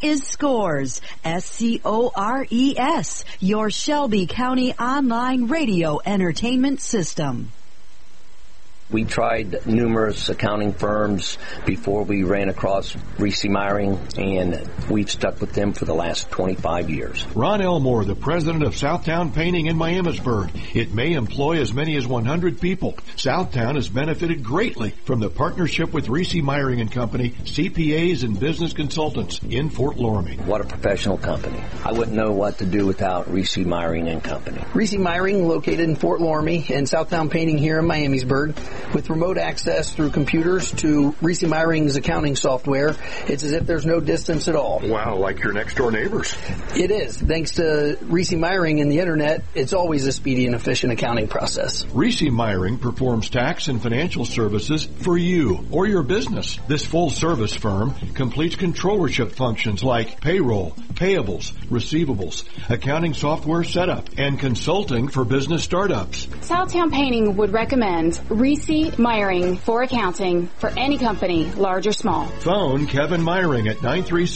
is Scores, SCORES, your Shelby County online radio entertainment system. We tried numerous accounting firms before we ran across Reese Meyering, and we've stuck with them for the last 25 years. Ron Elmore, the president of Southtown Painting in Miamisburg. It may employ as many as 100 people. Southtown has benefited greatly from the partnership with Reese Meyering and Company, CPAs and business consultants in Fort Loramie. What a professional company. I wouldn't know what to do without Reese Meyering and Company. Reese Meyering, located in Fort Loramie, and Southtown Painting here in Miamisburg. With remote access through computers to Reese Meyering's accounting software, it's as if there's no distance at all. Wow, like your next-door neighbors. It is. Thanks to Reese Meyering and the Internet, it's always a speedy and efficient accounting process. Reese Meyering performs tax and financial services for you or your business. This full-service firm completes controllership functions like payroll, payables, receivables, accounting software setup, and consulting for business startups. Southtown Painting would recommend Reese Meyering for accounting for any company, large or small. Phone Kevin Meyering at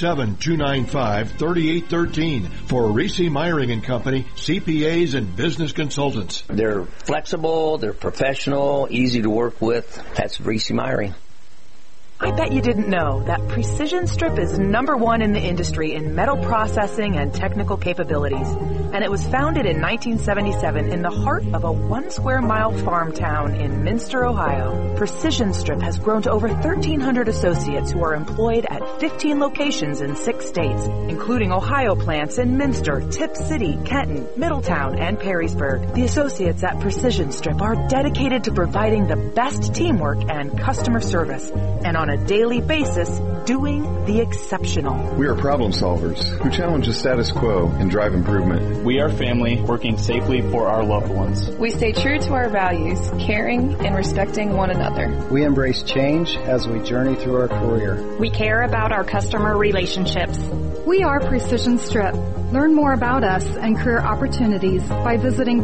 937-295-3813 for Reese Meyering and Company, CPAs and business consultants. They're flexible, they're professional, easy to work with. That's Reese Meyering. I bet you didn't know that Precision Strip is #1 in the industry in metal processing and technical capabilities. And it was founded in 1977 in the heart of a 1 square mile farm town in Minster, Ohio. Precision Strip has grown to over 1,300 associates who are employed at 15 locations in 6 states, including Ohio plants in Minster, Tip City, Kenton, Middletown, and Perrysburg. The associates at Precision Strip are dedicated to providing the best teamwork and customer service, and on a daily basis, doing the exceptional. We are problem solvers who challenge the status quo and drive improvement. We are family working safely for our loved ones. We stay true to our values, caring and respecting one another. We embrace change as we journey through our career. We care about our customer relationships. We are Precision Strip. Learn more about us and career opportunities by visiting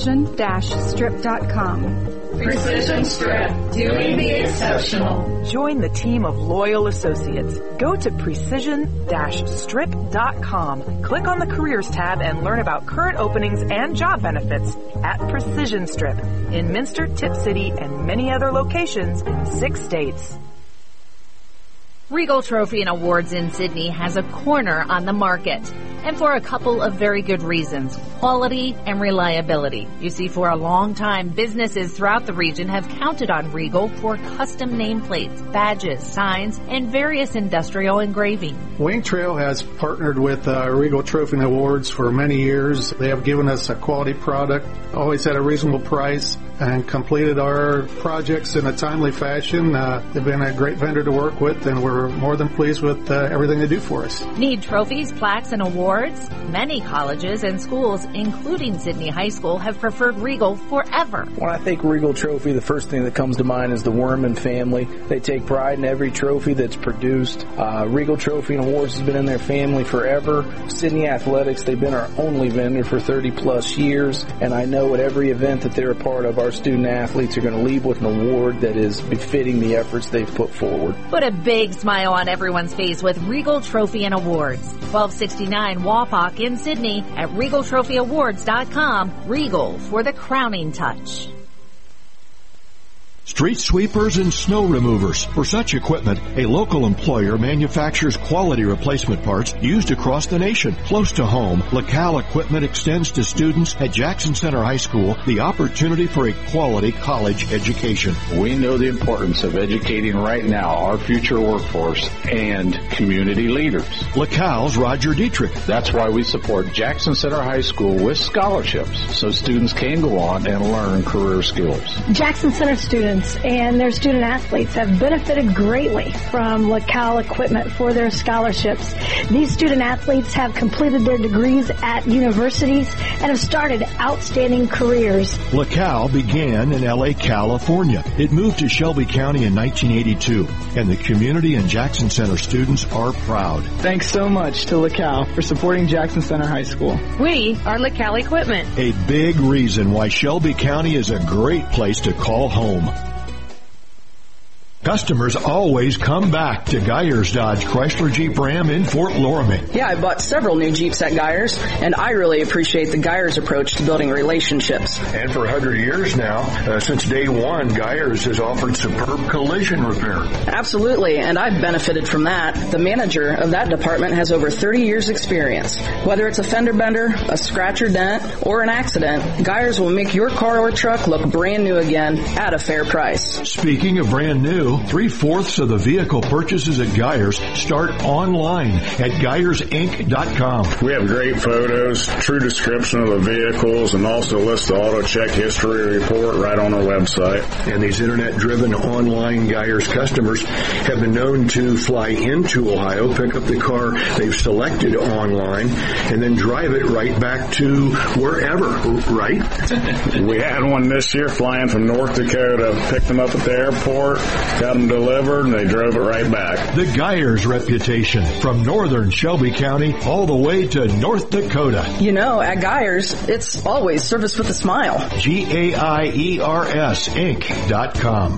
precision-strip.com. Precision Strip, doing the exceptional. Join the team of loyal associates. Go to precision-strip.com. Click on the Careers tab and learn about current openings and job benefits at Precision Strip in Minster, Tip City, and many other locations in 6 states. Regal Trophy and Awards in Sydney has a corner on the market, and for a couple of very good reasons: quality and reliability. You see, for a long time, businesses throughout the region have counted on Regal for custom nameplates, badges, signs, and various industrial engraving. Wayne Trail has partnered with Regal Trophy and Awards for many years. They have given us a quality product, always at a reasonable price, and completed our projects in a timely fashion. They've been a great vendor to work with, and we're more than pleased with everything they do for us. Need trophies, plaques, and awards? Many colleges and schools, including Sydney High School, have preferred Regal forever. When I think Regal Trophy, the first thing that comes to mind is the Worman family. They take pride in every trophy that's produced. Regal Trophy and Awards has been in their family forever. Sydney Athletics, they've been our only vendor for 30 plus years, and I know at every event that they're a part of, our student athletes are going to leave with an award that is befitting the efforts they've put forward. Put a big smile on everyone's face with Regal Trophy and Awards. 1269 Wapak in Sydney at RegalTrophyAwards.com. Regal for the crowning touch. Street sweepers and snow removers. For such equipment, a local employer manufactures quality replacement parts used across the nation. Close to home, LaCal Equipment extends to students at Jackson Center High School the opportunity for a quality college education. We know the importance of educating right now our future workforce and community leaders. LaCal's Roger Dietrich. That's why we support Jackson Center High School with scholarships so students can go on and learn career skills. Jackson Center students and their student athletes have benefited greatly from LaCal Equipment for their scholarships. These student athletes have completed their degrees at universities and have started outstanding careers. LaCal began in L.A., California. It moved to Shelby County in 1982, and the community and Jackson Center students are proud. Thanks so much to LaCal for supporting Jackson Center High School. We are LaCal Equipment. A big reason why Shelby County is a great place to call home. Customers always come back to Geyers Dodge Chrysler Jeep Ram in Fort Loramie. Yeah, I bought several new Jeeps at Geyers, and I really appreciate the Geyers approach to building relationships. And for 100 years now, since day one, Geyers has offered superb collision repair. Absolutely, and I've benefited from that. The manager of that department has over 30 years experience. Whether it's a fender bender, a scratch or dent, or an accident, Geyers will make your car or truck look brand new again at a fair price. Speaking of brand new, 3/4 of the vehicle purchases at Geyers start online at GeyersInc.com. We have great photos, true description of the vehicles, and also list the auto check history report right on our website. And these internet-driven online Geyers customers have been known to fly into Ohio, pick up the car they've selected online, and then drive it right back to wherever, right? We had one this year flying from North Dakota, picked them up at the airport, got them delivered, and they drove it right back. The Geyers reputation, from northern Shelby County all the way to North Dakota. You know, at Geyers, it's always service with a smile. GAIERS Inc.com.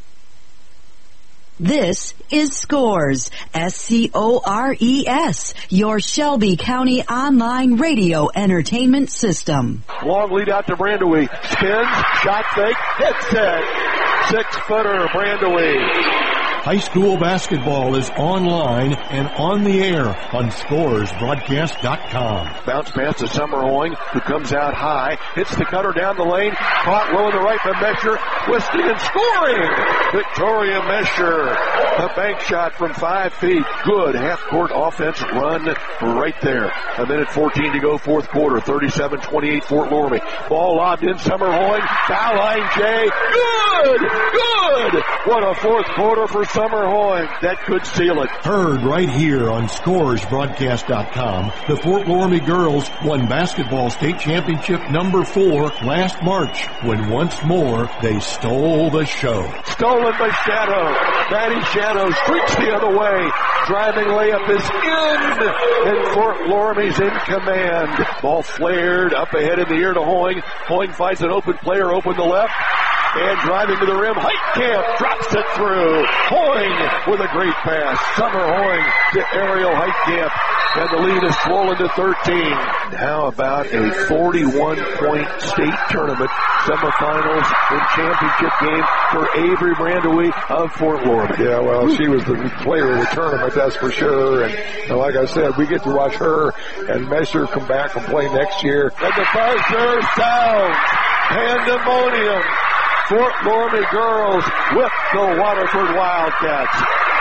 This is Scores, SCORES, your Shelby County online radio entertainment system. Long lead out to Brandewee. Spins, shot fake, hit set. 6-footer, Brandewee. High school basketball is online and on the air on ScoresBroadcast.com. Bounce pass to Summer Hoying, who comes out high, hits the cutter down the lane, caught low in the right by Mesher, twisting and scoring! Victoria Mesher, a bank shot from 5 feet. Good half-court offense run right there. A minute 14 to go, fourth quarter, 37-28 Fort Loramie. Ball lobbed in, Summer Hoying, foul line, Jay. Good! Good! What a fourth quarter for Summer Hoying. That could seal it. Heard right here on ScoresBroadcast.com, the Fort Loramie girls won basketball state championship number 4 last March, when once more they stole the show. Stolen by Shadow. Maddie Shadow streaks the other way. Driving layup is in, and Fort Loramie's in command. Ball flared up ahead in the air to Hoying. Hoying finds an open player, open the left. And driving to the rim, Heitkamp drops it through. Hoying with a great pass. Summer Hoying to Ariel Heitkamp. And the lead is swollen to 13. How about a 41-point state tournament semifinals and championship game for Avery Brandewee of Fort Loramie? Yeah, well, she was the player of the tournament, that's for sure. And like I said, we get to watch her and Mesher come back and play next year. And the buzzer sounds. Pandemonium. Fort Loramie girls with the Waterford Wildcats.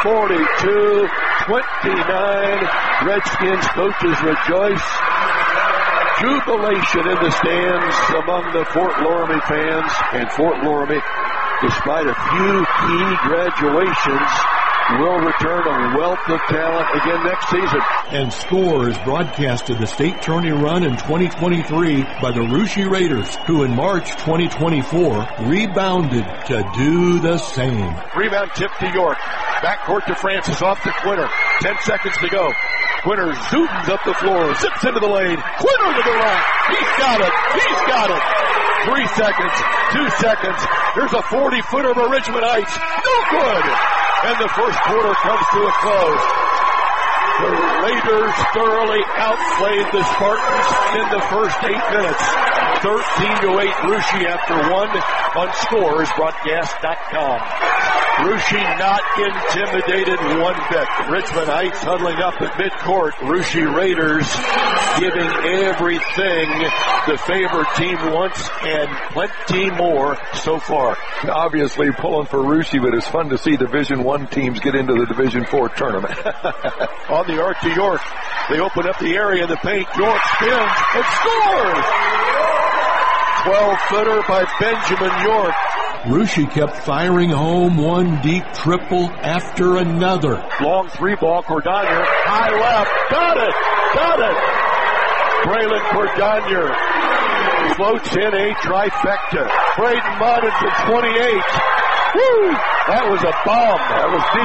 42-29. Redskins coaches rejoice. Jubilation in the stands among the Fort Loramie fans. And Fort Loramie, despite a few key graduations, will return a wealth of talent again next season. And Scores broadcasted the state tourney run in 2023 by the Russia Raiders, who in March 2024 rebounded to do the same. Rebound tip to York. Backcourt to Francis, off to Quinter. 10 seconds to go. Quinter zooms up the floor, zips into the lane. Quinter to the right. He's got it. He's got it. 3 seconds. 2 seconds. There's a 40-footer for Richmond Heights. No good. And the first quarter comes to a close. The Raiders thoroughly outplayed the Spartans in the first 8 minutes. 13-8 Russia after 1 on ScoresBroadcast.com. Russia not intimidated one bit. Richmond Heights huddling up at midcourt. Russia Raiders giving everything the favored team wants and plenty more so far. Obviously pulling for Russia, but it's fun to see Division I teams get into the Division IV tournament. On the arc to York. They open up the area in the paint. York spins and scores! 12-footer by Benjamin York. Russia kept firing home one deep triple after another. Long 3-ball, Cordonier, high left, got it! Braylon Cordonier floats in a trifecta. Braden Muddin from 28. Woo! That was a bomb. That was deep.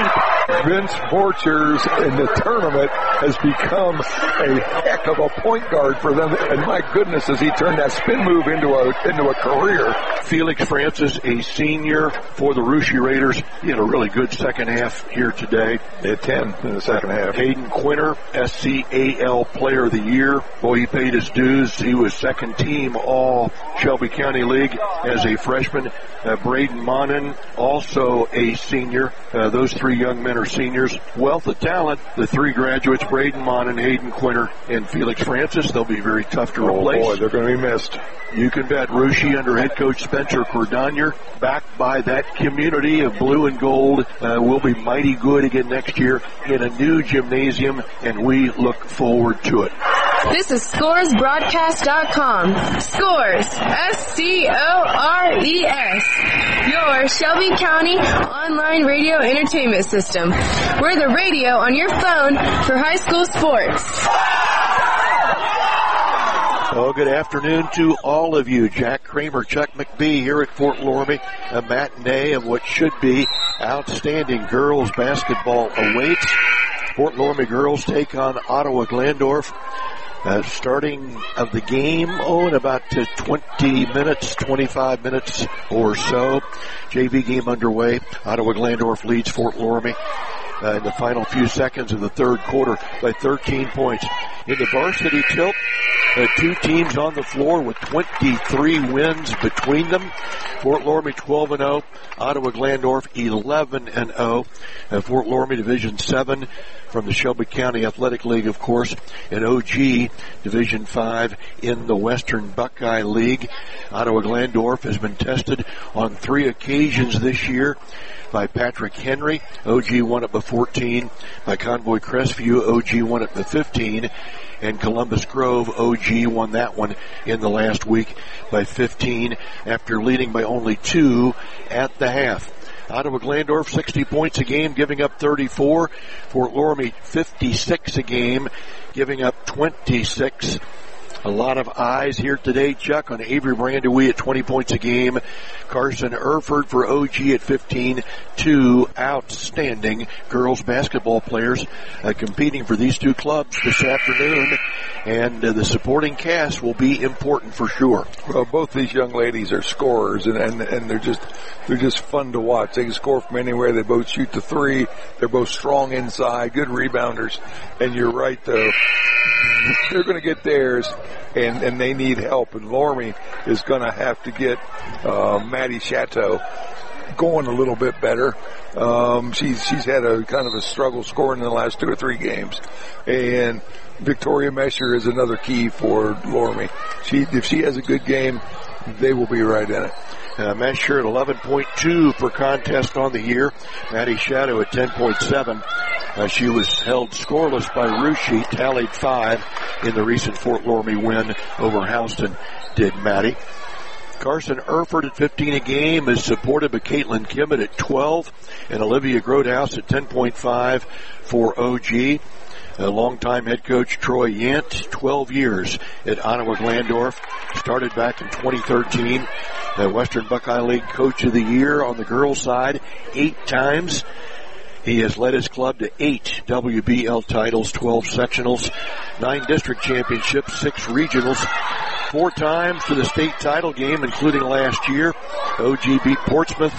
Vince Borchers in the tournament has become a heck of a point guard for them. And my goodness, has he turned that spin move into a career. Felix Francis, a senior for the Russia Raiders. He had a really good second half here today. They had 10 in the second half. Hayden Quinter, SCAL Player of the Year. Boy, he paid his dues. He was second team all Shelby County League as a freshman. Braden Monin, also a senior. Those three young men are seniors. Wealth of talent. The three graduates, Braden Monin, Hayden Quinter, and Felix Francis. They'll be very tough to replace. Oh boy, they're going to be missed. You can bet Russia under head coach Spencer Cordonier, backed by that community of blue and gold, will be mighty good again next year in a new gymnasium, and we look forward to it. This is ScoresBroadcast.com. Scores, SCORES, your Shelby County online radio entertainment system. We're the radio on your phone for high school sports. Oh, good afternoon to all of you. Jack Kramer, Chuck McBee here at Fort Loramie. A matinee of what should be outstanding girls basketball awaits. Fort Loramie girls take on Ottawa Glandorf. Starting of the game, in about 25 minutes or so. JV game underway. Ottawa Glandorf leads Fort Loramie in the final few seconds of the third quarter by 13 points. In the varsity tilt, two teams on the floor with 23 wins between them. Fort Loramie 12-0, Ottawa Glandorf 11-0. Fort Loramie Division 7 from the Shelby County Athletic League, of course, and OG Division 5 in the Western Buckeye League. Ottawa Glandorf has been tested on 3 occasions this year by Patrick Henry. OG won it by 14. By Convoy Crestview, OG won it by 15. And Columbus Grove, OG won that one in the last week by 15 after leading by only 2 at the half. Ottawa Glandorf 60 points a game, giving up 34. Fort Loramie 56 a game, giving up 26. A lot of eyes here today, Chuck, on Avery Brandewie at 20 points a game. Carson Erford for OG at 15. 2 outstanding girls basketball players competing for these two clubs this afternoon. And the supporting cast will be important for sure. Well, both these young ladies are scorers, and they're just fun to watch. They can score from anywhere. They both shoot the three. They're both strong inside, good rebounders. And you're right, though. They're going to get theirs, and they need help. And Loramie is going to have to get Maddie Chateau going a little bit better. She's had a kind of a struggle scoring in the last 2 or 3 games. And Victoria Mesher is another key for Loramie. If she has a good game, they will be right in it. Mesher at 11.2 per contest on the year. Maddie Shadow at 10.7. She was held scoreless by Russia, tallied 5 in the recent Fort Loramie win over Houston, did Maddie. Carson Erford at 15 a game is supported by Caitlin Kimmett at 12 and Olivia Grodhouse at 10.5 for OG. Longtime head coach Troy Yant, 12 years at Ottawa Glandorf, started back in 2013. The Western Buckeye League Coach of the Year on the girls' side 8 times. He has led his club to 8 WBL titles, 12 sectionals, 9 district championships, 6 regionals, 4 times to the state title game, including last year. OG beat Portsmouth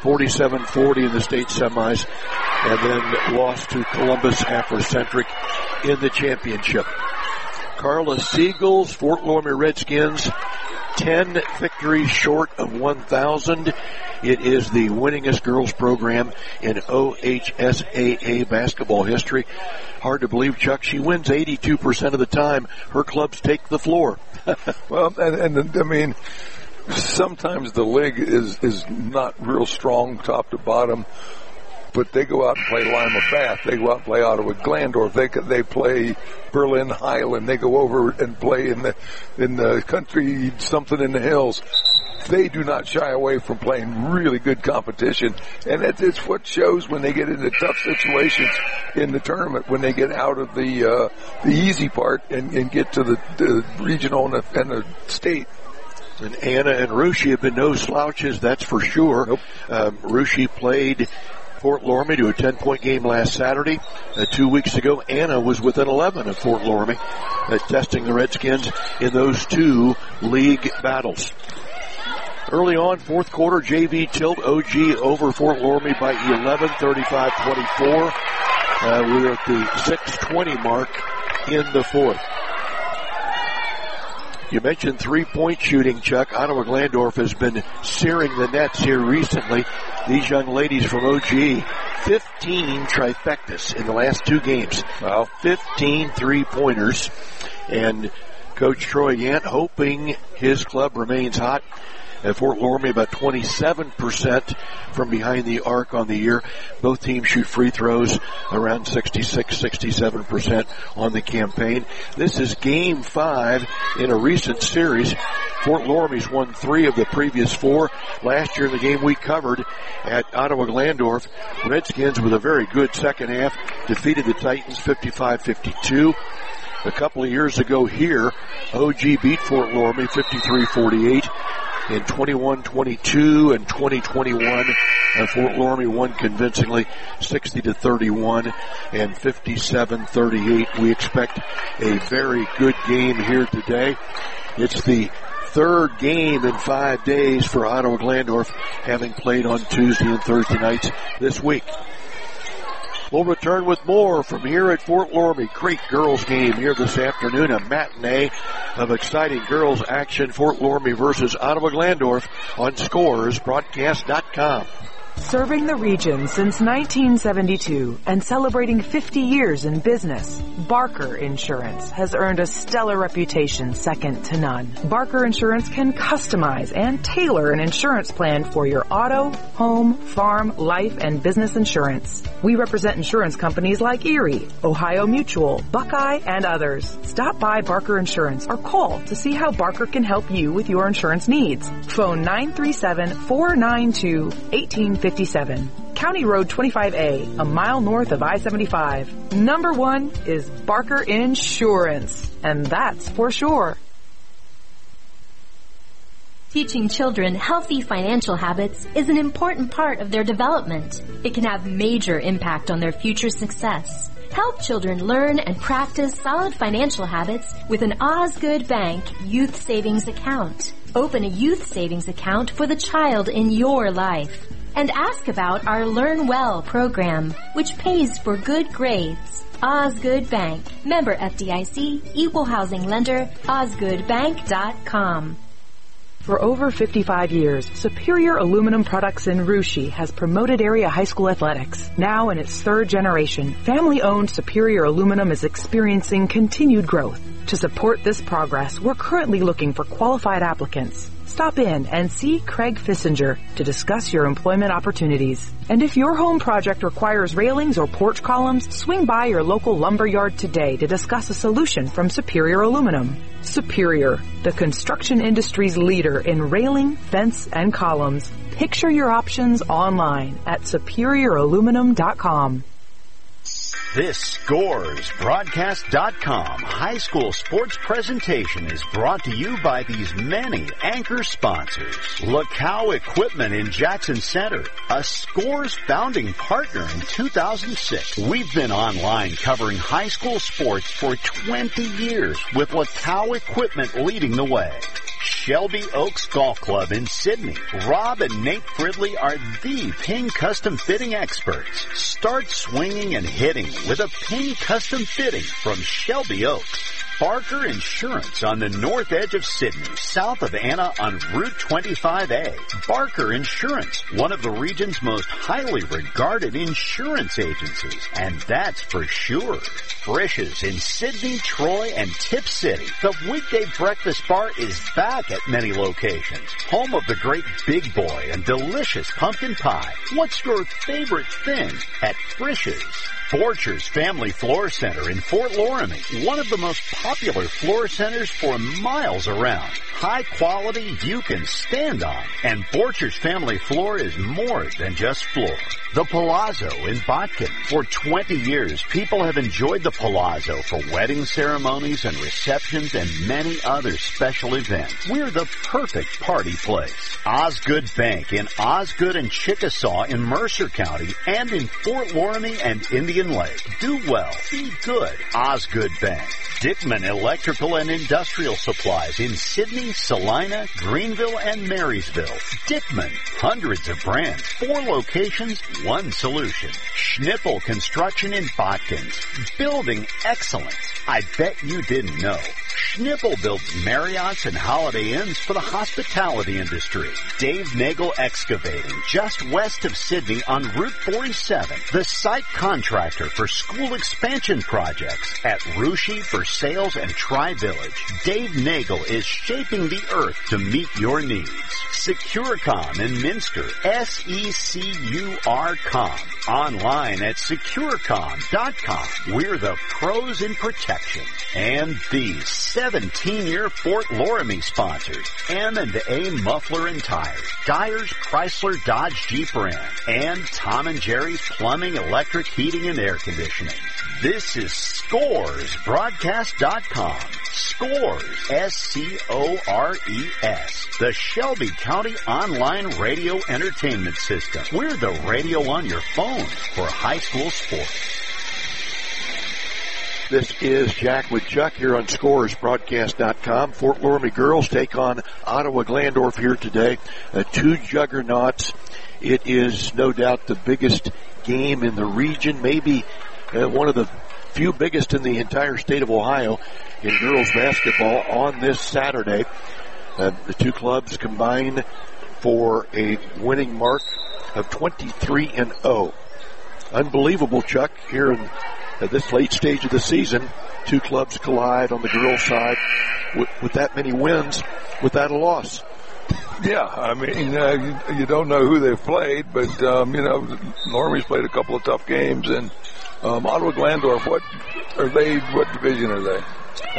47-40 in the state semis, and then lost to Columbus Afrocentric in the championship. Carla Siegel's Fort Loramie Redskins, 10 victories short of 1,000. It is the winningest girls program in OHSAA basketball history. Hard to believe, Chuck. She wins 82% of the time. Her clubs take the floor. Well, and I mean, sometimes the league is not real strong top to bottom, but they go out and play Lima Bath. They go out and play Ottawa Glandorf. They play Berlin Highland. They go over and play in the country, something in the hills. They do not shy away from playing really good competition, and it's what shows when they get into tough situations in the tournament, when they get out of the easy part and get to the regional and the state. And Anna and Russia have been no slouches, that's for sure. Nope. Russia played Fort Loramie to a 10-point game last Saturday. 2 weeks ago, Anna was within 11 of Fort Loramie, testing the Redskins in those 2 league battles. Early on, fourth quarter, JV tilt OG over Fort Loramie by 11, 35-24. We're at the 6:20 mark in the fourth. You mentioned three-point shooting, Chuck. Ottawa Glandorf has been searing the nets here recently. These young ladies from OG, 15 trifectas in the last 2 games. Wow. 15 three-pointers. And Coach Troy Yant hoping his club remains hot. At Fort Loramie, about 27% from behind the arc on the year. Both teams shoot free throws around 66, 67% on the campaign. This is game 5 in a recent series. Fort Loramie's won 3 of the previous 4. Last year in the game we covered at Ottawa Glandorf, Redskins with a very good second half defeated the Titans 55-52. A couple of years ago here, OG beat Fort Loramie 53-48. In 21-22 and 2021, Fort Loramie won convincingly 60-31 and 57-38. We expect a very good game here today. It's the 3rd game in 5 days for Ottawa Glandorf, having played on Tuesday and Thursday nights this week. We'll return with more from here at Fort Loramie. Great girls game here this afternoon. A matinee of exciting girls action. Fort Loramie versus Ottawa Glandorf on ScoresBroadcast.com. Serving the region since 1972 and celebrating 50 years in business, Barker Insurance has earned a stellar reputation second to none. Barker Insurance can customize and tailor an insurance plan for your auto, home, farm, life, and business insurance. We represent insurance companies like Erie, Ohio Mutual, Buckeye, and others. Stop by Barker Insurance or call to see how Barker can help you with your insurance needs. Phone 937-492-1857. County Road 25A, a mile north of I-75. Number 1 is Barker Insurance, and that's for sure. Teaching children healthy financial habits is an important part of their development. It can have major impact on their future success. Help children learn and practice solid financial habits with an Osgood Bank Youth Savings Account. Open a youth savings account for the child in your life. And ask about our Learn Well program, which pays for good grades. Osgood Bank. Member FDIC. Equal housing lender. OsgoodBank.com. For over 55 years, Superior Aluminum Products in Russia has promoted area high school athletics. Now in its 3rd generation, family-owned Superior Aluminum is experiencing continued growth. To support this progress, we're currently looking for qualified applicants. Stop in and see Craig Fissinger to discuss your employment opportunities. And if your home project requires railings or porch columns, swing by your local lumber yard today to discuss a solution from Superior Aluminum. Superior, the construction industry's leader in railing, fence, and columns. Picture your options online at superiораluminum.com. This ScoresBroadcast.com high school sports presentation is brought to you by these many anchor sponsors. Lacow Equipment in Jackson Center, a Scores founding partner in 2006. We've been online covering high school sports for 20 years with Lacow Equipment leading the way. Shelby Oaks Golf Club in Sydney. Rob and Nate Fridley are the Ping Custom Fitting experts. Start swinging and hitting with a Ping Custom Fitting from Shelby Oaks. Barker Insurance on the north edge of Sydney, south of Anna on Route 25A. Barker Insurance, one of the region's most highly regarded insurance agencies, and that's for sure. Frisch's in Sydney, Troy, and Tip City. The weekday breakfast bar is back at many locations. Home of the great Big Boy and delicious pumpkin pie. What's your favorite thing at Frisch's? Borchers Family Floor Center in Fort Loramie, one of the most popular floor centers for miles around. High quality you can stand on. And Borchers Family Floor is more than just floor. The Palazzo in Botkin. For 20 years, people have enjoyed the Palazzo for wedding ceremonies and receptions and many other special events. We're the perfect party place. Osgood Bank in Osgood and Chickasaw in Mercer County and in Fort Loramie and Indian Lake. Do well. Be good. Osgood Bank. Dickman Electrical and Industrial Supplies in Sidney, Salina, Greenville, and Marysville. Dickman. Hundreds of brands. 4 locations. 1 solution. Schnippel Construction in Botkins. Building excellence. I bet you didn't know. Schnippel builds Marriotts and Holiday Inns for the hospitality industry. Dave Nagel Excavating, just west of Sydney on Route 47. The site contractor for school expansion projects at Rushy, Versailles, and Tri-Village. Dave Nagel is shaping the earth to meet your needs. Securicom in Minster, SECUR.com. Online at Securicom.com. We're the pros in protection. And these 17-year Fort Loramie sponsors, M&A Muffler and Tires, Dyers Chrysler Dodge Jeep Ram, and Tom and Jerry's Plumbing, Electric, Heating, and Air Conditioning. This is ScoresBroadcast.com. Scores, S-C-O-R-E-S. The Shelby County Online Radio Entertainment System. We're the radio on your phone for high school sports. This is Jack with Chuck here on ScoresBroadcast.com. Fort Loramie girls take on Ottawa Glandorf here today. 2 juggernauts. It is no doubt the biggest game in the region, maybe one of the few biggest in the entire state of Ohio in girls basketball on this Saturday. The 2 clubs combine for a winning mark of 23-0. Unbelievable, Chuck, here in at this late stage of the season. 2 clubs collide on the girls' side with that many wins without a loss. Yeah, I mean, you don't know who they've played, but, Loramie's played a couple of tough games, and Ottawa Glandorf, what division are they?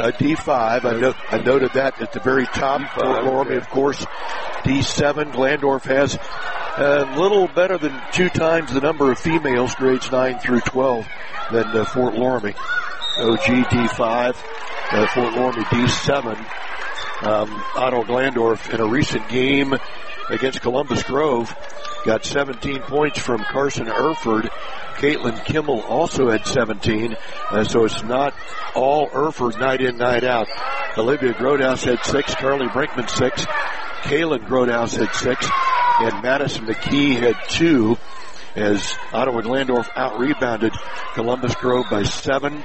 D5. I noted that at the very top. Fort Loramie, of course, D7. Glandorf has a little better than 2 times the number of females, grades 9 through 12, than Fort Loramie. OG D5, Fort Loramie D7. Ottawa Glandorf in a recent game against Columbus Grove got 17 points from Carson Erford. Caitlin Kimmel also had 17, so it's not all Erford night in, night out. Olivia Grodehouse had 6, Carly Brinkman 6, Kaylin Grodehouse had 6, and Madison McKee had 2, as Ottawa Glandorf out-rebounded Columbus Grove by 7.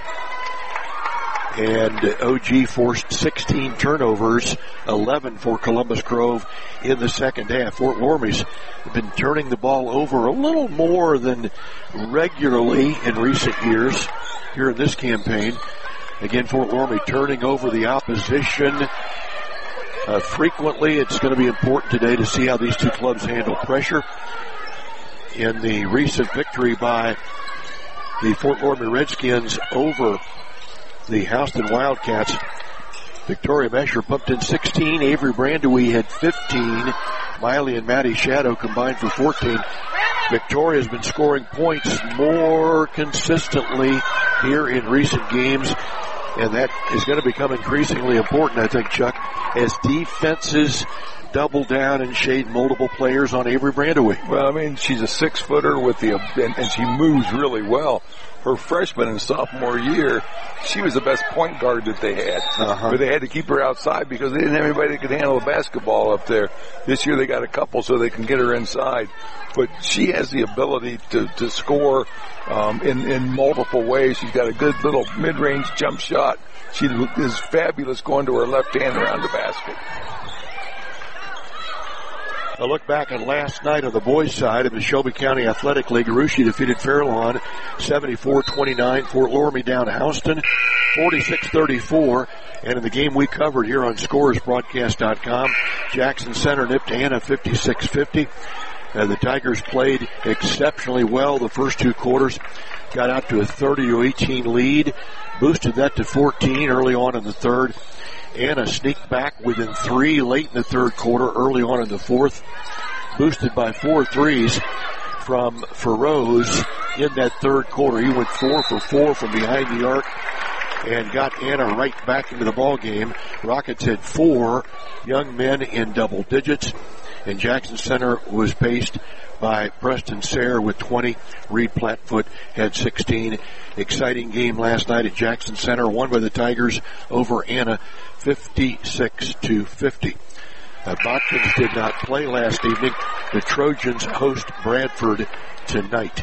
And OG forced 16 turnovers, 11 for Columbus Grove in the second half. Fort Loramie's been turning the ball over a little more than regularly in recent years here in this campaign. Again, Fort Loramie turning over the opposition frequently. It's going to be important today to see how these 2 clubs handle pressure. In the recent victory by the Fort Loramie Redskins over the Houston Wildcats, Victoria Mesher pumped in 16. Avery Brandewie had 15. Miley and Maddie Shadow combined for 14. Victoria's been scoring points more consistently here in recent games, and that is going to become increasingly important, I think, Chuck, as defenses double down and shade multiple players on Avery Brandewie. Well, I mean, she's a 6-footer and she moves really well. Her freshman and sophomore year, she was the best point guard that they had. But they had to keep her outside because they didn't have anybody that could handle the basketball up there. This year they got a couple so they can get her inside. But she has the ability to score in multiple ways. She's got a good little mid-range jump shot. She is fabulous going to her left hand around the basket. A look back at last night on the boys' side of the Shelby County Athletic League. Russia defeated Fairlawn 74-29. Fort Loramie down Houston 46-34. And in the game we covered here on ScoresBroadcast.com, Jackson Center nipped Anna 56-50. The Tigers played exceptionally well the first two quarters, got out to a 30-18 lead, boosted that to 14 early on in the third. Anna sneaked back within 3 late in the third quarter, early on in the fourth, boosted by 4 threes from Feroz in that third quarter. He went 4 for 4 from behind the arc and got Anna right back into the ball game. Rockets had 4 young men in double digits, and Jackson Center was paced by Preston Sayre with 20. Reed Plattfoot had 16. Exciting game last night at Jackson Center, won by the Tigers over Anna 56-50. Botkins did not play last evening. The Trojans host Bradford tonight.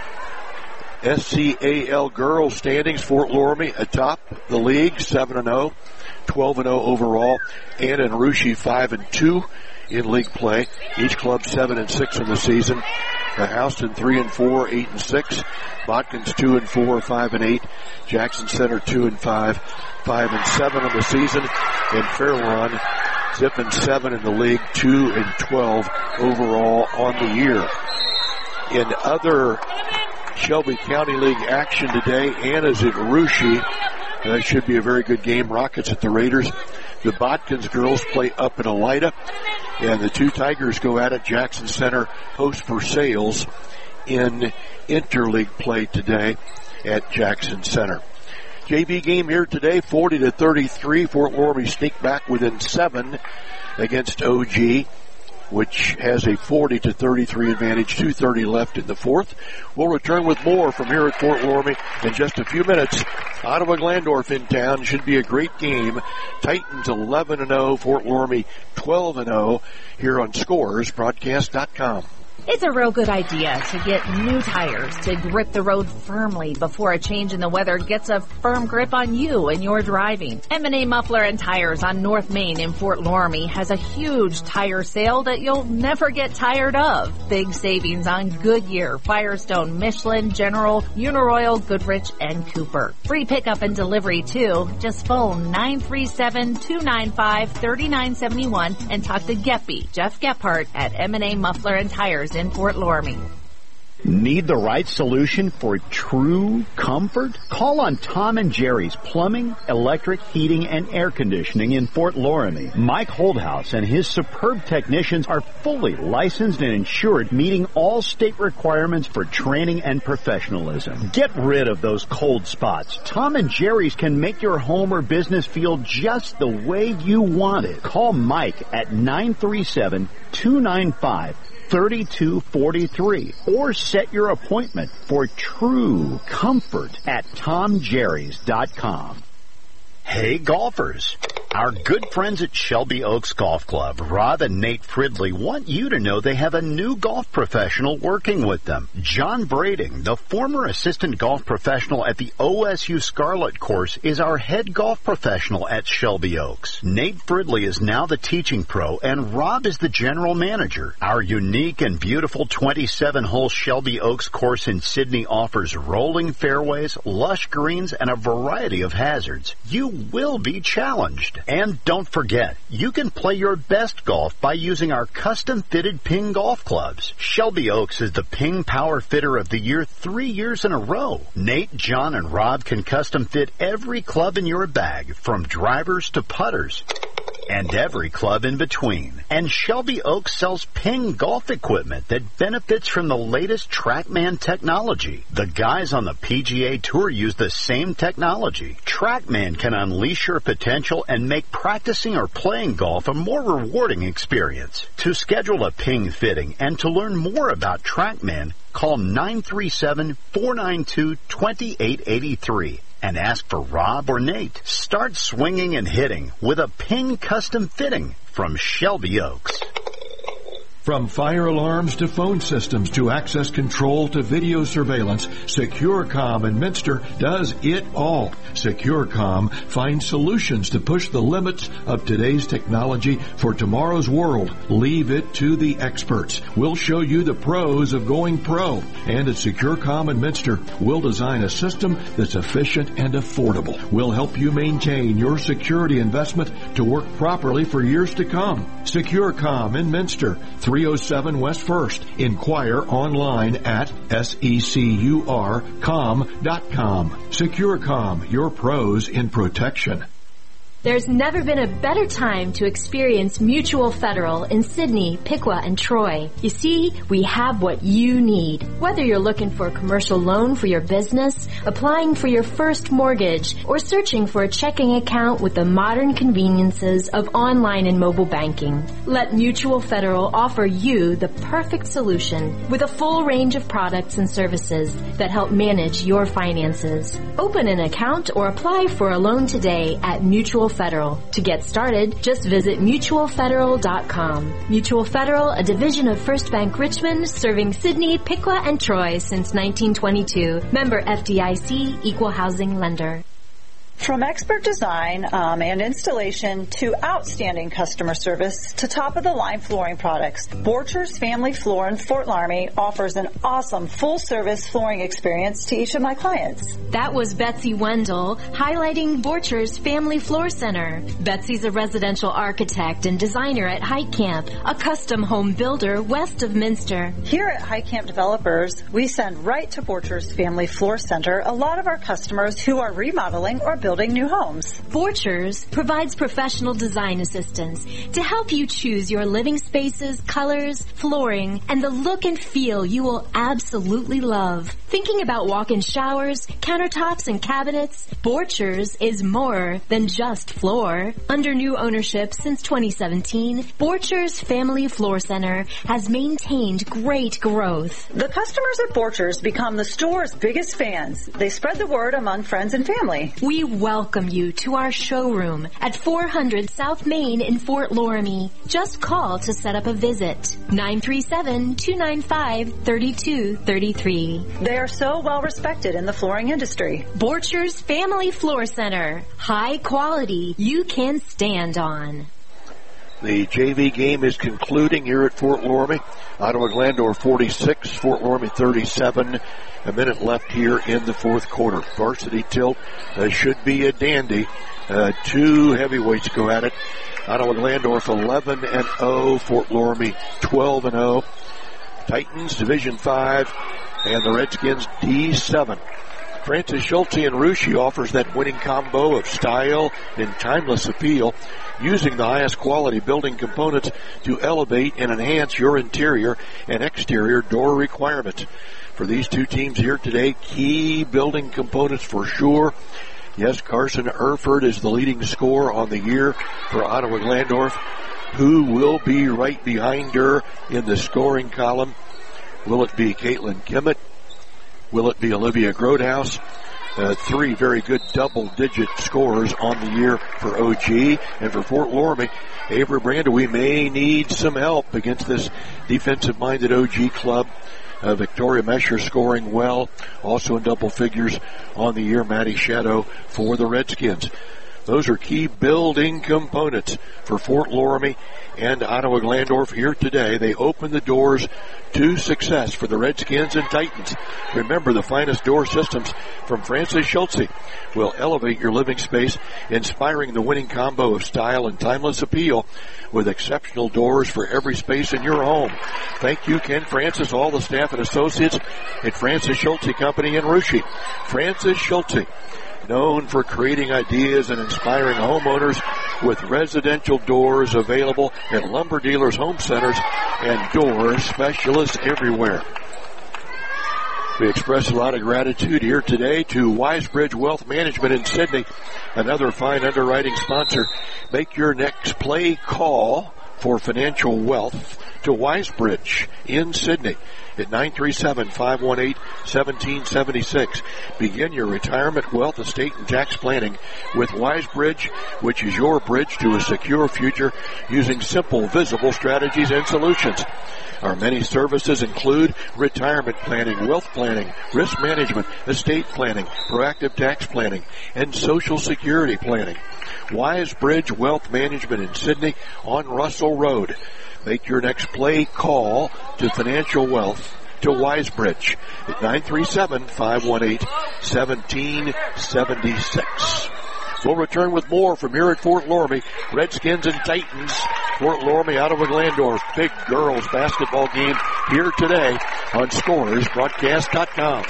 SCAL girls standings, Fort Loramie atop the league, 7-0, 12-0 overall. Anna and Russia 5-2 in league play. Each club 7-6 in the season. Houston 3-4, 8-6. Botkins 2-4, 5-8. Jackson Center 2-5, 5-7 in the season. And Fairlawn zipping 7 in the league, 2-12 overall on the year. In other Shelby County League action today, Anna's at Russia. That should be a very good game. Rockets at the Raiders. The Botkins girls play up at Elida, and the two Tigers go at it. Jackson Center hosts for Sales in interleague play today at Jackson Center. JV game here today, 40-33. Fort Loramie sneaked back within 7 against OG, which has a 40-33 advantage, 2:30 left in the fourth. We'll return with more from here at Fort Loramie in just a few minutes. Ottawa Glandorf in town. Should be a great game. Titans 11-0, Fort Loramie 12-0 here on ScoresBroadcast.com. It's a real good idea to get new tires to grip the road firmly before a change in the weather gets a firm grip on you and your driving. M&A Muffler and Tires on North Main in Fort Loramie has a huge tire sale that you'll never get tired of. Big savings on Goodyear, Firestone, Michelin, General, Uniroyal, Goodrich, and Cooper. Free pickup and delivery too. Just phone 937-295-3971 and talk to Geppy, Jeff Gephardt at M&A Muffler and Tires in Fort Loramie. Need the right solution for true comfort? Call on Tom and Jerry's Plumbing, Electric, Heating, and Air Conditioning in Fort Loramie. Mike Holdhouse and his superb technicians are fully licensed and insured, meeting all state requirements for training and professionalism. Get rid of those cold spots. Tom and Jerry's can make your home or business feel just the way you want it. Call Mike at 937-295-3243 or set your appointment for true comfort at TomJerrys.com. Hey golfers, our good friends at Shelby Oaks Golf Club, Rob and Nate Fridley, want you to know they have a new golf professional working with them. John Brading, the former assistant golf professional at the OSU Scarlet course, is our head golf professional at Shelby Oaks. Nate Fridley is now the teaching pro, and Rob is the general manager. Our unique and beautiful 27-hole Shelby Oaks course in Sydney offers rolling fairways, lush greens, and a variety of hazards. You will be challenged. And don't forget, you can play your best golf by using our custom-fitted Ping golf clubs. Shelby Oaks is the Ping Power Fitter of the Year 3 years in a row. Nate, John, and Rob can custom-fit every club in your bag, from drivers to putters, and every club in between. And Shelby Oaks sells Ping golf equipment that benefits from the latest TrackMan technology. The guys on the PGA Tour use the same technology. TrackMan can unleash your potential and make practicing or playing golf a more rewarding experience. To schedule a Ping fitting and to learn more about TrackMan, call 937-492-2883. and ask for Rob or Nate. Start swinging and hitting with a Ping custom fitting from Shelby Oaks. From fire alarms to phone systems to access control to video surveillance, SecureCom in Minster does it all. SecureCom finds solutions to push the limits of today's technology for tomorrow's world. Leave it to the experts. We'll show you the pros of going pro. And at SecureCom in Minster, we'll design a system that's efficient and affordable. We'll help you maintain your security investment to work properly for years to come. SecureCom in Minster, 3 307 West 1st. Inquire online at securcom.com. SecureCom, your pros in protection. There's never been a better time to experience Mutual Federal in Sydney, Piqua, and Troy. You see, we have what you need. Whether you're looking for a commercial loan for your business, applying for your first mortgage, or searching for a checking account with the modern conveniences of online and mobile banking, let Mutual Federal offer you the perfect solution with a full range of products and services that help manage your finances. Open an account or apply for a loan today at Mutual Federal. To get started, just visit mutualfederal.com. Mutual Federal, a division of First Bank Richmond, serving Sydney, Piqua, and Troy since 1922. Member FDIC, Equal Housing Lender. From expert design and installation to outstanding customer service to top-of-the-line flooring products, Borchers Family Floor in Fort Laramie offers an awesome full-service flooring experience to each of my clients. That was Betsy Wendell highlighting Borchers Family Floor Center. Betsy's a residential architect and designer at Heitkamp, a custom home builder west of Minster. Here at Heitkamp Developers, we send right to Borchers Family Floor Center a lot of our customers who are remodeling or building new homes. Borchers provides professional design assistance to help you choose your living spaces, colors, flooring, and the look and feel you will absolutely love. Thinking about walk-in showers, countertops, and cabinets? Borchers is more than just floor. Under new ownership since 2017, Borchers Family Floor Center has maintained great growth. The customers at Borchers become the store's biggest fans. They spread the word among friends and family. We welcome you to our showroom at 400 South Main in Fort Laramie. Just call to set up a visit. 937-295-3233. They are so well respected in the flooring industry. Borchers Family Floor Center. High quality you can stand on. The JV game is concluding here at Fort Laramie. Ottawa Glandorf 46, Fort Laramie 37. A minute left here in the fourth quarter. Varsity tilt should be a dandy. Two heavyweights go at it. Ottawa Glandorf 11-0, Fort Laramie 12-0. Titans Division 5 and the Redskins D7. Francis Schulte and Russia offers that winning combo of style and timeless appeal, using the highest quality building components to elevate and enhance your interior and exterior door requirements. For these two teams here today, key building components for sure. Yes, Carson Erford is the leading scorer on the year for Ottawa Glandorf. Who will be right behind her in the scoring column? Will it be Caitlin Kimmett? Will it be Olivia Grodhaus? Three very good double-digit scorers on the year for OG. And for Fort Laramie, Avery Branda, we may need some help against this defensive-minded OG club. Victoria Mesher scoring well, also in double figures on the year. Maddie Shadow for the Redskins. Those are key building components for Fort Laramie and Ottawa Glandorf here today. They open the doors to success for the Redskins and Titans. Remember, the finest door systems from Francis Schulte will elevate your living space, inspiring the winning combo of style and timeless appeal with exceptional doors for every space in your home. Thank you, Ken Francis, all the staff and associates at Francis Schulte Company in Russia. Francis Schulte, known for creating ideas and inspiring homeowners with residential doors available at lumber dealers, home centers, and door specialists everywhere. We express a lot of gratitude here today to Wisebridge Wealth Management in Sydney, another fine underwriting sponsor. Make your next play call for financial wealth to Wisebridge in Sydney at 937-518-1776. Begin your retirement, wealth, estate, and tax planning with Wisebridge, which is your bridge to a secure future using simple, visible strategies and solutions. Our many services include retirement planning, wealth planning, risk management, estate planning, proactive tax planning, and social security planning. Wisebridge Wealth Management in Sydney on Russell Road. Make your next play call to financial wealth to Wisebridge at 937-518-1776. We'll return with more from here at Fort Laramie. Redskins and Titans Fort Loramie, Ottawa Glandorf. Big girls basketball game here today on ScoresBroadcast.com.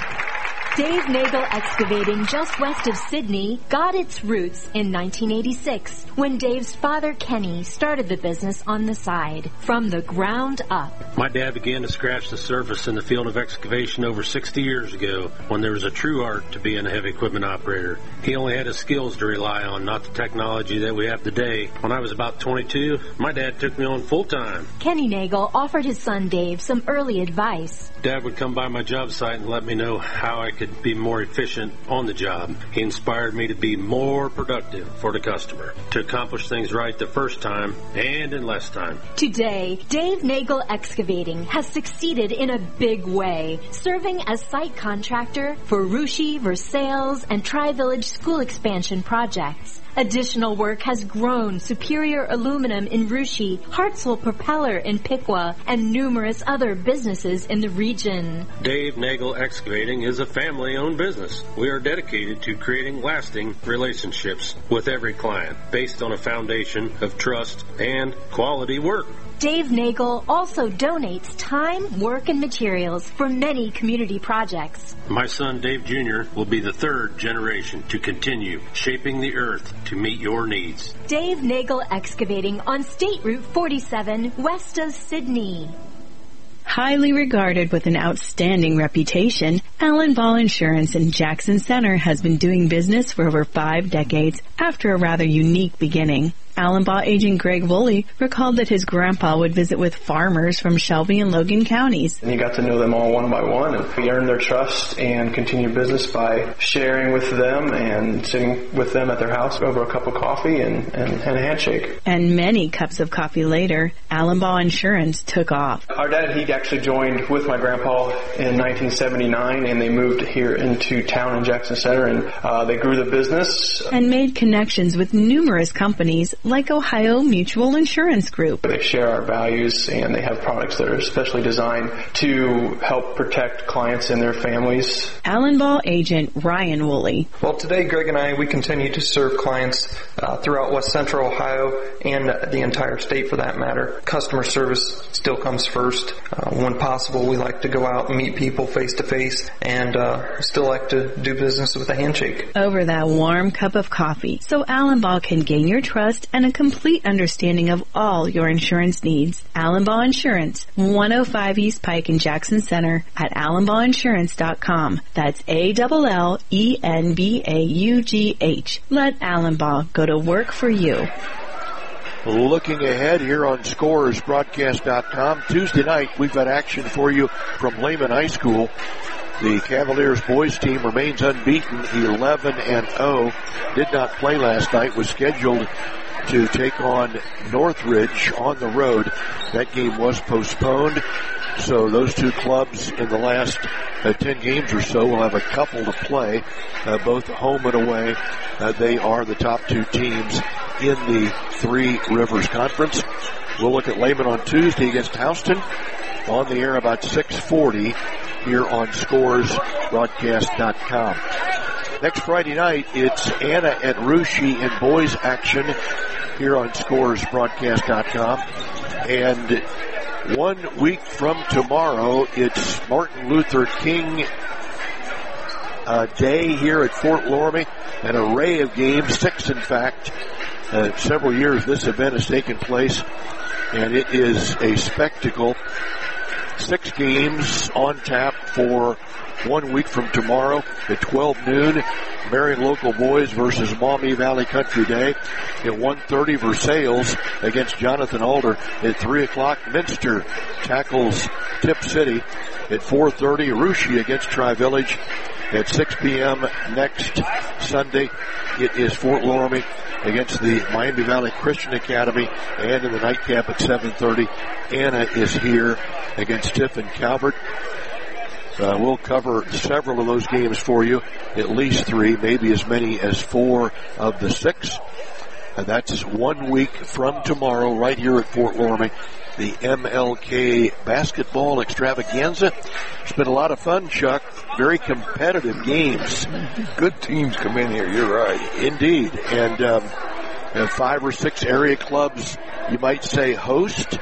Dave Nagel Excavating, just west of Sydney, got its roots in 1986 when Dave's father, Kenny, started the business on the side, from the ground up. My dad began to scratch the surface in the field of excavation over 60 years ago when there was a true art to being a heavy equipment operator. He only had his skills to rely on, not the technology that we have today. When I was about 22, my dad took me on full-time. Kenny Nagel offered his son Dave some early advice. Dad would come by my job site and let me know how I could be more efficient on the job. He inspired me to be more productive for the customer, to accomplish things right the first time and in less time. Today, Dave Nagel Excavating has succeeded in a big way, serving as site contractor for Russia, Versailles, and Tri-Village school expansion projects. Additional work has grown Superior Aluminum in Russia, Hartzell Propeller in Piqua, and numerous other businesses in the region. Dave Nagel Excavating is a family-owned business. We are dedicated to creating lasting relationships with every client based on a foundation of trust and quality work. Dave Nagel also donates time, work, and materials for many community projects. My son, Dave Jr., will be the third generation to continue shaping the earth to meet your needs. Dave Nagel Excavating on State Route 47, west of Sydney. Highly regarded with an outstanding reputation, Allen Ball Insurance in Jackson Center has been doing business for over 5 decades after a rather unique beginning. Allen Ball agent Greg Woolley recalled that his grandpa would visit with farmers from Shelby and Logan counties. And you got to know them all one by one, and we earned their trust and continued business by sharing with them and sitting with them at their house over a cup of coffee and a handshake. And many cups of coffee later, Allen Ball Insurance took off. Our dad, he actually joined with my grandpa in 1979, and they moved here into town in Jackson Center, and they grew the business. And made connections with numerous companies like Ohio Mutual Insurance Group. They share our values, and they have products that are especially designed to help protect clients and their families. Allen Ball agent Ryan Woolley. Well, today Greg and I, we continue to serve clients throughout West Central Ohio and the entire state for that matter. Customer service still comes first. When possible, we like to go out and meet people face to face, and still like to do business with a handshake. Over that warm cup of coffee, so Allen Ball can gain your trust and a complete understanding of all your insurance needs. Allen Ball Insurance, 105 East Pike in Jackson Center at AllenBallInsurance.com. That's ALLENBAUGH. Let Allen Ball go to work for you. Looking ahead here on ScoresBroadcast.com. Tuesday night, we've got action for you from Lehman High School. The Cavaliers boys team remains unbeaten, 11-0. Did not play last night, was scheduled to take on Northridge on the road. That game was postponed. So those two clubs in the last 10 games or so will have a couple to play, both home and away. They are the top two teams in the Three Rivers Conference. We'll look at Lehman on Tuesday against Houston on the air about 6:40 here on ScoresBroadcast.com. Next Friday night, it's Anna at Russia in boys action here on ScoresBroadcast.com. And 1 week from tomorrow, it's Martin Luther King Day here at Fort Loramie. An array of games, 6 in fact. Several years this event has taken place, and it is a spectacle. 6 games on tap for 1 week from tomorrow at 12 noon. Marion Local Boys versus Maumee Valley Country Day. At 1:30, Versailles against Jonathan Alder. At 3 o'clock, Minster tackles Tip City. At 4:30, Russia against Tri-Village. At 6 p.m. next Sunday, it is Fort Loramie against the Miami Valley Christian Academy. And in the nightcap at 7:30, Anna is here against Tiffin Calvert. We'll cover several of those games for you, at least 3, maybe as many as 4 of the 6. And that's 1 week from tomorrow right here at Fort Loramie, the MLK Basketball Extravaganza. It's been a lot of fun, Chuck. Very competitive games. Good teams come in here, you're right. Indeed. And 5 or 6 area clubs, you might say, host.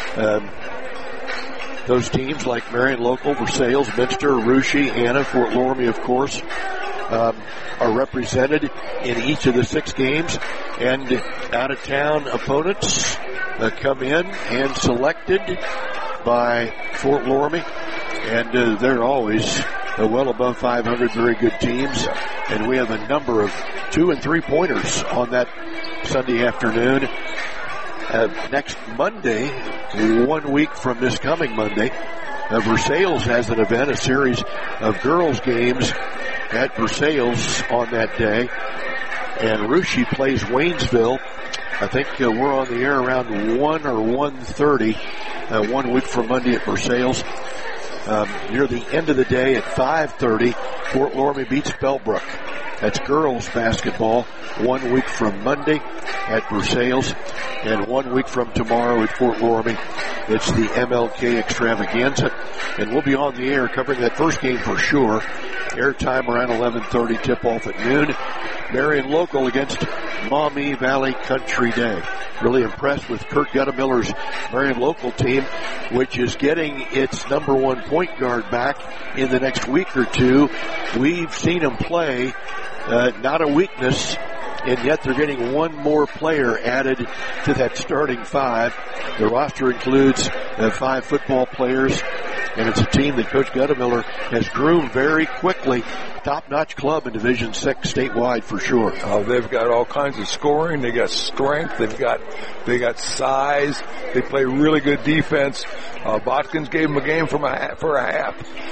Those teams like Marion Local, Versailles, Minster, Russia, Anna, Fort Loramie, of course, are represented in each of the 6 games. And out-of-town opponents come in and selected by Fort Loramie. And they're always well above 500, very good teams. And we have a number of 2- and 3-pointers on that Sunday afternoon. Next Monday, 1 week from this coming Monday, Versailles has an event, a series of girls games at Versailles on that day. And Russia plays Waynesville. I think we're on the air around 1 or 1:30, 1 week from Monday at Versailles. Near the end of the day at 5:30, Fort Loramie beats Bellbrook. That's girls basketball 1 week from Monday at Versailles, and 1 week from tomorrow at Fort Loramie. It's the MLK Extravaganza, and we'll be on the air covering that first game for sure. Airtime around 11:30, tip-off at noon. Marion Local against Maumee Valley Country Day. Really impressed with Kurt Guttemiller's Marion Local team, which is getting its number 1 point guard back in the next week or two. We've seen him play, not a weakness, and yet they're getting 1 more player added to that starting 5. The roster includes 5 football players, and it's a team that Coach Guttemiller has groomed very quickly. Top-notch club in Division 6 statewide for sure. They've got all kinds of scoring. They got strength. They got size. They play really good defense. Botkins gave them a game for a half,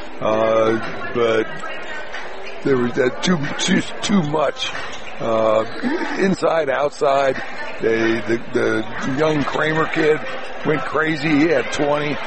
but there was too much. Inside, outside. The young Kramer kid went crazy. He had 20.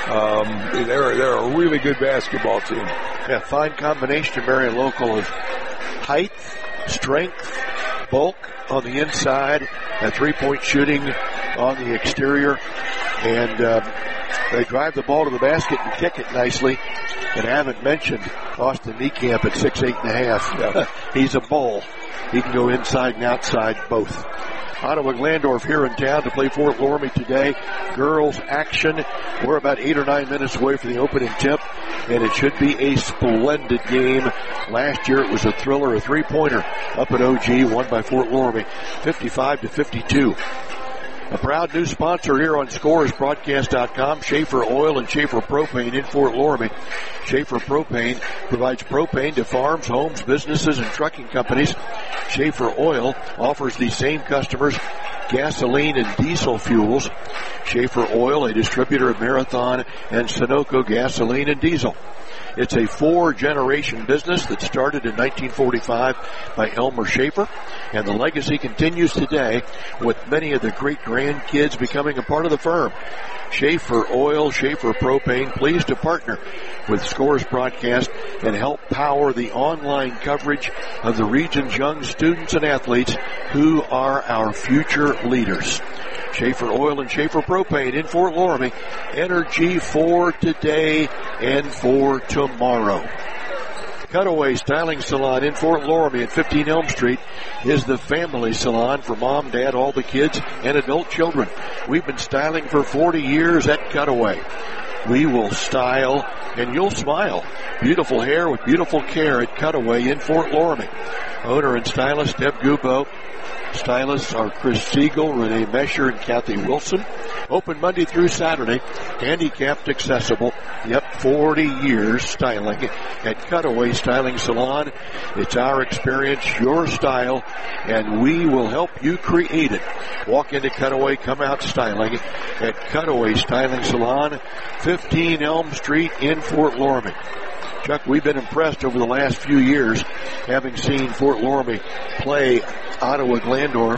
They're a really good basketball team. Yeah, fine combination of Marion Local of height, strength, bulk on the inside, and 3-point shooting on the exterior. And they drive the ball to the basket and kick it nicely. And I haven't mentioned Austin Niekamp at 6'8.5". Yeah. He's a bull. He can go inside and outside both. Ottawa Glandorf here in town to play Fort Loramie today. Girls action. We're about 8 or 9 minutes away from the opening tip, and it should be a splendid game. Last year it was a thriller, a 3-pointer up at OG, won by Fort Loramie, 55-52. A proud new sponsor here on ScoresBroadcast.com, Schaefer Oil and Schaefer Propane in Fort Loramie. Schaefer Propane provides propane to farms, homes, businesses, and trucking companies. Schaefer Oil offers the same customers gasoline and diesel fuels. Schaefer Oil, a distributor of Marathon and Sunoco gasoline and diesel. It's a 4-generation business that started in 1945 by Elmer Schaefer, and the legacy continues today with many of the great-grandkids becoming a part of the firm. Schaefer Oil, Schaefer Propane, pleased to partner with Scores Broadcast and help power the online coverage of the region's young students and athletes who are our future leaders. Schaefer Oil and Schaefer Propane in Fort Loramie. Energy for today and for tomorrow. Cutaway Styling Salon in Fort Loramie at 15 Elm Street is the family salon for mom, dad, all the kids, and adult children. We've been styling for 40 years at Cutaway. We will style and you'll smile. Beautiful hair with beautiful care at Cutaway in Fort Loramie. Owner and stylist Deb Gubo. Stylists are Chris Siegel, Renee Mesher, and Kathy Wilson. Open Monday through Saturday. Handicapped accessible. Yep, 40 years styling at Cutaway Styling Salon. It's our experience, your style, and we will help you create it. Walk into Cutaway, come out styling at Cutaway Styling Salon, 15 Elm Street in Fort Loramie. Chuck, we've been impressed over the last few years, having seen Fort Loramie play Ottawa Glandorf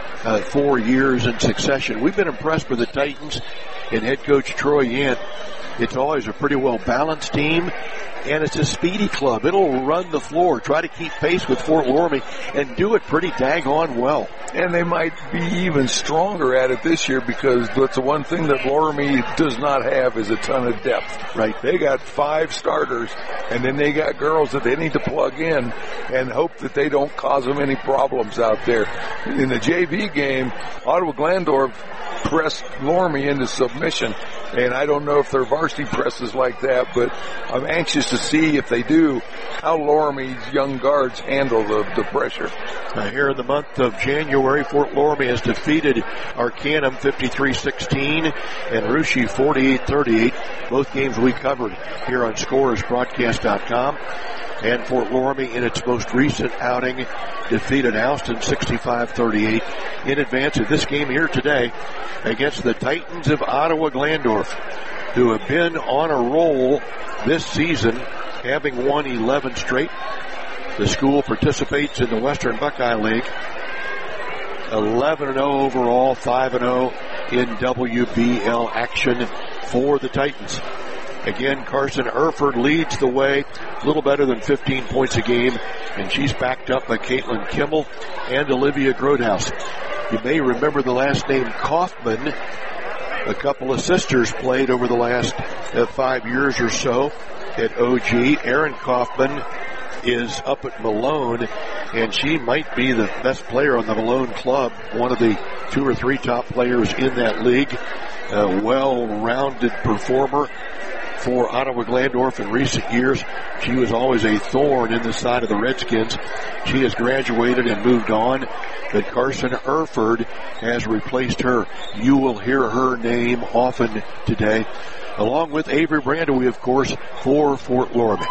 4 years in succession. We've been impressed with the Titans and head coach Troy Yant. It's always a pretty well-balanced team, and it's a speedy club. It'll run the floor, try to keep pace with Fort Loramie, and do it pretty daggone well. And they might be even stronger at it this year because that's the one thing that Loramie does not have is a ton of depth. Right. They got 5 starters, and then they got girls that they need to plug in and hope that they don't cause them any problems out there. In the JV game, Ottawa Glandorf pressed Loramie into submission, and I don't know if their varsity presses like that, but I'm anxious to see if they do how Loramie's young guards handle the pressure. Here in the month of January, Fort Loramie has defeated Arcanum 53-16 and Russia 48-38. Both games we covered here on ScorersBroadcast.com. And Fort Loramie, in its most recent outing, defeated Houston 65-38 in advance of this game here today against the Titans of Ottawa Glandorf, who have been on a roll this season, having won 11 straight. The school participates in the Western Buckeye League. 11-0 overall, 5-0 in WBL action for the Titans. Again, Carson Erford leads the way, a little better than 15 points a game, and she's backed up by Caitlin Kimmel and Olivia Grodhaus. You may remember the last name Kaufman. A couple of sisters played over the last 5 years or so at OG. Erin Kaufman is up at Malone, and she might be the best player on the Malone club, one of the 2 or 3 top players in that league. A well-rounded performer for Ottawa Glandorf in recent years. She was always a thorn in the side of the Redskins. She has graduated and moved on, but Carson Erford has replaced her. You will hear her name often today, along with Avery Brandowy, of course, for Fort Loramie.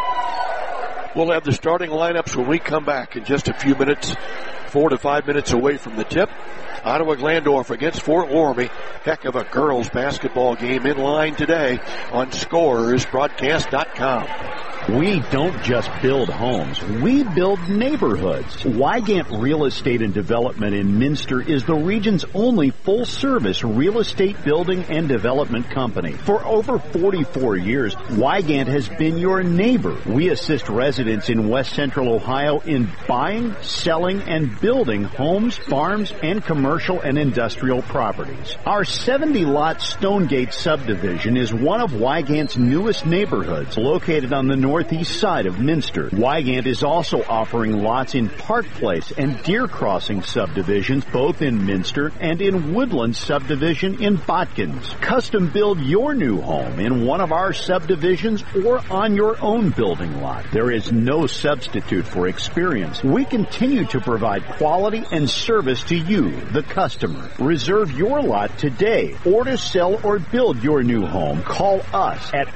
We'll have the starting lineups when we come back in just a few minutes, 4 to 5 minutes away from the tip. Ottawa Glandorf against Fort Loramie. Heck of a girls basketball game in line today on ScorersBroadcast.com. We don't just build homes, we build neighborhoods. Wygant Real Estate and Development in Minster is the region's only full-service real estate building and development company. For over 44 years, Wygant has been your neighbor. We assist residents in West Central Ohio in buying, selling, and building homes, farms, and commercial and industrial properties. Our 70-lot Stonegate subdivision is one of Wygant's newest neighborhoods, located on the northeast side of Minster. Wygant is also offering lots in Park Place and Deer Crossing subdivisions, both in Minster, and in Woodland subdivision in Botkins. Custom build your new home in one of our subdivisions or on your own building lot. There is no substitute for experience. We continue to provide quality and service to you, the customer. Reserve your lot today, or to sell or build your new home, call us at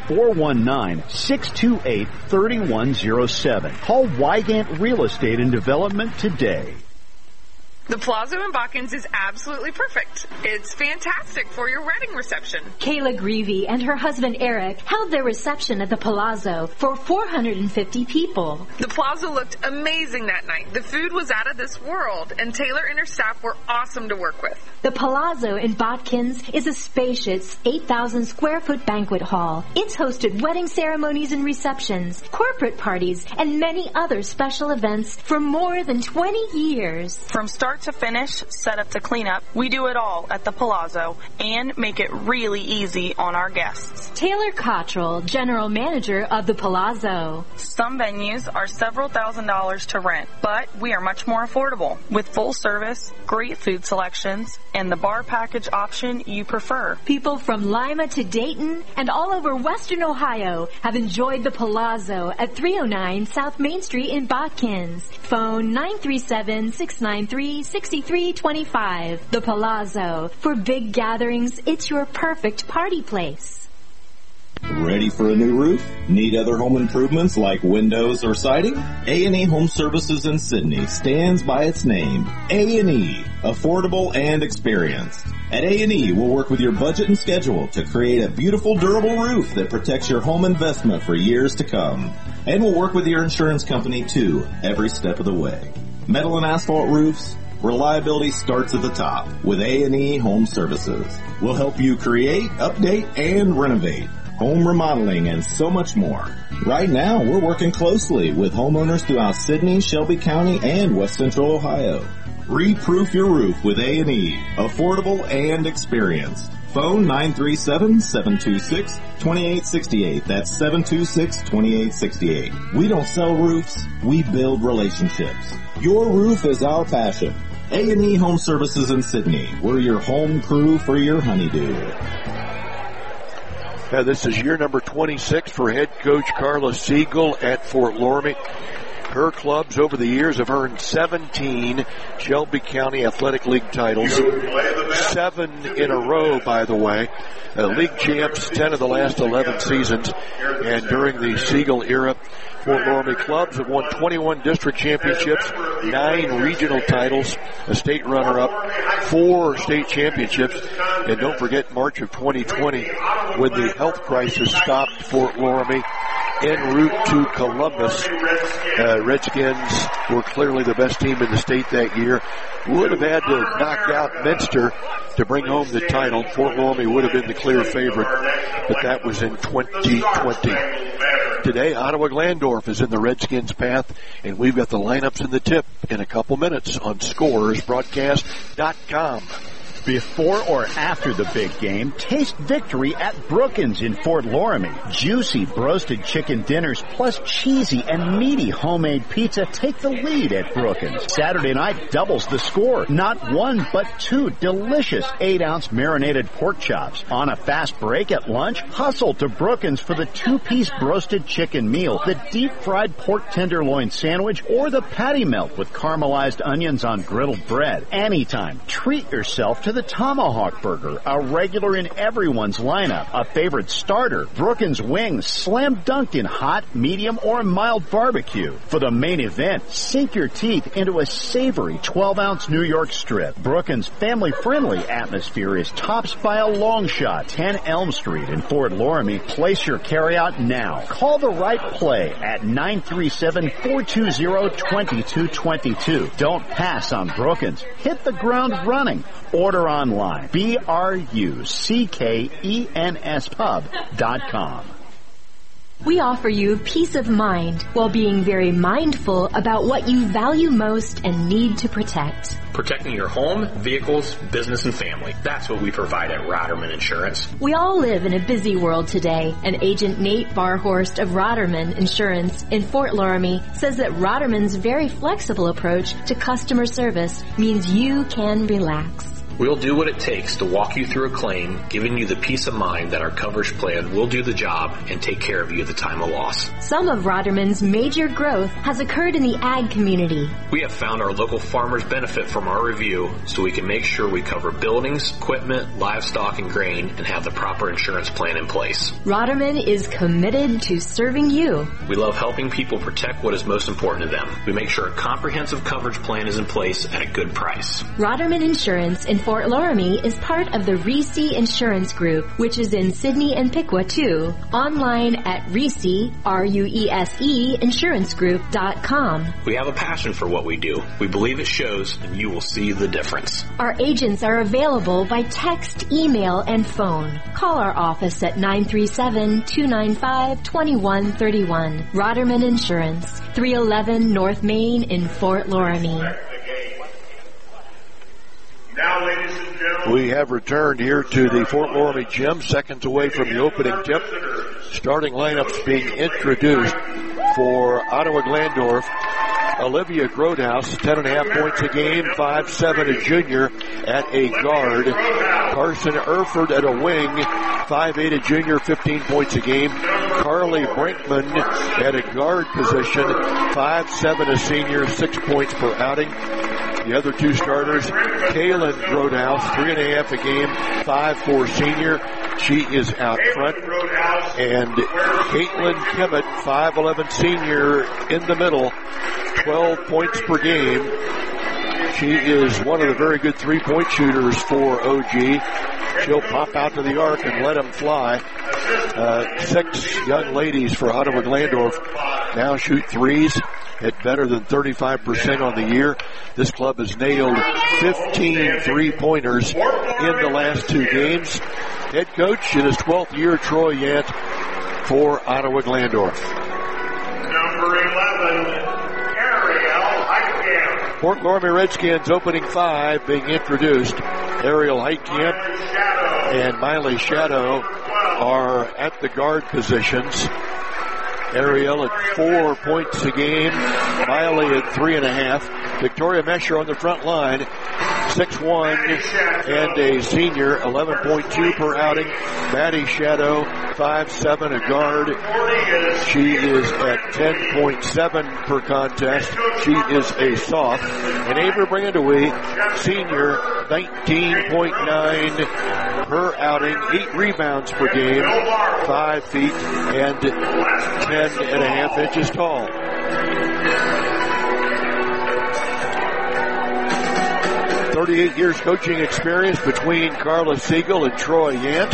419-628-3107. Call Wygant Real Estate and Development today. The Palazzo in Botkins is absolutely perfect. It's fantastic for your wedding reception. Kayla Greavy and her husband Eric held their reception at the Palazzo for 450 people. The Palazzo looked amazing that night. The food was out of this world, and Taylor and her staff were awesome to work with. The Palazzo in Botkins is a spacious 8,000 square foot banquet hall. It's hosted wedding ceremonies and receptions, corporate parties, and many other special events for more than 20 years. From start to finish, set up to clean up, we do it all at the Palazzo and make it really easy on our guests. Taylor Cottrell, General Manager of the Palazzo. Some venues are several $1,000s to rent, but we are much more affordable with full service, great food selections, and the bar package option you prefer. People from Lima to Dayton and all over Western Ohio have enjoyed the Palazzo at 309 South Main Street in Botkins. Phone 937-693-6325. The Palazzo. For big gatherings, it's your perfect party place. Ready for a new roof? Need other home improvements like windows or siding? A&E Home Services in Sydney stands by its name. A&E. Affordable and experienced. At A&E, we'll work with your budget and schedule to create a beautiful, durable roof that protects your home investment for years to come. And we'll work with your insurance company, too, every step of the way. Metal and asphalt roofs? Reliability starts at the top with A&E Home Services. We'll help you create, update, and renovate. home remodeling, and so much more. Right now, we're working closely with homeowners throughout Sidney, Shelby County, and West Central Ohio. Re-proof your roof with A&E. Affordable and experienced. Phone 937-726-2868. That's 726-2868. We don't sell roofs, we build relationships. Your roof is our passion. A&E Home Services in Sidney. We're your home crew for your honeydew. This is year number 26 for head coach Carla Siegel at Fort Loramie. Her clubs over the years have earned 17 Shelby County Athletic League titles. 7 in a row, by the way. League champs 10 of the last 11 seasons. And during the Siegel era, Fort Loramie clubs have won 21 district championships, 9 regional titles, a state runner-up, 4 state championships. And don't forget March of 2020 when the health crisis stopped Fort Loramie en route to Columbus. Redskins were clearly the best team in the state that year. Would have had to knock out Minster to bring home the title. Fort Loramie would have been the clear favorite, but that was in 2020. Today, Ottawa Glandorf is in the Redskins' path, and we've got the lineups in the tip in a couple minutes on ScorersBroadcast.com. Before or after the big game, taste victory at Brookins in Fort Loramie. Juicy broasted chicken dinners plus cheesy and meaty homemade pizza take the lead at Brookins. Saturday night doubles the score. Not 1, but 2 delicious 8-ounce marinated pork chops. On a fast break at lunch, hustle to Brookins for the 2-piece broasted chicken meal, the deep-fried pork tenderloin sandwich, or the patty melt with caramelized onions on griddled bread. Anytime, treat yourself to the Tomahawk Burger, a regular in everyone's lineup, a favorite starter. Brookins wings, slam dunked in hot, medium, or mild barbecue. For the main event, sink your teeth into a savory 12-ounce New York strip. Brookins' family-friendly atmosphere is topped by a long shot, 10 Elm Street in Fort Loramie. Place your carryout now. Call the right play at 937-420-2222. Don't pass on Brookins. Hit the ground running. Order online. BRUCKENS We offer you peace of mind while being very mindful about what you value most and need to protect. Protecting your home, vehicles, business, and family. That's what we provide at Roderman Insurance. We all live in a busy world today, and Agent Nate Barhorst of Roderman Insurance in Fort Loramie says that Roderman's very flexible approach to customer service means you can relax. We'll do what it takes to walk you through a claim, giving you the peace of mind that our coverage plan will do the job and take care of you at the time of loss. Some of Roderman's major growth has occurred in the ag community. We have found our local farmers benefit from our review, so we can make sure we cover buildings, equipment, livestock, and grain, and have the proper insurance plan in place. Roderman is committed to serving you. We love helping people protect what is most important to them. We make sure a comprehensive coverage plan is in place at a good price. Roderman Insurance in Fort Loramie is part of the Reese Insurance Group, which is in Sidney and Piqua too. Online at Reese, RUESE, insurancegroup.com. We have a passion for what we do. We believe it shows, and you will see the difference. Our agents are available by text, email, and phone. Call our office at 937-295-2131. Roderman Insurance, 311 North Main in Fort Loramie. Now, ladies and gentlemen, we have returned here to the Fort Loramie Gym, seconds away from the opening tip. Starting lineups being introduced for Ottawa Glandorf. Olivia Grodhouse, 10.5 points a game, 5'7", a junior at a guard. Carson Erford at a wing, 5'8", a junior, 15 points a game. Carly Brinkman at a guard position, 5'7", a senior, 6 points per outing. The other two starters, Kaylin Grodhouse, 3.5 a game, 5'4", senior. She is out front. And Caitlin Kimmett, 5'11", senior, in the middle, 12 points per game. She is one of the very good three-point shooters for OG. She'll pop out to the arc and let them fly. 6 young ladies for Ottawa Glandorf now shoot threes at better than 35% on the year. This club has nailed 15 three-pointers in the last 2 games. Head coach in his 12th year, Troy Yant for Ottawa Glandorf. Number 11, Ariel Heitkamp. Fort Loramie Redskins opening 5 being introduced. Ariel Heitkamp and Miley Shadow are at the guard positions. Ariel at 4 points a game. Miley at 3.5. Victoria Mesher on the front line. 6'1" and a senior, 11.2 per outing. Maddie Shadow, 5'7", a guard. She is at 10.7 per contest. She is a soft. And Ava Brandewee, senior, 19.9 per outing, 8 rebounds per game, 5 feet and 10.5 inches tall. 38 years coaching experience between Carla Siegel and Troy Yant.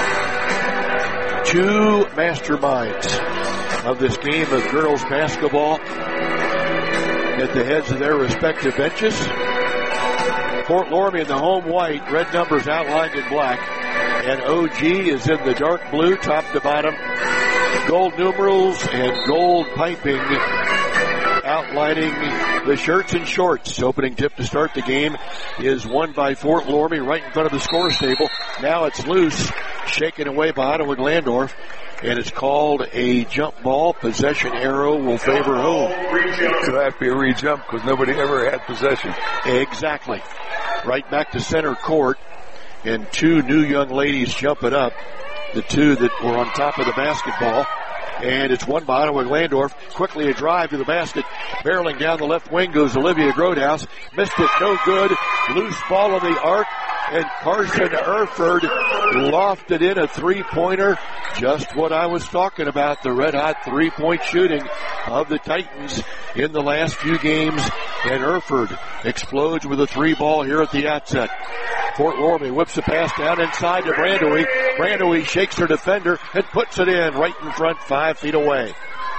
2 masterminds of this game of girls basketball at the heads of their respective benches. Fort Loramie in the home white, red numbers outlined in black. And OG is in the dark blue, top to bottom. Gold numerals and gold piping outlining the shirts and shorts. Opening tip to start the game is won by Fort Loramie right in front of the scores table. Now it's loose, shaken away by Ottawa Glandorf, and it's called a jump ball. Possession arrow will favor home. It'll have to be a re-jump because nobody ever had possession. Exactly. Right back to center court, and 2 new young ladies jumping up. The 2 that were on top of the basketball. And it's won by Ottawa Glandorf. Quickly a drive to the basket. Barreling down the left wing goes Olivia Grodehouse. Missed it, no good. Loose ball on the arc. And Carson Erford lofted in a 3-pointer. Just what I was talking about, the red-hot 3-point shooting of the Titans in the last few games. And Erford explodes with a 3-ball here at the outset. Fort Loramie whips the pass down inside to Brandewee. Brandewee shakes her defender and puts it in right in front, 5 feet away.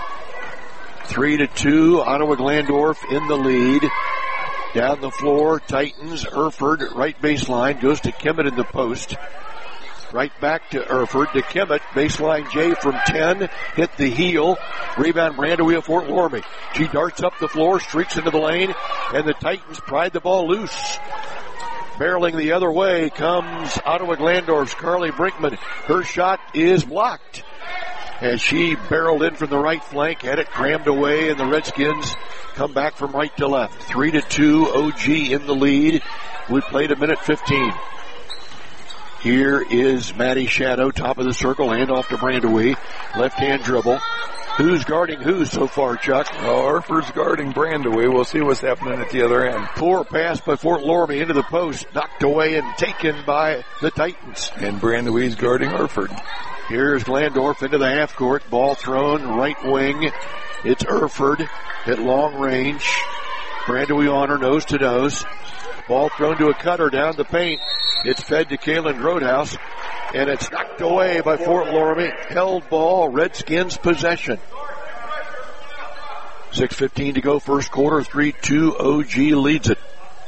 3-2, Ottawa Glandorf in the lead. Down the floor, Titans, Erford, right baseline, goes to Kimmett in the post. Right back to Erford, to Kimmett, baseline J from 10, hit the heel, rebound Brandewee of Fort Loramie. She darts up the floor, streaks into the lane, and the Titans pried the ball loose. Barreling the other way comes Ottawa Glandorf's Carly Brinkman. Her shot is blocked as she barreled in from the right flank, had it crammed away, and the Redskins come back from right to left. 3-2, OG in the lead. We played 1:15. Here is Maddie Shadow, top of the circle, hand off to Brandewee. Left-hand dribble. Who's guarding who so far, Chuck? Oh, Erford's guarding Brandewee. We'll see what's happening at the other end. Poor pass by Fort Loramie into the post, knocked away and taken by the Titans. And Brandewee's guarding Erford. Here's Glandorf into the half court. Ball thrown right wing. It's Erford at long range. Brandewee on her, nose to nose. Ball thrown to a cutter down the paint. It's fed to Kaylin Grodehouse. And it's knocked away by Fort Loramie. Held ball, Redskins possession. 6:15 to go, first quarter, 3-2, OG leads it.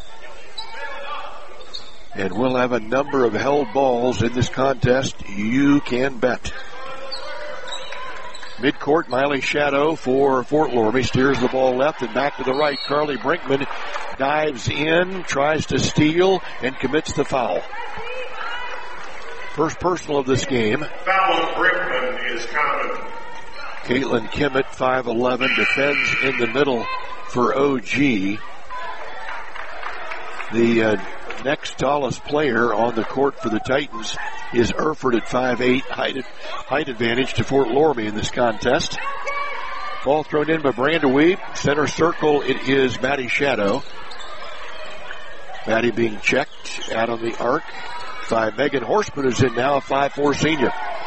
And we'll have a number of held balls in this contest, you can bet. Midcourt, Miley Shadow for Fort Loramie steers the ball left and back to the right. Carly Brinkman dives in, tries to steal, and commits the foul. First personal of this game. Foul Brinkman is counted. Caitlin Kimmett, 5'11", defends in the middle for OG. The next tallest player on the court for the Titans is Erford at 5'8", height advantage to Fort Loramie in this contest. Ball thrown in by Brandewee. Center circle, it is Maddie Shadow. Maddie being checked out on the arc by Megan Horseman, who's in now, a 5'4" senior.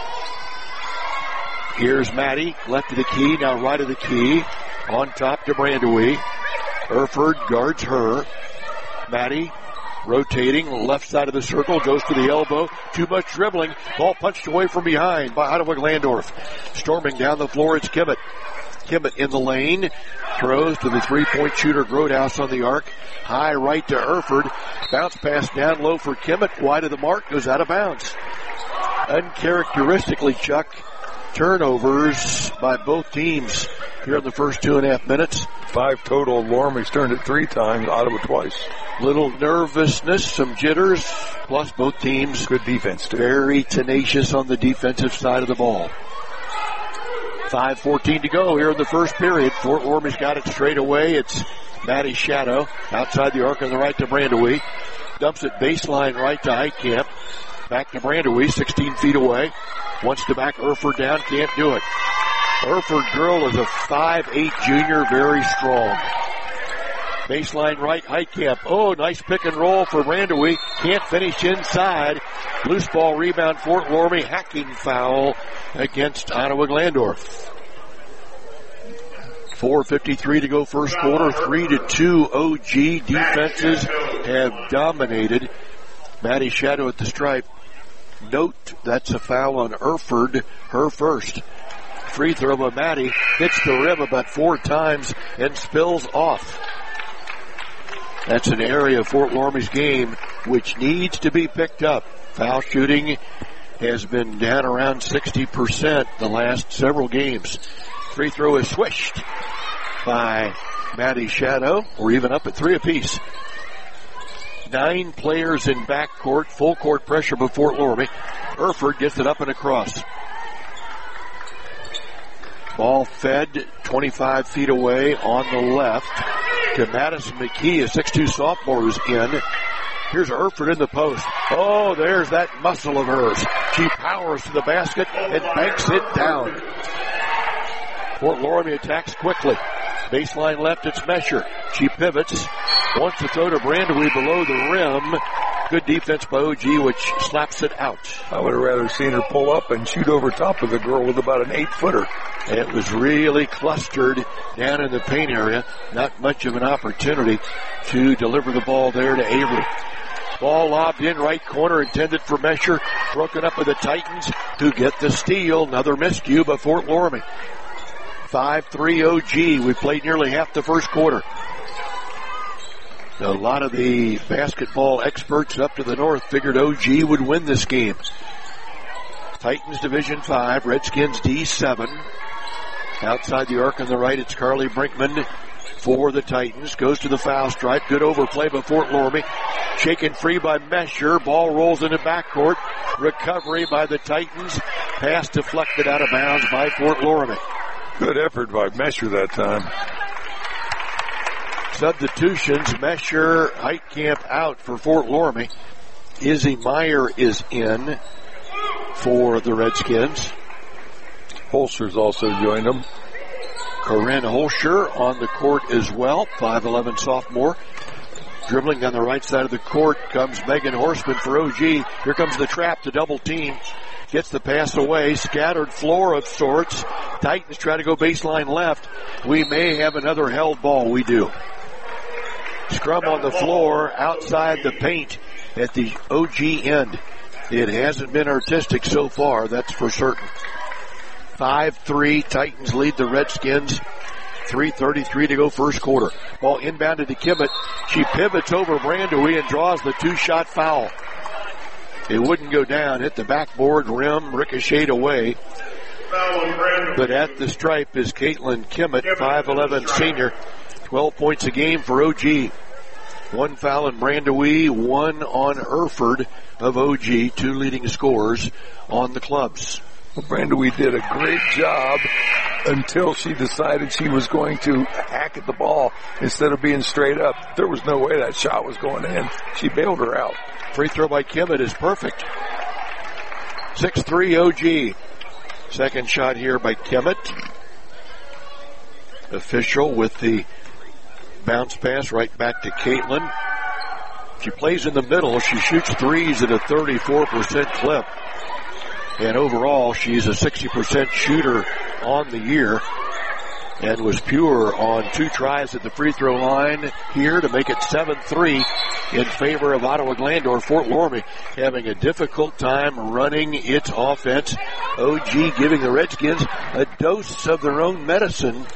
Here's Maddie, left of the key, now right of the key. On top to Brandewee. Erford guards her. Maddie rotating, left side of the circle, goes to the elbow. Too much dribbling. Ball punched away from behind by Ottawa Glandorf. Storming down the floor, it's Kimmett. Kimmett in the lane. Throws to the three-point shooter, Grodehouse on the arc. High right to Erford. Bounce pass down low for Kimmett. Wide of the mark, goes out of bounds. Uncharacteristically, Chuck, turnovers by both teams here in the first 2.5 minutes. 5 total. Loramie's turned it 3 times, Ottawa twice. Little nervousness, some jitters, plus both teams. Good defense, too. Very tenacious on the defensive side of the ball. 5:14 to go here in the first period. Fort Loramie's got it straight away. It's Maddie Shadow outside the arc on the right to Brandewee. Dumps it baseline right to Heitkamp. Back to Brandewee, 16 feet away. Wants to back Erford down, can't do it. Erford girl is a 5'8" junior, very strong. Baseline right, Heitkamp. Oh, nice pick and roll for Brandewee. Can't finish inside. Loose ball rebound, Fort Loramie. Hacking foul against Ottawa Glandorf. 4:53 to go first quarter. 3-2 OG. Defenses have dominated. Maddie Shadow at the stripe. Note that's a foul on Erford, her first. Free throw by Maddie. Hits the rim about 4 times and spills off. That's an area of Fort Loramie's game which needs to be picked up. Foul shooting has been down around 60% the last several games. Free throw is swished by Maddie Shadow. We're even up at 3 apiece. 9 players in backcourt, full court pressure by Fort Loramie. Erford gets it up and across. Ball fed 25 feet away on the left to Madison McKee, a 6'2" sophomore who's in. Here's Erford in the post. Oh, there's that muscle of hers. She powers to the basket and banks it down. Fort Loramie attacks quickly. Baseline left, it's Mesher. She pivots. Wants to throw to Brandewee below the rim. Good defense by OG, which slaps it out. I would have rather seen her pull up and shoot over top of the girl with about an 8-footer. It was really clustered down in the paint area. Not much of an opportunity to deliver the ball there to Avery. Ball lobbed in right corner, intended for Mesher. Broken up by the Titans, who get the steal. Another miscue by Fort Loramie. 5-3 OG. We played nearly half the first quarter. A lot of the basketball experts up to the north figured OG would win this game. Titans Division 5, Redskins D7. Outside the arc on the right, it's Carly Brinkman for the Titans. Goes to the foul stripe. Good overplay by Fort Loramie. Shaken free by Mesher. Ball rolls into backcourt. Recovery by the Titans. Pass deflected out of bounds by Fort Loramie. Good effort by Mesher that time. Substitutions, Mesher, Heitkamp out for Fort Loramie. Izzy Meyer is in for the Redskins. Holscher's also joined them. Corinne Holscher on the court as well, 5'11" sophomore. Dribbling on the right side of the court comes Megan Horseman for OG. Here comes the trap to double team. Gets the pass away. Scattered floor of sorts. Titans try to go baseline left. We may have another held ball. We do. Scrum on the floor outside the paint at the OG end. It hasn't been artistic so far, that's for certain. 5-3, Titans lead the Redskins. 3:33 to go first quarter. Ball inbounded to Kimmett. She pivots over Brandewee and draws the 2-shot foul. It wouldn't go down, hit the backboard rim, ricocheted away. But at the stripe is Caitlin Kimmett, 5'11" senior. 12 points a game for OG. 1 foul in Brandewee, 1 on Erford of OG, 2 leading scorers on the clubs. Well, Brandewee did a great job until she decided she was going to hack at the ball instead of being straight up. There was no way that shot was going in. She bailed her out. Free throw by Kimmett is perfect. 6-3 OG. Second shot here by Kimmett. Official with the bounce pass right back to Caitlin. She plays in the middle. She shoots threes at a 34% clip. And overall, she's a 60% shooter on the year and was pure on 2 tries at the free throw line here to make it 7-3 in favor of Ottawa Glandorf. Fort Loramie having a difficult time running its offense. OG giving the Redskins a dose of their own medicine.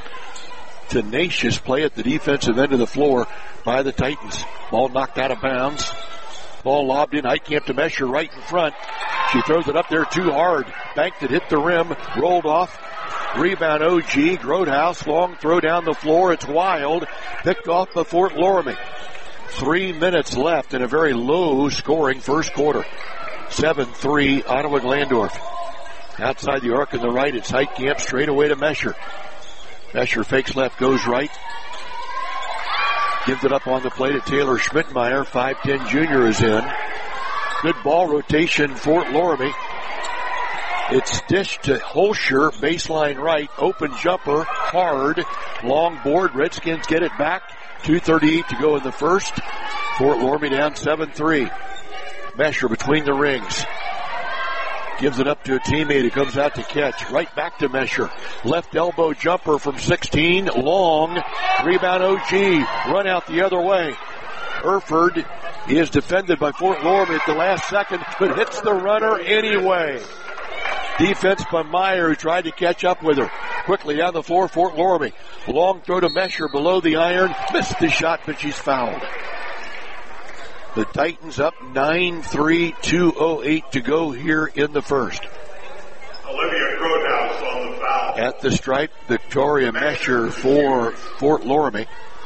Tenacious play at the defensive end of the floor by the Titans. Ball knocked out of bounds. Ball lobbed in. Heitkamp to Mesher right in front. She throws it up there too hard. Banked it, hit the rim, rolled off. Rebound OG. Grodehouse, long throw down the floor. It's Wild. Picked off by Fort Loramie. 3 minutes left in a very low-scoring first quarter. 7-3, Ottawa Glandorf. Outside the arc on the right, it's Heitkamp straight away to Mesher. Mesher fakes left, goes right. Gives it up on the play to Taylor Schmidtmeyer. 5'10" junior is in. Good ball rotation, Fort Loramie. It's dished to Holscher, baseline right, open jumper, hard, long board. Redskins get it back. 2:38 to go in the first. Fort Loramie down 7-3. Mesher between the rings. Gives it up to a teammate who comes out to catch. Right back to Mesher. Left elbow jumper from 16. Long. Rebound OG. Run out the other way. Erford is defended by Fort Loramie at the last second, but hits the runner anyway. Defense by Meyer, who tried to catch up with her. Quickly down the floor, Fort Loramie. Long throw to Mesher below the iron. Missed the shot, but she's fouled. The Titans up 9-3, 2:08 to go here in the first. Olivia Grodehouse on the foul. At the stripe, Victoria Mesher for Fort Loramie.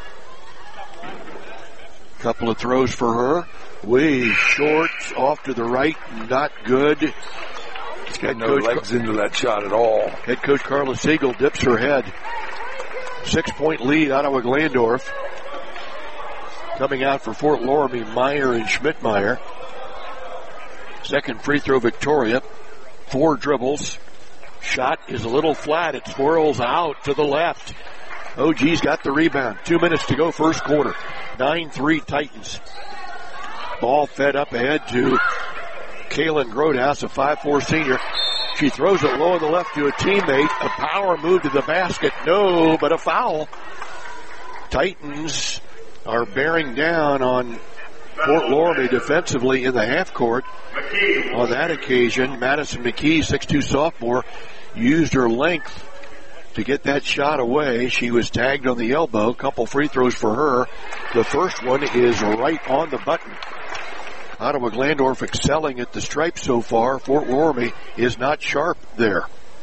Couple of throws for her. Way short, off to the right, not good. She's got no legs into that shot at all. Head coach Carla Siegel dips her head. 6-point lead, Ottawa Glandorf. Coming out for Fort Loramie, Meyer and Schmidtmeyer. Second free throw, Victoria. 4 dribbles. Shot is a little flat. It swirls out to the left. OG's got the rebound. 2 minutes to go, first quarter. 9-3 Titans. Ball fed up ahead to Kaylin Grodehouse, a 5'4" senior. She throws it low on the left to a teammate. A power move to the basket. No, but a foul. Titans are bearing down on Fort Loramie defensively in the half court. On that occasion, Madison McKee, 6'2" sophomore, used her length to get that shot away. She was tagged on the elbow. Couple free throws for her. The first one is right on the button. Ottawa Glandorf excelling at the stripe so far. Fort Loramie is not sharp there.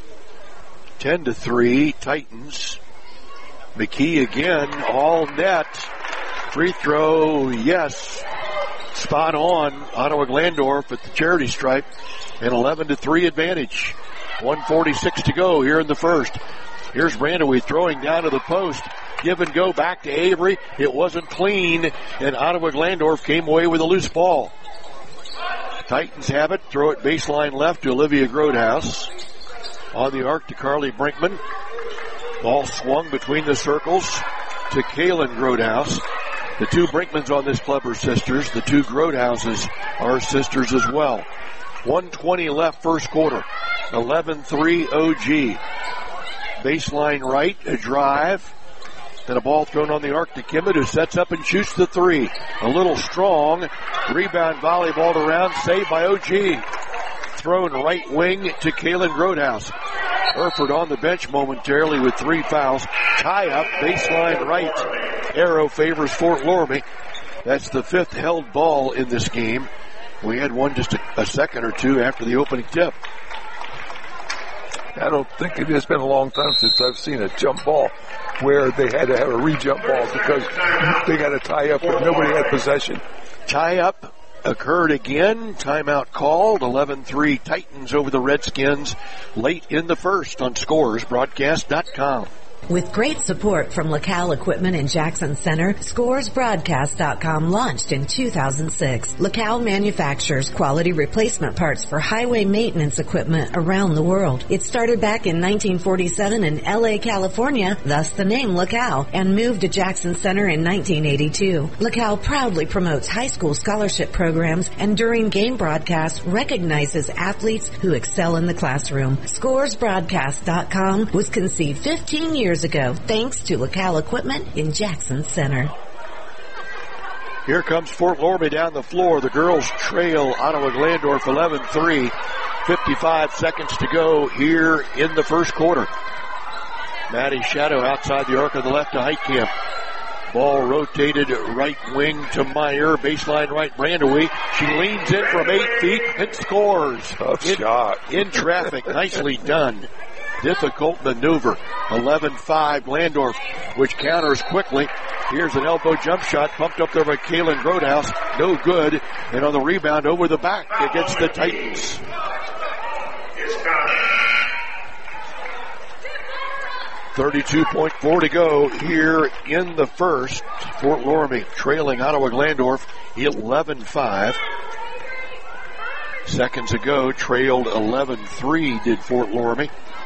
10-3 Titans. McKee again, all net. Free throw, yes. Spot on. Ottawa Glandorf at the charity stripe. An 11-3 advantage. 1:46 to go here in the first. Here's Brandaway throwing down to the post. Give and go back to Avery. It wasn't clean, and Ottawa Glandorf came away with a loose ball. Titans have it. Throw it baseline left to Olivia Grodehouse. On the arc to Carly Brinkman. Ball swung between the circles to Kaylin Grodehouse. The two Brinkmans on this club are sisters. The two Grodehouses are sisters as well. 1:20 left first quarter. 11-3 OG. Baseline right, a drive. Then a ball thrown on the arc to Kimmett, who sets up and shoots the three. A little strong. Rebound volleyballed around, saved by OG. Thrown right wing to Kaylin Grodehouse. Erford on the bench momentarily with 3 fouls. Tie up, baseline right. Arrow favors Fort Loramie. That's the 5th held ball in this game. We had one just a second or two after the opening tip. I don't think it has been a long time since I've seen a jump ball where they had to have a re-jump ball because they got to tie up but nobody had possession. Tie up occurred again. Timeout called. 11-3 Titans over the Redskins late in the first on ScoresBroadcast.com. With great support from LaCal Equipment in Jackson Center, ScoresBroadcast.com launched in 2006. LaCal manufactures quality replacement parts for highway maintenance equipment around the world. It started back in 1947 in LA, California, thus the name LaCal, and moved to Jackson Center in 1982. LaCal proudly promotes high school scholarship programs and during game broadcasts recognizes athletes who excel in the classroom. ScoresBroadcast.com was conceived 15 years ago, thanks to LaCal Equipment in Jackson Center. Here comes Fort Loramie down the floor. The girls trail Ottawa Glandorf 11-3. 55 seconds to go here in the first quarter. Maddie Shadow outside the arc on the left to Heitkamp. Ball rotated right wing to Meyer. Baseline right, Brandewee. She leans in from 8 feet and scores. Tough shot. In traffic. Nicely done. Difficult maneuver. 11-5 Glandorf, which counters quickly. Here's an elbow jump shot pumped up there by Kaylin Grodhouse. No good. And on the rebound over the back against the Titans. 32.4 to go here in the first. Fort Loramie trailing Ottawa Glandorf 11-5. Seconds ago, trailed 11-3 did Fort Loramie.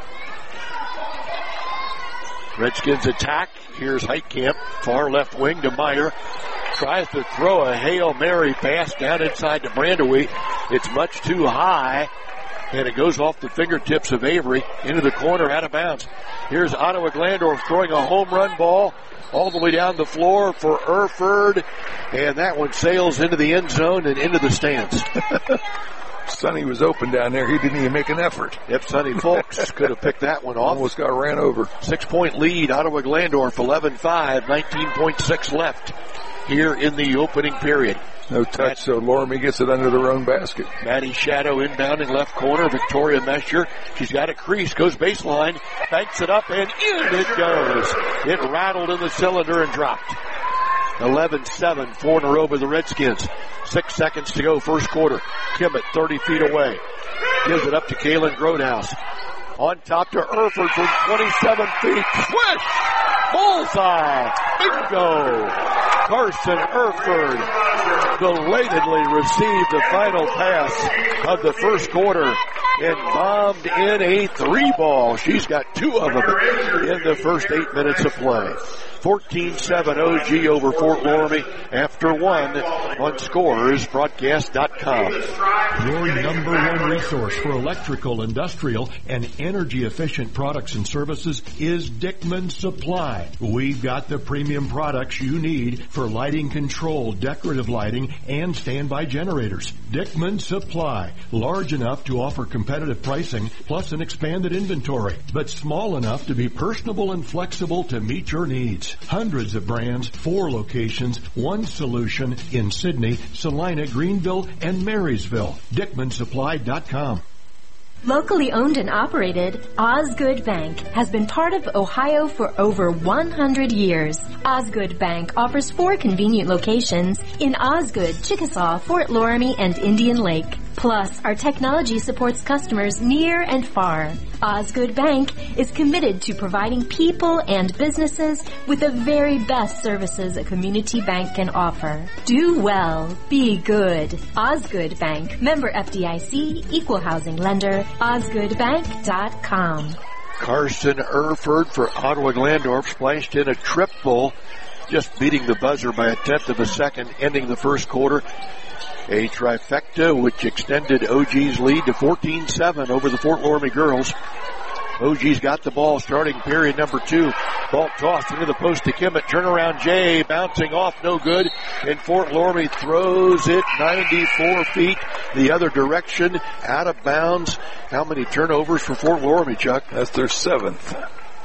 Redskins attack. Here's Heitkamp, far left wing to Meyer. Tries to throw a Hail Mary pass down inside to Brandewee. It's much too high, and it goes off the fingertips of Avery into the corner, out of bounds. Here's Ottawa Glandorf throwing a home run ball all the way down the floor for Erford, and that one sails into the end zone and into the stands. Sonny was open down there. He didn't even make an effort. Yep, Sonny Folks could have picked that one off. Almost got ran over. 6-point lead, Ottawa Glandorf, 11-5, 19.6 left here in the opening period. No touch, so Loramie gets it under their own basket. Maddie Shadow inbounding left corner. Victoria Mesher, she's got a crease, goes baseline, banks it up, and in it goes. It rattled in the cylinder and dropped. 11-7, 4 in a row by the Redskins. 6 seconds to go, first quarter. Kimmett 30 feet away. Gives it up to Kaylin Grodhouse. On top to Erford from 27 feet. Swish! Bullseye! Bingo! Carson Erford belatedly received the final pass of the first quarter and bombed in a 3-ball. She's got 2 of them in the first 8 minutes of play. 14-7 OG over Fort Loramie after 1 on ScoresBroadcast.com. Your number one resource for electrical, industrial, and energy-efficient products and services is Dickman Supply. We've got the premium products you need for lighting control, decorative lighting, and standby generators. Dickman Supply, large enough to offer competitive pricing plus an expanded inventory, but small enough to be personable and flexible to meet your needs. Hundreds of brands, 4 locations, 1 solution in Sydney, Salina, Greenville, and Marysville. DickmanSupply.com. Locally owned and operated, Osgood Bank has been part of Ohio for over 100 years. Osgood Bank offers 4 convenient locations in Osgood, Chickasaw, Fort Loramie, and Indian Lake. Plus, our technology supports customers near and far. Osgood Bank is committed to providing people and businesses with the very best services a community bank can offer. Do well. Be good. Osgood Bank. Member FDIC. Equal housing lender. OsgoodBank.com. Carson Erford for Ottawa Glandorf splashed in a triple, just beating the buzzer by a tenth of a second, ending the first quarter. A trifecta which extended OG's lead to 14-7 over the Fort Loramie girls. OG's got the ball starting period number 2. Ball tossed into the post to Kimmett. Turnaround Jay bouncing off, no good. And Fort Loramie throws it 94 feet the other direction, out of bounds. How many turnovers for Fort Loramie, Chuck? That's their 7th.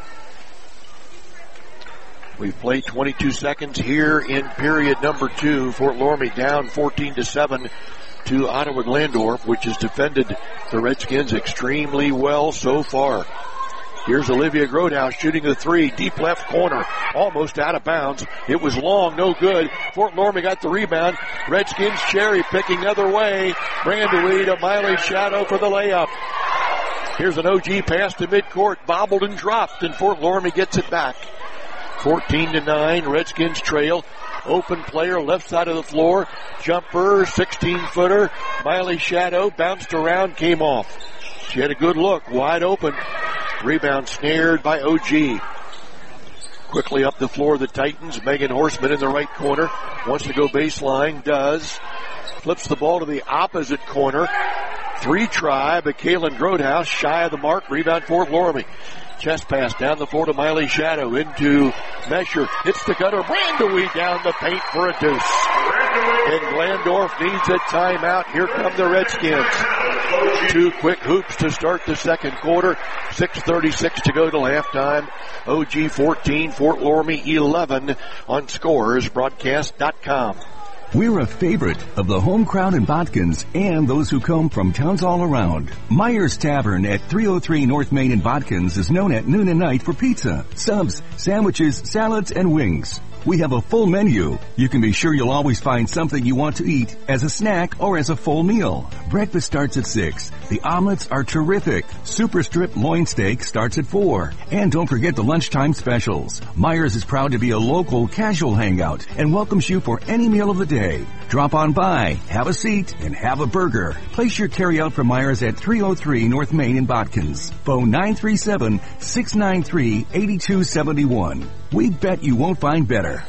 We've played 22 seconds here in period number 2. Fort Loramie down 14-7 to Ottawa Glandorf, which has defended the Redskins extremely well so far. Here's Olivia Grodhouse shooting the 3, deep left corner, almost out of bounds. It was long, no good. Fort Loramie got the rebound. Redskins cherry picking other way. Brandewee to Miley Shadow for the layup. Here's an OG pass to midcourt, bobbled and dropped, and Fort Loramie gets it back. 14-9, Redskins trail. Open player, left side of the floor. Jumper, 16-footer. Miley Shadow bounced around, came off. She had a good look, wide open. Rebound snared by OG. Quickly up the floor, the Titans. Megan Horseman in the right corner. Wants to go baseline, does. Flips the ball to the opposite corner. 3 try, but Kaylin Grodhouse shy of the mark. Rebound Fort Loramie. Chest pass down the floor to Miley Shadow into Mesher. Hits the gutter. Brandewee down the paint for a deuce. And Glandorf needs a timeout. Here come the Redskins. 2 quick hoops to start the second quarter. 6:36 to go till halftime. OG 14, Fort Loramie 11 on scoresbroadcast.com. We're a favorite of the home crowd in Botkins and those who come from towns all around. Myers Tavern at 303 North Main in Botkins is known at noon and night for pizza, subs, sandwiches, salads, and wings. We have a full menu. You can be sure you'll always find something you want to eat as a snack or as a full meal. Breakfast starts at 6. The omelets are terrific. Super strip loin steak starts at 4. And don't forget the lunchtime specials. Myers is proud to be a local casual hangout and welcomes you for any meal of the day. Drop on by, have a seat, and have a burger. Place your carryout from Myers at 303 North Main in Botkins. Phone 937-693-8271. We bet you won't find better.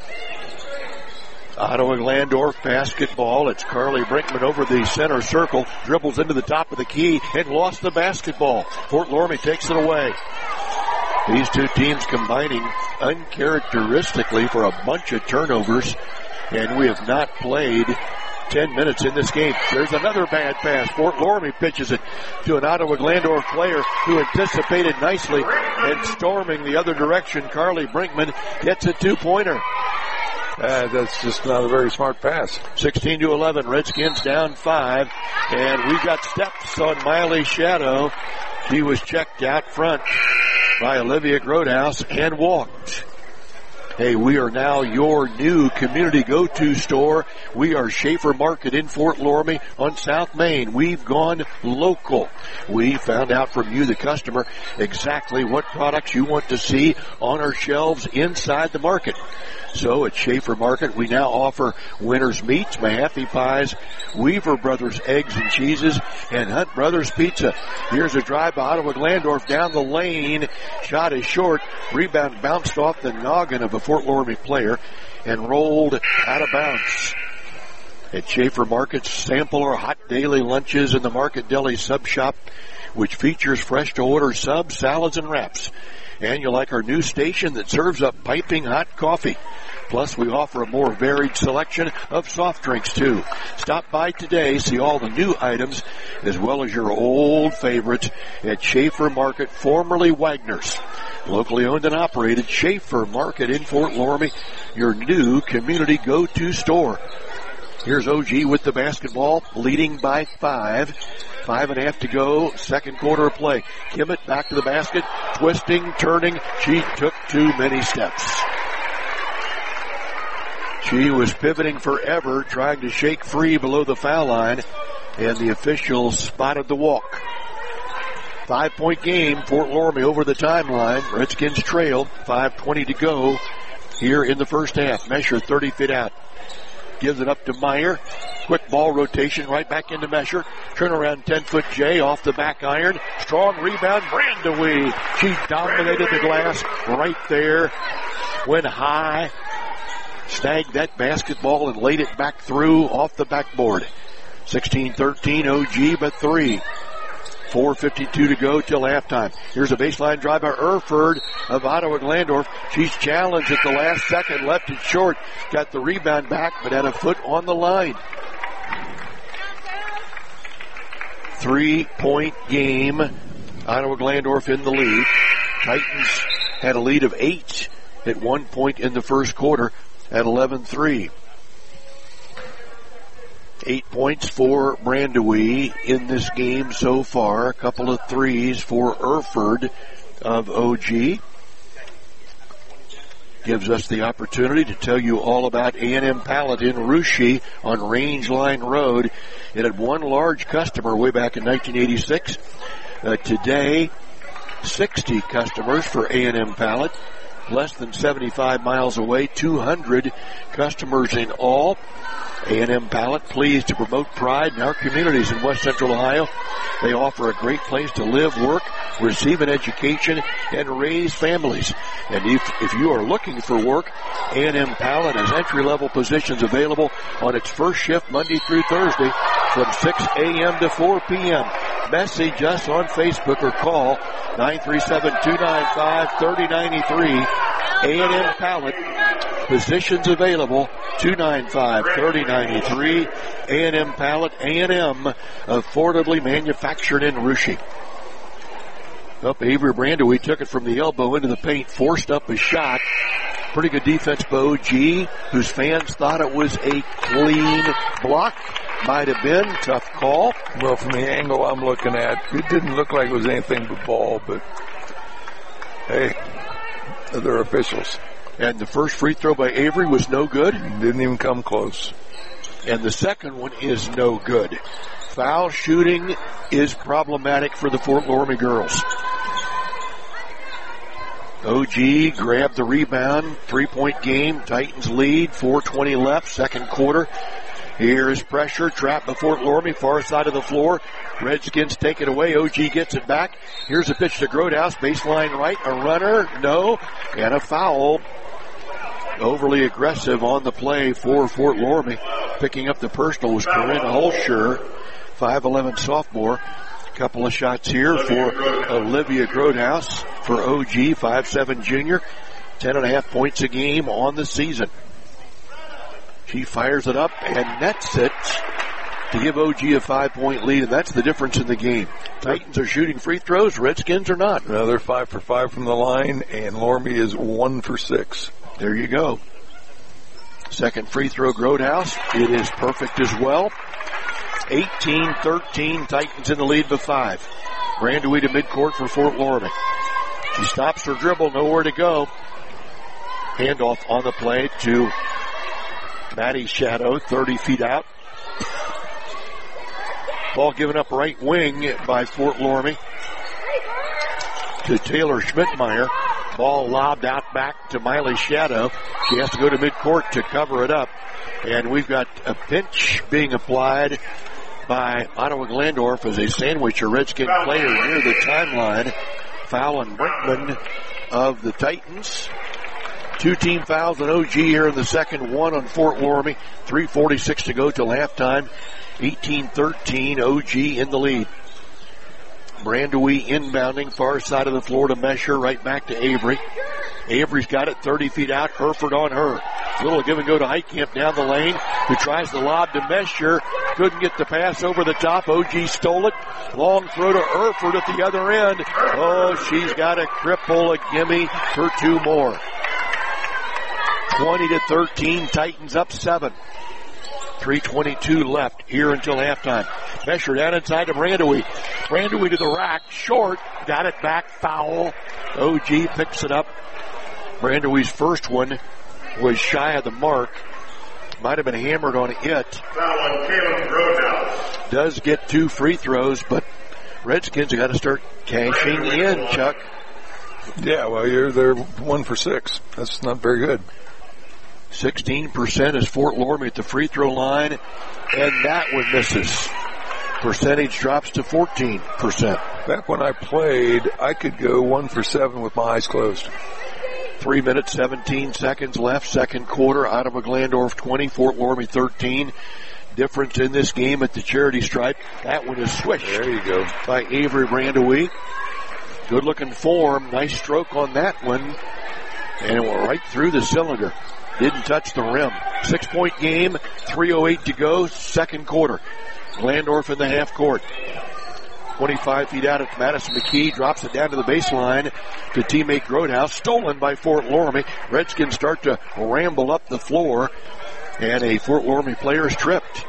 Ottawa Glandorf basketball. It's Carly Brinkman over the center circle, dribbles into the top of the key and lost the basketball. Fort Loramie takes it away. These two teams combining uncharacteristically for a bunch of turnovers, and we have not played 10 minutes in this game. There's another bad pass. Fort Loramie pitches it to an Ottawa Glandorf player who anticipated nicely, and storming the other direction, Carly Brinkman gets a 2-pointer. That's just not a very smart pass. 16-11, Redskins down 5, and we got steps on Miley Shadow. She was checked out front by Olivia Grodehouse and walked. Hey, we are now your new community go-to store. We are Schaefer Market in Fort Loramie on South Main. We've gone local. We found out from you, the customer, exactly what products you want to see on our shelves inside the market. So at Schaefer Market, we now offer Winter's Meats, Mahaffey Pies, Weaver Brothers Eggs and Cheeses, and Hunt Brothers Pizza. Here's a drive by Ottawa Glandorf down the lane. Shot is short. Rebound bounced off the noggin of a Fort Loramie player and rolled out of bounds. At Schaefer Market, sample our hot daily lunches in the Market Deli Sub Shop, which features fresh-to-order subs, salads, and wraps. And you'll like our new station that serves up piping hot coffee. Plus, we offer a more varied selection of soft drinks, too. Stop by today, see all the new items, as well as your old favorites at Schaefer Market, formerly Wagner's. Locally owned and operated, Schaefer Market in Fort Loramie, your new community go-to store. Here's OG with the basketball, leading by 5. 5.5 to go, second quarter of play. Kimmett back to the basket, twisting, turning. She took too many steps. She was pivoting forever, trying to shake free below the foul line, and the officials spotted the walk. 5-point game, Fort Loramie over the timeline. Redskins trail, 5:20 to go here in the first half. Mesher 30 feet out. Gives it up to Meyer. Quick ball rotation right back into Mesher. Turnaround 10-foot J off the back iron. Strong rebound. Brandaway. She dominated the glass right there. Went high. Snagged that basketball and laid it back through off the backboard. 16-13, OG but 3. 4:52 to go till halftime. Here's a baseline drive by Erford of Ottawa Glandorf. She's challenged at the last second, left it short. Got the rebound back, but had a foot on the line. 3-point game. Ottawa Glandorf in the lead. Titans had a lead of 8 at one point in the first quarter at 11-3. 8 points for Brandaway in this game so far. A couple of threes for Erford of OG. Gives us the opportunity to tell you all about A&M Pallet in Russia on Range Line Road. It had one large customer way back in 1986. Today, 60 customers for A&M Pallet. Less than 75 miles away, 200 customers in all. A&M Pallet, pleased to promote pride in our communities in West Central Ohio. They offer a great place to live, work, receive an education, and raise families. And if you are looking for work, A&M Pallet has entry-level positions available on its first shift Monday through Thursday from 6 a.m. to 4 p.m. Message us on Facebook or call 937-295-3093. A&M Pallet Positions available, 295-3093. A&M Pallet, A&M, affordably manufactured in Russia. Up Avery Brandewie took it from the elbow into the paint, forced up a shot. Pretty good defense by OG, whose fans thought it was a clean block. Might have been. Tough call. Well, from the angle I'm looking at, it didn't look like it was anything but ball, but hey, they're officials. And the first free throw by Avery was no good. Didn't even come close. And the second one is no good. Foul shooting is problematic for the Fort Loramie girls. OG grabbed the rebound. 3-point game. Titans lead. 4:20 left. Second quarter. Here is pressure. Trapped by Fort Loramie. Far side of the floor. Redskins take it away. OG gets it back. Here's a pitch to Grodhouse. Baseline right. A runner. No. And a foul. Overly aggressive on the play for Fort Loramie. Picking up the personal was Corinne Holscher, 5'11" sophomore. Couple of shots here for Olivia Grodhouse. For OG, 5'7" junior. 10.5 points a game on the season. She fires it up and nets it to give OG a 5-point lead, and that's the difference in the game. Titans are shooting free throws. Redskins are not. No, they're 5 for 5 from the line, and Loramie is 1 for 6. There you go. Second free throw, Grodhouse. It is perfect as well. 18-13, Titans in the lead by 5. Brandewie to midcourt for Fort Loramie. She stops her dribble, nowhere to go. Handoff on the play to Maddie Shadow, 30 feet out. Ball given up right wing by Fort Loramie to Taylor Schmidtmeyer. Ball lobbed out back to Miley Shadow. She has to go to midcourt to cover it up. And we've got a pinch being applied by Ottawa Glandorf as they sandwich a Redskin player near the timeline. Foul on Brinkman of the Titans. 2 team fouls on OG here in the second. 1 on Fort Loramie. 3:46 to go till halftime. 18-13, OG in the lead. Brandewie inbounding, far side of the floor to Mesher, right back to Avery. Avery's got it 30 feet out, Herford on her. Little give and go to Heitkamp down the lane, who tries the lob to Mesher. Couldn't get the pass over the top. OG stole it. Long throw to Herford at the other end. Oh, she's got a cripple, a gimme for 2 more. 20-13, Titans up 7. 3:22 left here until halftime. Mesher down inside to Brandewie. Brandewie to the rack, short, got it back, foul. OG picks it up. Brandewie's first one was shy of the mark. Might have been hammered on it. Foul on Caleb Grodhouse. Does get 2 free throws, but Redskins have got to start cashing in, Chuck. Yeah, well, they're 1 for 6. That's not very good. 16% is Fort Loramie at the free throw line, and that one misses. Percentage drops to 14%. Back when I played, I could go 1 for 7 with my eyes closed. 3 minutes, 17 seconds left, second quarter. Ottawa Glandorf 20, Fort Loramie 13. Difference in this game at the charity stripe. That one is swished. There you go. By Avery Brandewie. Good looking form. Nice stroke on that one. And it went right through the cylinder. Didn't touch the rim. 6-point game, 3:08 to go, second quarter. Glandorf in the half court. 25 feet out at Madison McKee, drops it down to the baseline to teammate Grodhouse. Stolen by Fort Loramie. Redskins start to ramble up the floor, and a Fort Loramie player is tripped.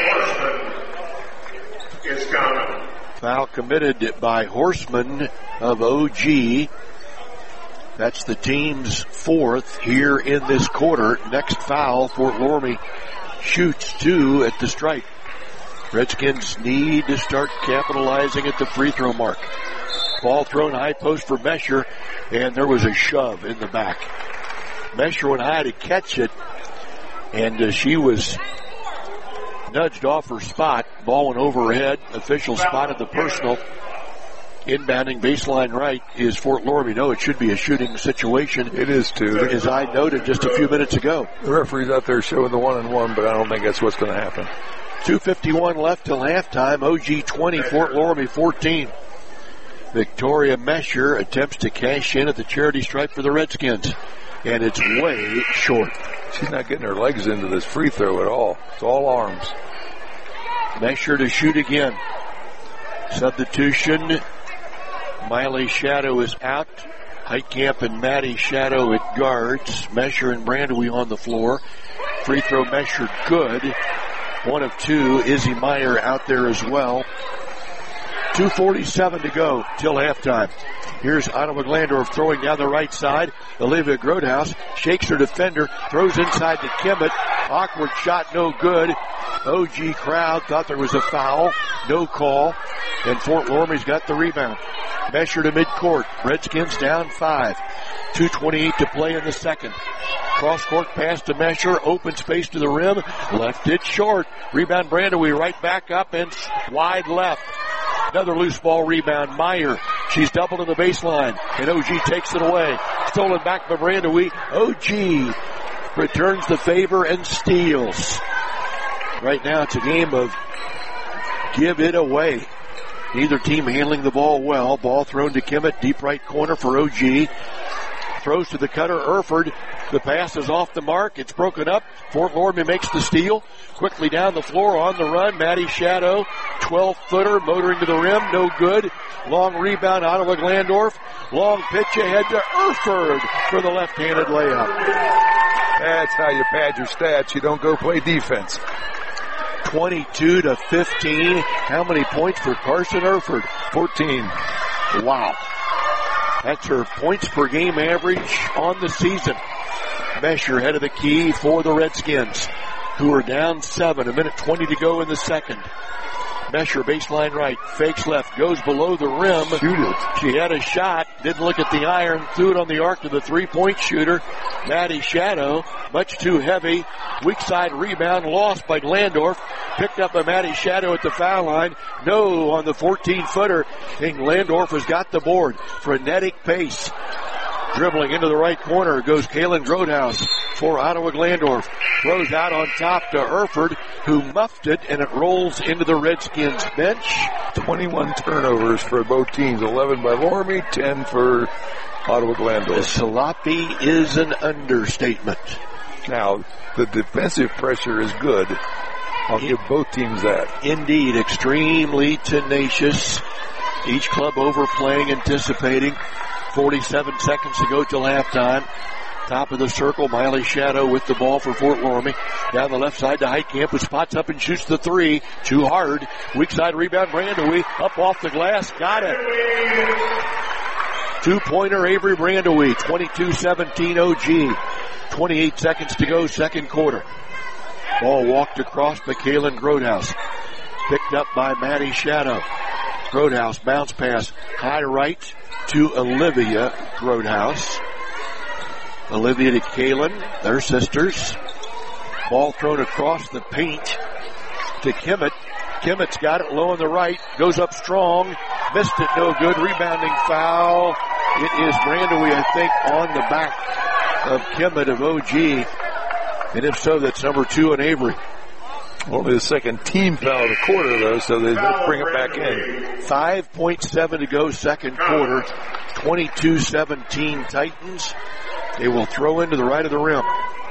Foul committed by Horseman of OG. That's the team's 4th here in this quarter. Next foul, Fort Loramie shoots 2 at the stripe. Redskins need to start capitalizing at the free throw mark. Ball thrown high post for Mesher, and there was a shove in the back. Mesher went high to catch it, and she was nudged off her spot. Ball went over her head. Official spotted the personal. Inbounding baseline right is Fort Loramie. No, it should be a shooting situation. It is too. As I noted just a few minutes ago. The referee's out there showing the 1-on-1, but I don't think that's what's going to happen. 2:51 left till halftime. OG 20, Fort Loramie 14. Victoria Mesher attempts to cash in at the charity stripe for the Redskins. and it's way short. She's not getting her legs into this free throw at all. It's all arms. Mesher to shoot again. Substitution. Miley Shadow is out. Heitkamp and Maddie Shadow at guards. Mesher and Brandewie on the floor. Free throw Mesher good. 1 of 2. Izzy Meyer out there as well. 2:47 to go till halftime. Here's Ottawa Glandorf throwing down the right side. Olivia Grothaus shakes her defender, throws inside to Kimmett. Awkward shot, no good. OG crowd thought there was a foul. No call. And Fort Loramie's got the rebound. Mesher to midcourt. Redskins down 5. 2:28 to play in the second. Cross-court pass to Mesher. Open space to the rim. Left it short. Rebound Brandewie right back up and wide left. Another loose ball rebound. Meyer. She's doubled in the baseline. And OG takes it away. Stolen back by Brandewie. OG returns the favor and steals. Right now it's a game of give it away. Neither team handling the ball well. Ball thrown to Kimmett. Deep right corner for OG. Throws to the cutter, Erford. The pass is off the mark. It's broken up. Fort Loramie makes the steal. Quickly down the floor on the run. Maddie Shadow, 12-footer, motoring to the rim. No good. Long rebound, Ottawa Glandorf. Long pitch ahead to Erford for the left-handed layup. That's how you pad your stats. You don't go play defense. 22-15. How many points for Carson Erford? 14. Wow. That's her points per game average on the season. Mesher head of the key for the Redskins, who are down 7. 1:20 to go in the second. Mesher baseline right, fakes left, goes below the rim. Shoot it. She had a shot, didn't look at the iron, threw it on the arc to the three-point shooter. Maddie Shadow, much too heavy. Weak side rebound, lost by Glandorf. Picked up by Maddie Shadow at the foul line. No on the 14-footer. And Glandorf has got the board. Frenetic pace. Dribbling into the right corner goes Kaylin Grothaus for Ottawa Glandorf. Throws out on top to Erford, who muffed it, and it rolls into the Redskins bench. 21 turnovers for both teams. 11 by Loramie, 10 for Ottawa Glandorf. Sloppy is an understatement. Now, the defensive pressure is good. I'll give both teams that. Indeed, extremely tenacious. Each club overplaying, anticipating. 47 seconds to go till halftime. Top of the circle, Miley Shadow with the ball for Fort Loramie. Down the left side to Heitkamp, who spots up and shoots the three. Too hard. Weak side rebound, Brandewie. Up off the glass. Got it. Two-pointer, Avery Brandewie. 22-17 OG. 28 seconds to go, second quarter. Ball walked across by Kaylin Grothaus. Picked up by Maddie Shadow. Grothaus, bounce pass. High right to Olivia Grothaus. Olivia to Kaylin, their sisters. Ball thrown across the paint to Kimmett. Kimmett's got it low on the right, goes up strong, missed it, no good, rebounding foul. It is Brandewie, I think, on the back of Kimmett of OG. And if so, that's number 2 on Avery. Only the second team foul of the quarter, though, so they bring it back in. 5.7 to go, second quarter. 22-17 Titans. They will throw into the right of the rim.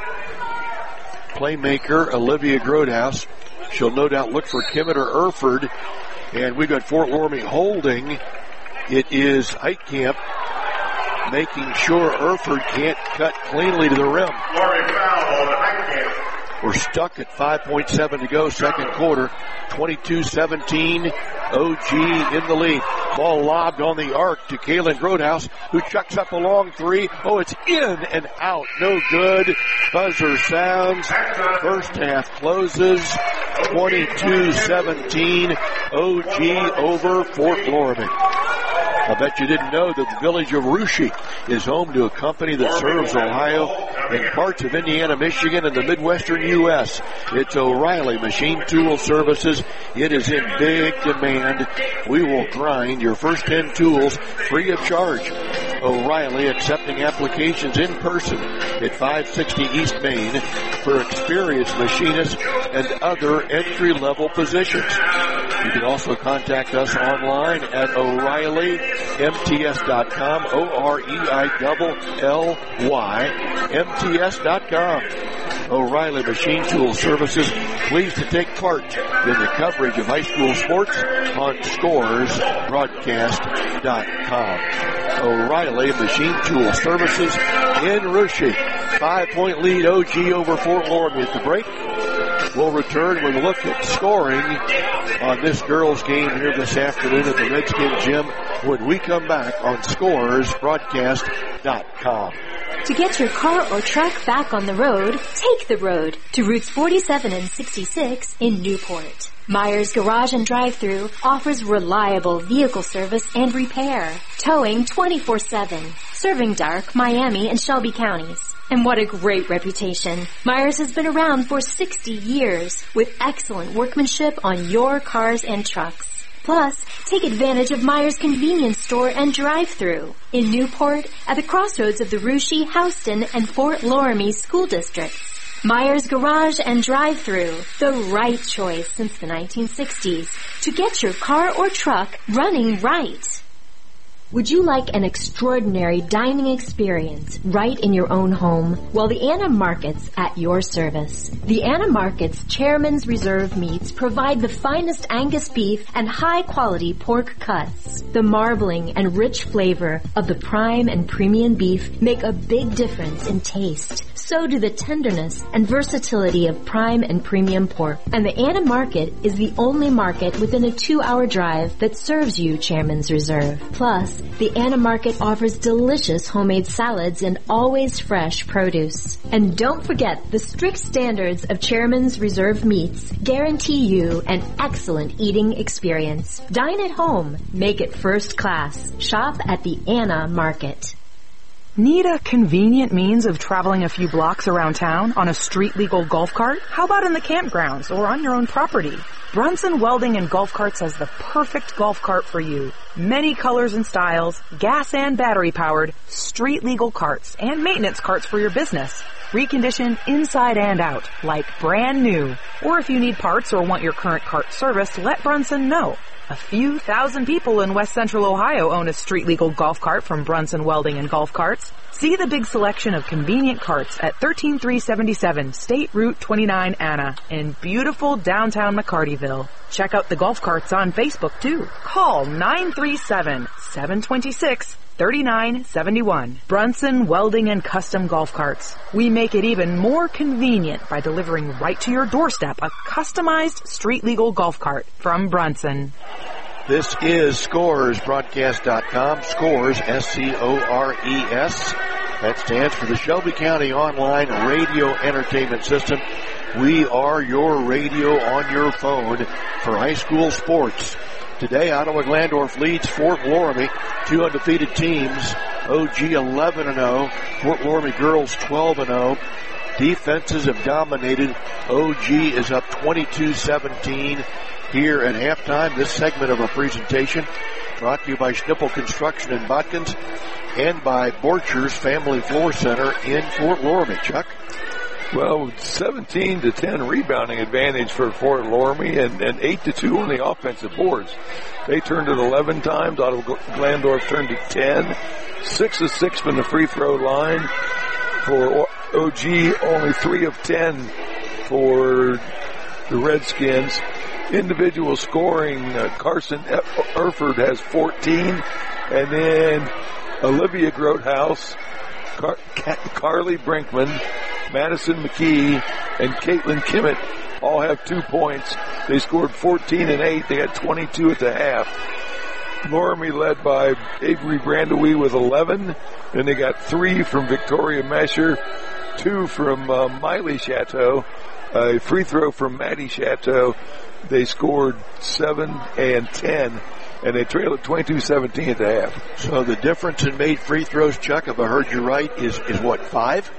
Playmaker, Olivia Grothaus. She'll no doubt look for Kimmett or Erford. And we've got Fort Loramie holding. It is Heitkamp making sure Erford can't cut cleanly to the rim. We're stuck at 5.7 to go, second quarter. 22-17, OG in the lead. Ball lobbed on the arc to Kaylin Grothaus, who chucks up a long three. Oh, it's in and out. No good. Buzzer sounds. First half closes. 22-17, OG over Fort Loramie. I bet you didn't know that the village of Russia is home to a company that serves Ohio and parts of Indiana, Michigan, and the Midwestern U.S. It's O'Reilly Machine Tool Services. It is in big demand. We will grind your first 10 tools free of charge. O'Reilly accepting applications in person at 560 East Main for experienced machinists and other entry-level positions. You can also contact us online at O'ReillyMTS.com, OREILLY.MTS.com. O'Reilly Machine Tool Services, pleased to take part in the coverage of high school sports on ScoresBroadcast.com. O'Reilly Machine Tool Services in Russia. 5-point lead OG over Fort Loramie at the break. We'll return with a look at scoring on this girls' game here this afternoon at the Redskin Gym when we come back on ScoresBroadcast.com. To get your car or truck back on the road, take the road to routes 47 and 66 in Newport. Myers Garage and Drive-Thru offers reliable vehicle service and repair, towing 24/7, serving Dark, Miami, and Shelby counties. And what a great reputation. Myers has been around for 60 years with excellent workmanship on your cars and trucks. Plus, take advantage of Myers Convenience Store and Drive-Thru in Newport at the crossroads of the Russia, Houston, and Fort Loramie school districts. Myers Garage and Drive-Thru, the right choice since the 1960s to get your car or truck running right. Would you like an extraordinary dining experience right in your own home? Well, the Anna Market's at your service. The Anna Market's Chairman's Reserve meats provide the finest Angus beef and high-quality pork cuts. The marbling and rich flavor of the prime and premium beef make a big difference in taste. So do the tenderness and versatility of prime and premium pork. And the Anna Market is the only market within a 2-hour drive that serves you Chairman's Reserve. Plus, the Anna Market offers delicious homemade salads and always fresh produce. And don't forget, the strict standards of Chairman's Reserve meats guarantee you an excellent eating experience. Dine at home. Make it first class. Shop at the Anna Market. Need a convenient means of traveling a few blocks around town on a street-legal golf cart? How about in the campgrounds or on your own property? Brunson Welding and Golf Carts has the perfect golf cart for you. Many colors and styles, gas and battery powered, street-legal carts, and maintenance carts for your business. Reconditioned inside and out, like brand new. Or if you need parts or want your current cart serviced, let Brunson know. A few thousand people in West Central Ohio own a street-legal golf cart from Brunson Welding and Golf Carts. See the big selection of convenient carts at 13377 State Route 29 Anna in beautiful downtown McCartyville. Check out the golf carts on Facebook too. Call 937-726-3971. Brunson Welding and Custom Golf Carts. We make it even more convenient by delivering right to your doorstep a customized street-legal golf cart from Brunson. This is ScoresBroadcast.com. Scores, S-C-O-R-E-S. That stands for the Shelby County Online Radio Entertainment System. We are your radio on your phone for high school sports. Today, Ottawa Glandorf leads Fort Loramie, 2 undefeated teams. OG 11-0, Fort Loramie girls 12-0. Defenses have dominated. OG is up 22-17 here at halftime. This segment of our presentation brought to you by Schnippel Construction in Botkins and by Borchers Family Floor Center in Fort Loramie. Chuck? Well, 17-10 rebounding advantage for Fort Loramie and 8-2 on the offensive boards. They turned it 11 times. Ottawa Glandorf turned it 10. 6 of 6 from the free throw line. For OG, only 3 of 10 for the Redskins. Individual scoring, Carson Erford has 14. And then Olivia Grothaus, Carly Brinkman, Madison McKee, and Caitlin Kimmett all have 2 points. They scored 14 and 8. They had 22 at the half. Loramie led by Avery Brandewie with 11. Then they got 3 from Victoria Mesher, 2 from Miley Chateau, a free throw from Maddie Chateau. They scored 7 and 10. And they trailed at 22-17 at the half. So the difference in made free throws, Chuck, if I heard you right, is what, 5?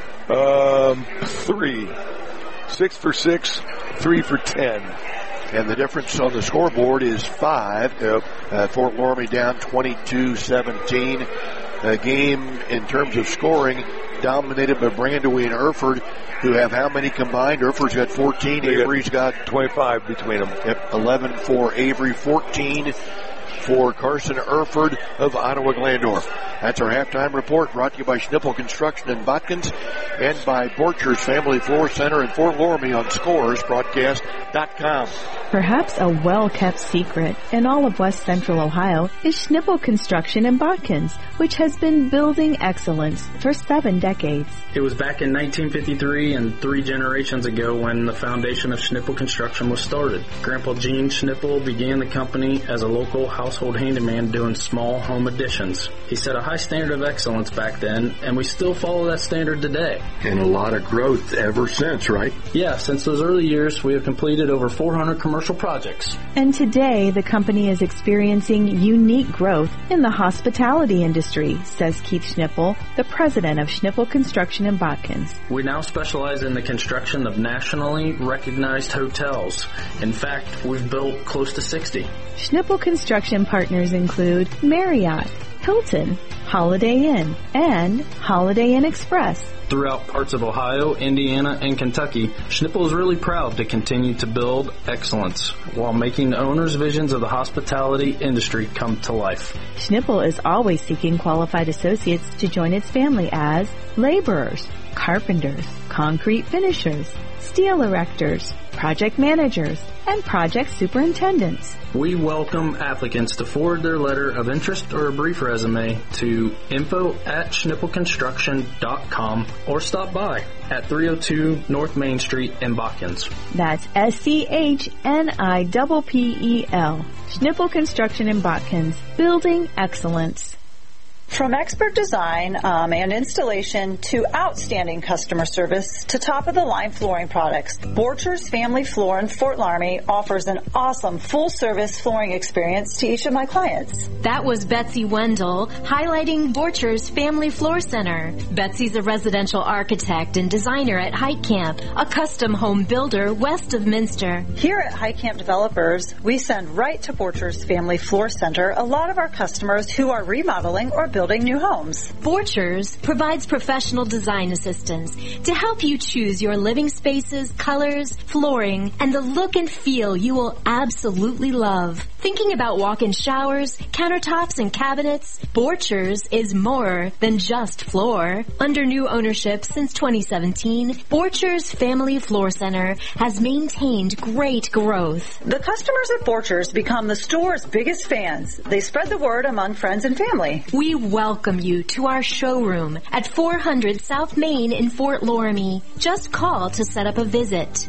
3. 6 for 6, 3 for 10. And the difference on the scoreboard is 5. Fort Loramie down 22-17. A game in terms of scoring dominated by Brandywine and Erford, who have how many combined? Erford's got 14. Avery's got 25 between them. Yep, 11 for Avery, 14 for Carson Erford of Ottawa Glandorf. That's our halftime report, brought to you by Schnippel Construction in Botkins and by Borchers Family Floor Center in Fort Loramie on ScoresBroadcast.com. Perhaps a well-kept secret in all of West Central Ohio is Schnippel Construction in Botkins, which has been building excellence for 7 decades. It was back in 1953 and 3 generations ago when the foundation of Schnippel Construction was started. Grandpa Gene Schnippel began the company as a local household handyman doing small home additions. He set a high standard of excellence back then, and we still follow that standard today. And a lot of growth ever since, right? Yeah, since those early years, we have completed over 400 commercial projects. And today, the company is experiencing unique growth in the hospitality industry, says Keith Schnippel, the president of Schnippel Construction in Botkins. We now specialize in the construction of nationally recognized hotels. In fact, we've built close to 60. Schnippel Construction partners include Marriott, Hilton, Holiday Inn, and Holiday Inn Express. Throughout parts of Ohio, Indiana, and Kentucky, Schnippel is really proud to continue to build excellence while making the owners' visions of the hospitality industry come to life. Schnippel is always seeking qualified associates to join its family as laborers, carpenters, concrete finishers, steel erectors, project managers, and project superintendents. We welcome applicants to forward their letter of interest or a brief resume to info@schnippelconstruction.com or stop by at 302 North Main Street in Botkins. That's SCHNIPPEL. Schnippel Construction in Botkins, building excellence. From expert design and installation to outstanding customer service to top-of-the-line flooring products, Borchers Family Floor in Fort Loramie offers an awesome full-service flooring experience to each of my clients. That was Betsy Wendell highlighting Borchers Family Floor Center. Betsy's a residential architect and designer at Heitkamp, a custom home builder west of Minster. Here at Heitkamp Developers, we send right to Borchers Family Floor Center a lot of our customers who are remodeling or building new homes. Borchers provides professional design assistance to help you choose your living spaces, colors, flooring, and the look and feel you will absolutely love. Thinking about walk-in showers, countertops, and cabinets? Borchers is more than just floor. Under new ownership since 2017, Borchers Family Floor Center has maintained great growth. The customers at Borchers become the store's biggest fans. They spread the word among friends and family. We welcome you to our showroom at 400 South Main in Fort Loramie. Just call to set up a visit.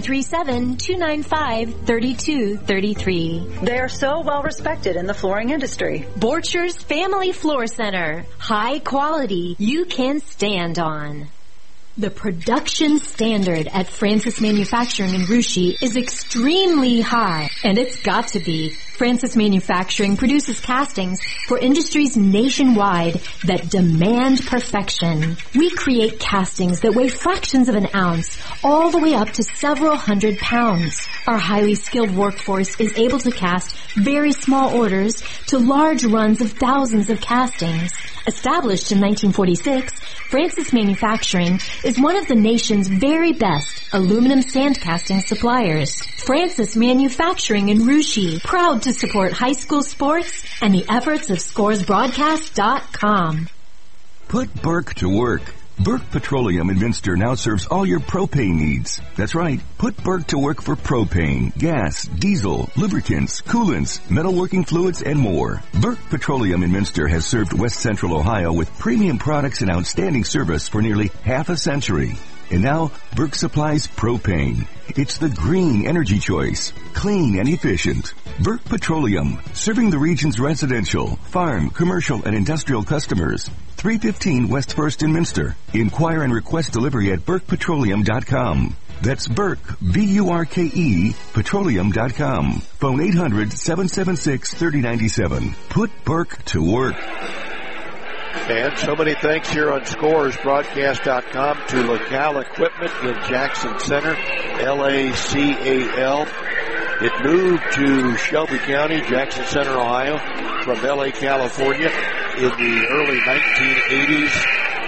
937-295-3233. They are so well respected in the flooring industry. Borchers Family Floor Center. High quality you can stand on. The production standard at Francis Manufacturing in Russia is extremely high, and it's got to be. Francis Manufacturing produces castings for industries nationwide that demand perfection. We create castings that weigh fractions of an ounce, all the way up to several hundred pounds. Our highly skilled workforce is able to cast very small orders to large runs of thousands of castings. Established in 1946, Francis Manufacturing is one of the nation's very best aluminum sand casting suppliers. Francis Manufacturing in Russia, proud to support high school sports and the efforts of ScoresBroadcast.com. Put Burke to work. Burke Petroleum in Minster now serves all your propane needs. That's right. Put Burke to work for propane, gas, diesel, lubricants, coolants, metalworking fluids, and more. Burke Petroleum in Minster has served West Central Ohio with premium products and outstanding service for nearly half a century. And now, Burke supplies propane. It's the green energy choice. Clean and efficient. Burke Petroleum, serving the region's residential, farm, commercial, and industrial customers. 315 West 1st in Minster. Inquire and request delivery at burkepetroleum.com. That's Burke, B-U-R-K-E, petroleum.com. Phone 800-776-3097. Put Burke to work. And so many thanks here on ScoresBroadcast.com to LaCal Equipment in Jackson Center, LACAL. It moved to Shelby County, Jackson Center, Ohio, from LA, California in the early 1980s.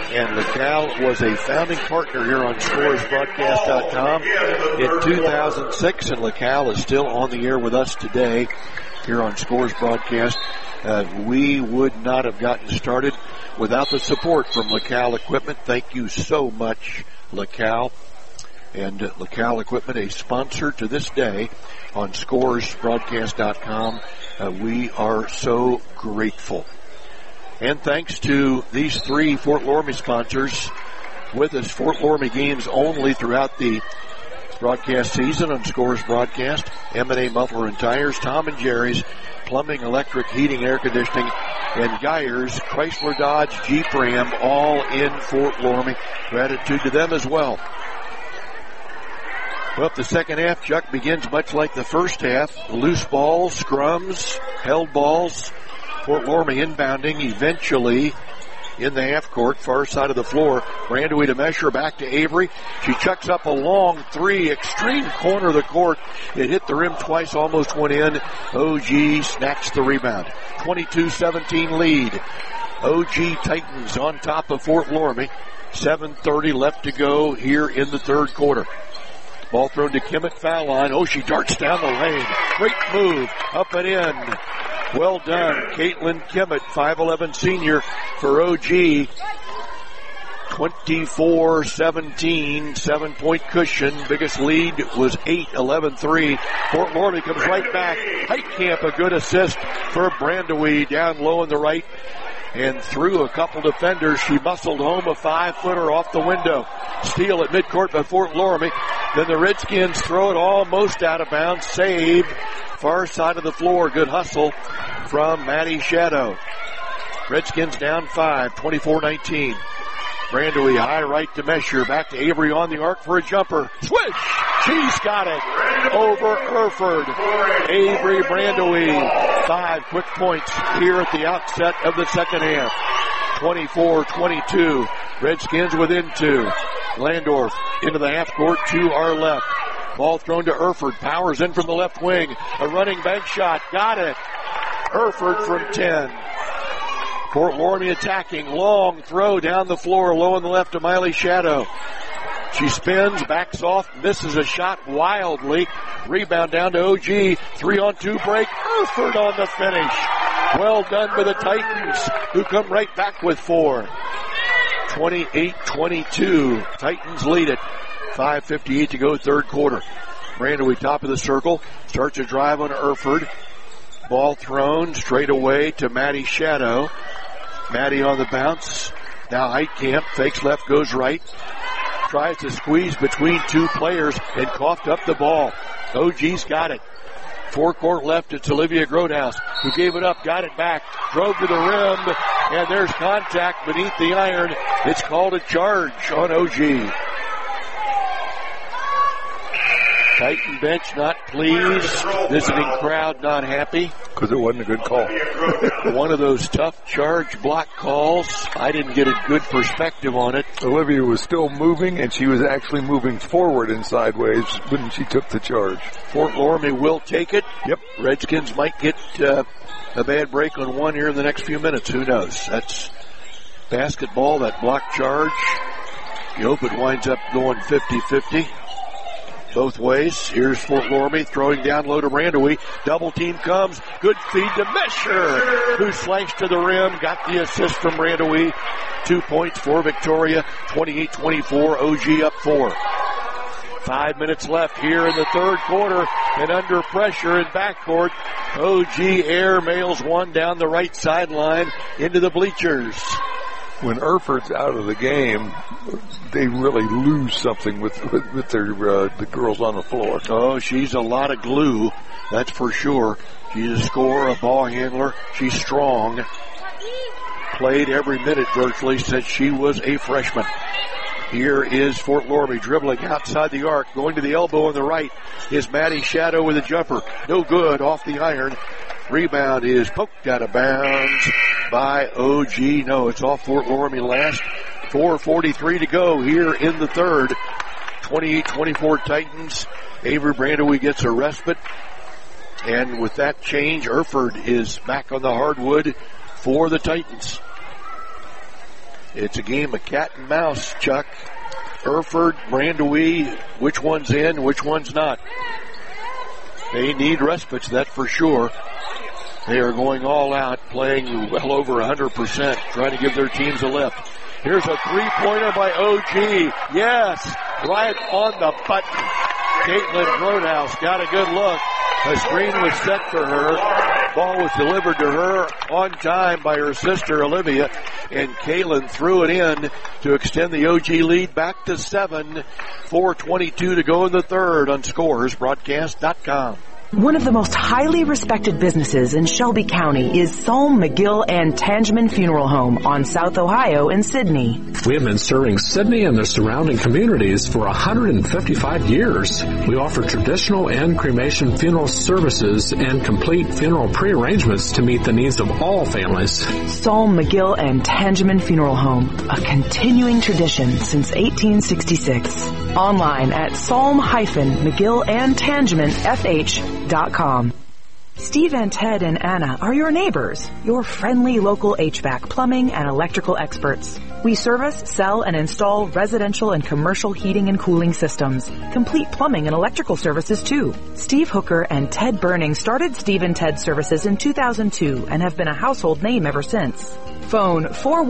And LaCal was a founding partner here on ScoresBroadcast.com in 2006, and LaCal is still on the air with us today here on Scores Broadcast. We would not have gotten started without the support from LaCal Equipment. Thank you so much, LaCal. And LaCal Equipment, a sponsor to this day on ScoresBroadcast.com. We are so grateful. And thanks to these three Fort Loramie sponsors with us, Fort Loramie games only throughout the broadcast season on Scores Broadcast. M&A Muffler and Tires, Tom and Jerry's, Plumbing, Electric, Heating, Air Conditioning, and Geyers, Chrysler, Dodge, Jeep, Ram, all in Fort Loramie. Gratitude to them as well. Well, the second half, Chuck, begins much like the first half. Loose balls, scrums, held balls. Fort Loramie inbounding eventually in the half court, far side of the floor. Brandewee to Mesher, back to Avery. She chucks up a long three, extreme corner of the court. It hit the rim twice, almost went in. OG snatched the rebound. 22-17 lead. OG Titans on top of Fort Loramie. 7:30 left to go here in the third quarter. Ball thrown to Kimmett, foul line. Oh, she darts down the lane. Great move, up and in. Well done, Caitlin Kimmett, 5'11 senior for OG. 24-17, 7-point cushion. Biggest lead was 8-11-3. Fort Loramie comes right back. Heitkamp, a good assist for Brandewee, down low in the right. And through a couple defenders, she muscled home a 5-footer off the window. Steal at midcourt by Fort Loramie. Then the Redskins throw it almost out of bounds. Saved. Far side of the floor. Good hustle from Maddie Shadow. Redskins down 5, 24-19. Brandewee high right to Mesher. Back to Avery on the arc for a jumper. Swish! She's got it over Erford. Avery Brandewee. 5 quick points here at the outset of the second half. 24-22. Redskins within 2. Landorf into the half court to our left. Ball thrown to Erford. Powers in from the left wing. A running bank shot. Got it. Erford from 10. Fort Loramie attacking. Long throw down the floor. Low on the left to Miley Shadow. She spins, backs off, misses a shot wildly. Rebound down to OG. 3-on-2 break. Erford on the finish. Well done by the Titans, who come right back with 4. 28-22. Titans lead it. 5:58 to go, third quarter. Brandewee top of the circle. Starts a drive on Erford. Ball thrown straight away to Maddie Shadow. Maddie on the bounce. Now Heitkamp fakes left, goes right. Tries to squeeze between two players and coughed up the ball. OG's got it. Forecourt left, it's Olivia Grotehouse, who gave it up, got it back, drove to the rim, and there's contact beneath the iron. It's called a charge on OG. Titan bench not pleased. Visiting crowd not happy. Because it wasn't a good call. One of those tough charge block calls. I didn't get a good perspective on it. Olivia was still moving, and she was actually moving forward and sideways when she took the charge. Fort Loramie will take it. Yep. Redskins might get a bad break on one here in the next few minutes. Who knows? That's basketball, that block charge. You hope it winds up going 50-50. Both ways. Here's Fort Loramie throwing down low to Brandewee. Double team comes. Good feed to Mesher, who slashed to the rim. Got the assist from Brandewee. 2 points for Victoria. 28-24. OG up 4. 5 minutes left here in the third quarter. And under pressure in backcourt, OG air mails one down the right sideline into the bleachers. When Erford's out of the game, they really lose something with their the girls on the floor. Oh, she's a lot of glue, that's for sure. She's a scorer, a ball handler. She's strong. Played every minute virtually since she was a freshman. Here is Fort Loramie dribbling outside the arc, going to the elbow on the right is Maddie Shadow with a jumper. No good, off the iron. Rebound is poked out of bounds by OG. No, it's off Fort Loramie last. 4:43 to go here in the third. 28-24 Titans. Avery Brandewee gets a respite. And with that change, Erford is back on the hardwood for the Titans. It's a game of cat and mouse, Chuck. Erford, Brandewee, which one's in, which one's not. They need respites, that for sure. They are going all out, playing well over 100%, trying to give their teams a lift. Here's a three-pointer by OG. Yes, right on the button. Caitlin Gronehouse got a good look. A screen was set for her. Ball was delivered to her on time by her sister Olivia, and Caitlin threw it in to extend the OG lead back to 7. 4:22 to go in the third on ScoresBroadcast.com. One of the most highly respected businesses in Shelby County is Salm, McGill, and Tangeman Funeral Home on South Ohio in Sidney. We have been serving Sidney and the surrounding communities for 155 years. We offer traditional and cremation funeral services and complete funeral prearrangements to meet the needs of all families. Salm, McGill, and Tangeman Funeral Home, a continuing tradition since 1866. Online at Salm-McGill-and-Tangeman-FH.com. Steve and Ted and Anna are your neighbors, your friendly local HVAC, plumbing, and electrical experts. We service, sell, and install residential and commercial heating and cooling systems, complete plumbing and electrical services too. Steve Hooker and Ted Burning started Steve and Ted Services in 2002 and have been a household name ever since. Phone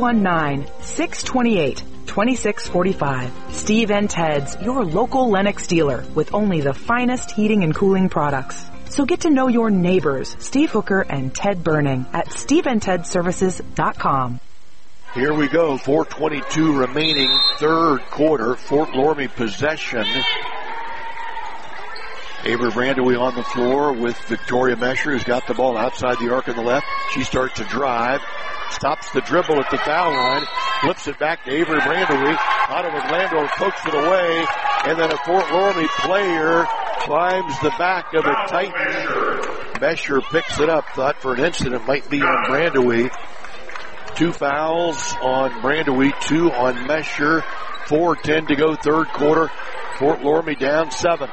419-628-2645. Steve and Ted's, your local Lennox dealer with only the finest heating and cooling products. So get to know your neighbors, Steve Hooker and Ted Burning at SteveandTedServices.com. Here we go, 4:22 remaining, third quarter, Fort Loramie possession. Avery Brandewee on the floor with Victoria Mesher, who's got the ball outside the arc on the left. She starts to drive, stops the dribble at the foul line, flips it back to Avery Brandewee. Ottawa Landor pokes it away, and then a Fort Loramie player climbs the back of the Titan. Mesher picks it up, thought for an instant it might be on Brandewee. 2 fouls on Brandewee, 2 on Mesher. 4:10 to go, third quarter. Fort Loramie down 7.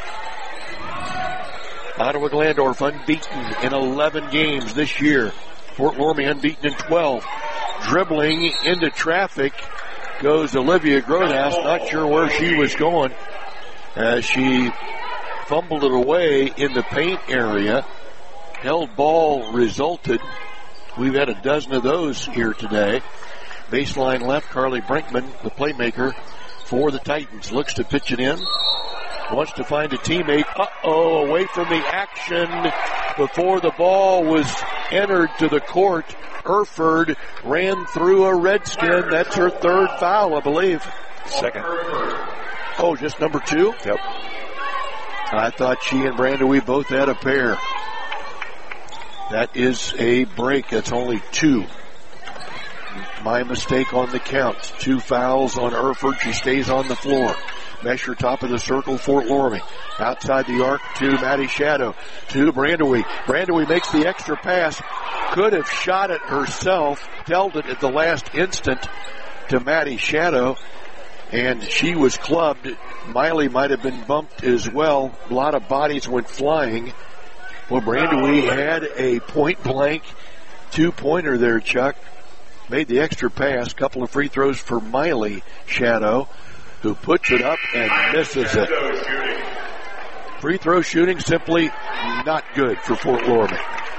Ottawa Glandorf unbeaten in 11 games this year. Fort Loramie unbeaten in 12. Dribbling into traffic goes Olivia Gronehouse. Not sure where she was going as she fumbled it away in the paint area. Held ball resulted. We've had a dozen of those here today. Baseline left, Carly Brinkman, the playmaker for the Titans. Looks to pitch it in. Wants to find a teammate. Away from the action before the ball was entered to the court. Erford ran through a Redskin. That's her third foul, I believe. Second. Oh, just number 2? Yep. I thought she and Brandewee both had a pair. That is a break. That's only 2. My mistake on the count. 2 fouls on Erford. She stays on the floor. Mesher top of the circle, Fort Loramie. Outside the arc to Maddie Shadow. To Brandewee. Brandewee makes the extra pass. Could have shot it herself. Dealt it at the last instant to Maddie Shadow. And she was clubbed. Miley might have been bumped as well. A lot of bodies went flying. Well, Brandewee had a point-blank 2-pointer there, Chuck. Made the extra pass. Couple of free throws for Miley Shadow, who puts it up and misses it. Free throw shooting simply not good for Fort Loramie.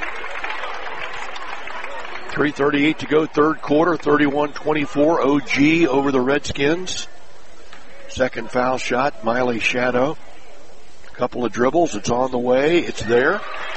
3:38 to go, third quarter, 31-24. OG over the Redskins. Second foul shot, Miley Shadow. Couple of dribbles, it's on the way, it's there.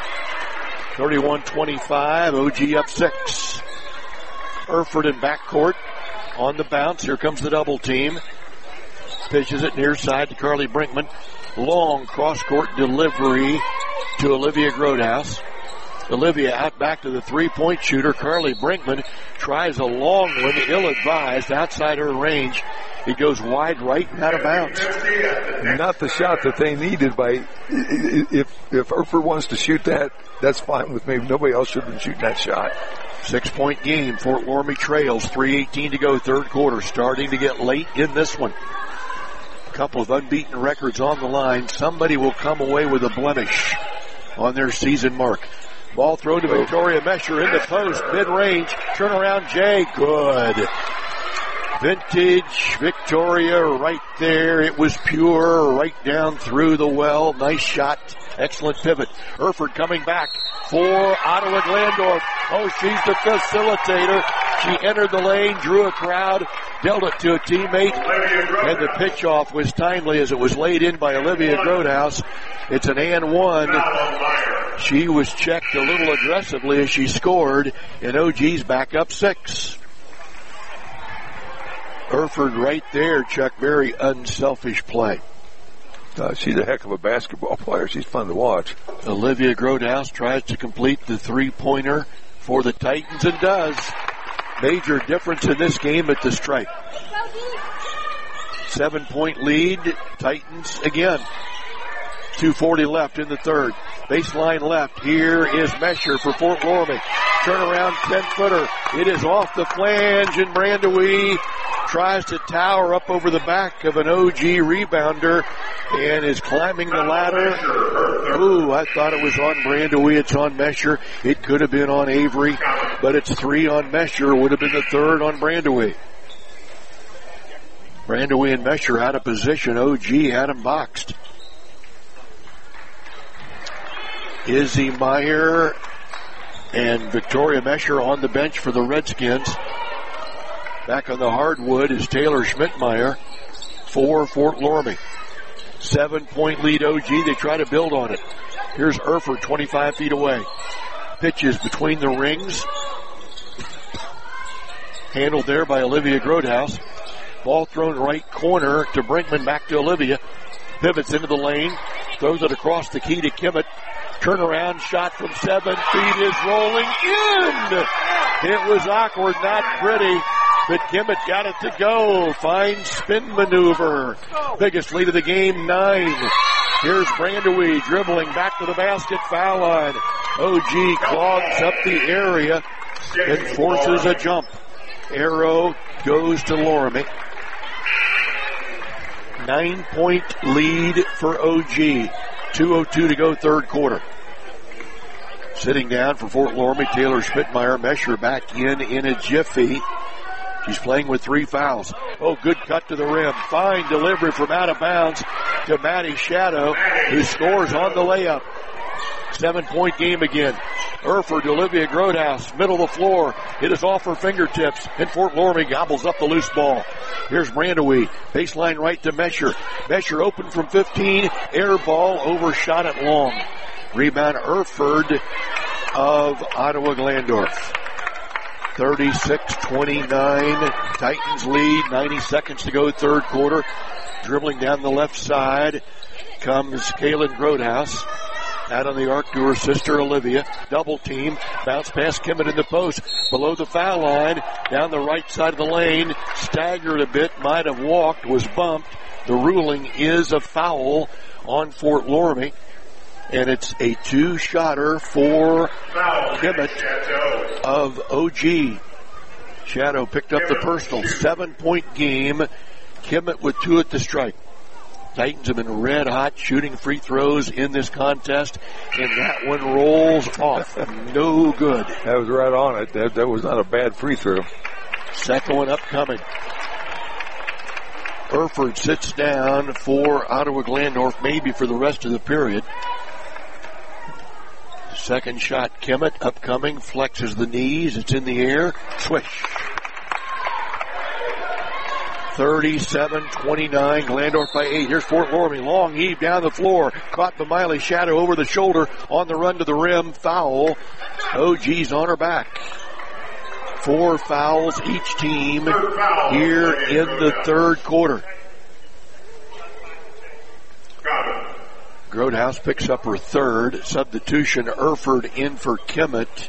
31-25, OG up 6. Erford in backcourt on the bounce. Here comes the double team. Pitches it near side to Carly Brinkman. Long cross-court delivery to Olivia Gronehouse. Olivia out back to the three-point shooter. Carly Brinkman tries a long one, ill-advised, outside her range. It goes wide right and out of bounds. Not the shot that they needed if Erford wants to shoot that, that's fine with me. Nobody else should have been shooting that shot. 6-point game. Fort Loramie trails. 3:18 to go, third quarter. Starting to get late in this one. A couple of unbeaten records on the line. Somebody will come away with a blemish on their season mark. Ball thrown to Victoria Mesher in the post, mid-range. Turnaround Jay, good. Vintage Victoria right there. It was pure right down through the well. Nice shot. Excellent pivot. Erford coming back for Ottawa Glandorf. Oh, she's the facilitator. She entered the lane, drew a crowd, dealt it to a teammate, and the pitch off was timely as it was laid in by Olivia Grodehouse. It's an and one. She was checked a little aggressively as she scored, and OG's back up 6. Erford right there, Chuck. Very unselfish play. She's a heck of a basketball player. She's fun to watch. Olivia Grodehouse tries to complete the three-pointer for the Titans and does. Major difference in this game at the stripe. 7-point lead. Titans again. 2:40 left in the third. Baseline left. Here is Mesher for Fort Loramie. Turnaround 10-footer. It is off the flange, and Brandewee tries to tower up over the back of an OG rebounder and is climbing the ladder. Ooh, I thought it was on Brandewee. It's on Mesher. It could have been on Avery, but it's 3 on Mesher. Would have been the third on Brandewee. Brandewee and Mesher out of position. OG had him boxed. Izzy Meyer and Victoria Mesher on the bench for the Redskins. Back on the hardwood is Taylor Schmidtmeyer for Fort Loramie. 7-point lead OG. They try to build on it. Here's Erford 25 feet away. Pitches between the rings. Handled there by Olivia Grodehouse. Ball thrown right corner to Brinkman. Back to Olivia. Pivots into the lane. Throws it across the key to Kimmett. Turnaround shot from 7 feet is rolling in. It was awkward, not pretty, but Kimmett got it to go. Fine spin maneuver. Biggest lead of the game, 9. Here's Brandewee dribbling back to the basket, foul line. OG clogs up the area and forces a jump. Arrow goes to Loramie. 9-point lead for OG. 2:02 to go, third quarter. Sitting down for Fort Loramie, Taylor Schmidtmeyer. Mesher back in a jiffy. She's playing with 3 fouls. Oh, good cut to the rim. Fine delivery from out of bounds to Maddie Shadow, who scores on the layup. 7-point game again. Erford to Olivia Grodehouse, middle of the floor. It is off her fingertips, and Fort Loramie gobbles up the loose ball. Here's Brandewee. Baseline right to Mesher. Mesher open from 15. Air ball overshot it long. Rebound Erford of Ottawa Glandorf. 36-29. Titans lead. 90 seconds to go, third quarter. Dribbling down the left side comes Kaylin Grodehouse. Out on the arc to her sister Olivia. Double team. Bounce past Kimmett in the post. Below the foul line. Down the right side of the lane. Staggered a bit. Might have walked. Was bumped. The ruling is a foul on Fort Loramie. And it's a 2-shotter for Kimmett of OG. Shadow picked up the personal. 7-point game. Kimmett with 2 at the stripe. Titans have been red hot shooting free throws in this contest, and that one rolls off. No good. That was right on it. That was not a bad free throw. Second one upcoming. Erford sits down for Ottawa Glandorf, maybe for the rest of the period. Second shot, Kimmett upcoming, flexes the knees. It's in the air. Swish. 37-29, Glandorf by 8. Here's Fort Loramie. Long heave down the floor. Caught by Miley Shadow over the shoulder. On the run to the rim. Foul. OG's on her back. 4 fouls each team here in the third quarter. Grodehouse picks up her third. Substitution, Erford in for Kimmett,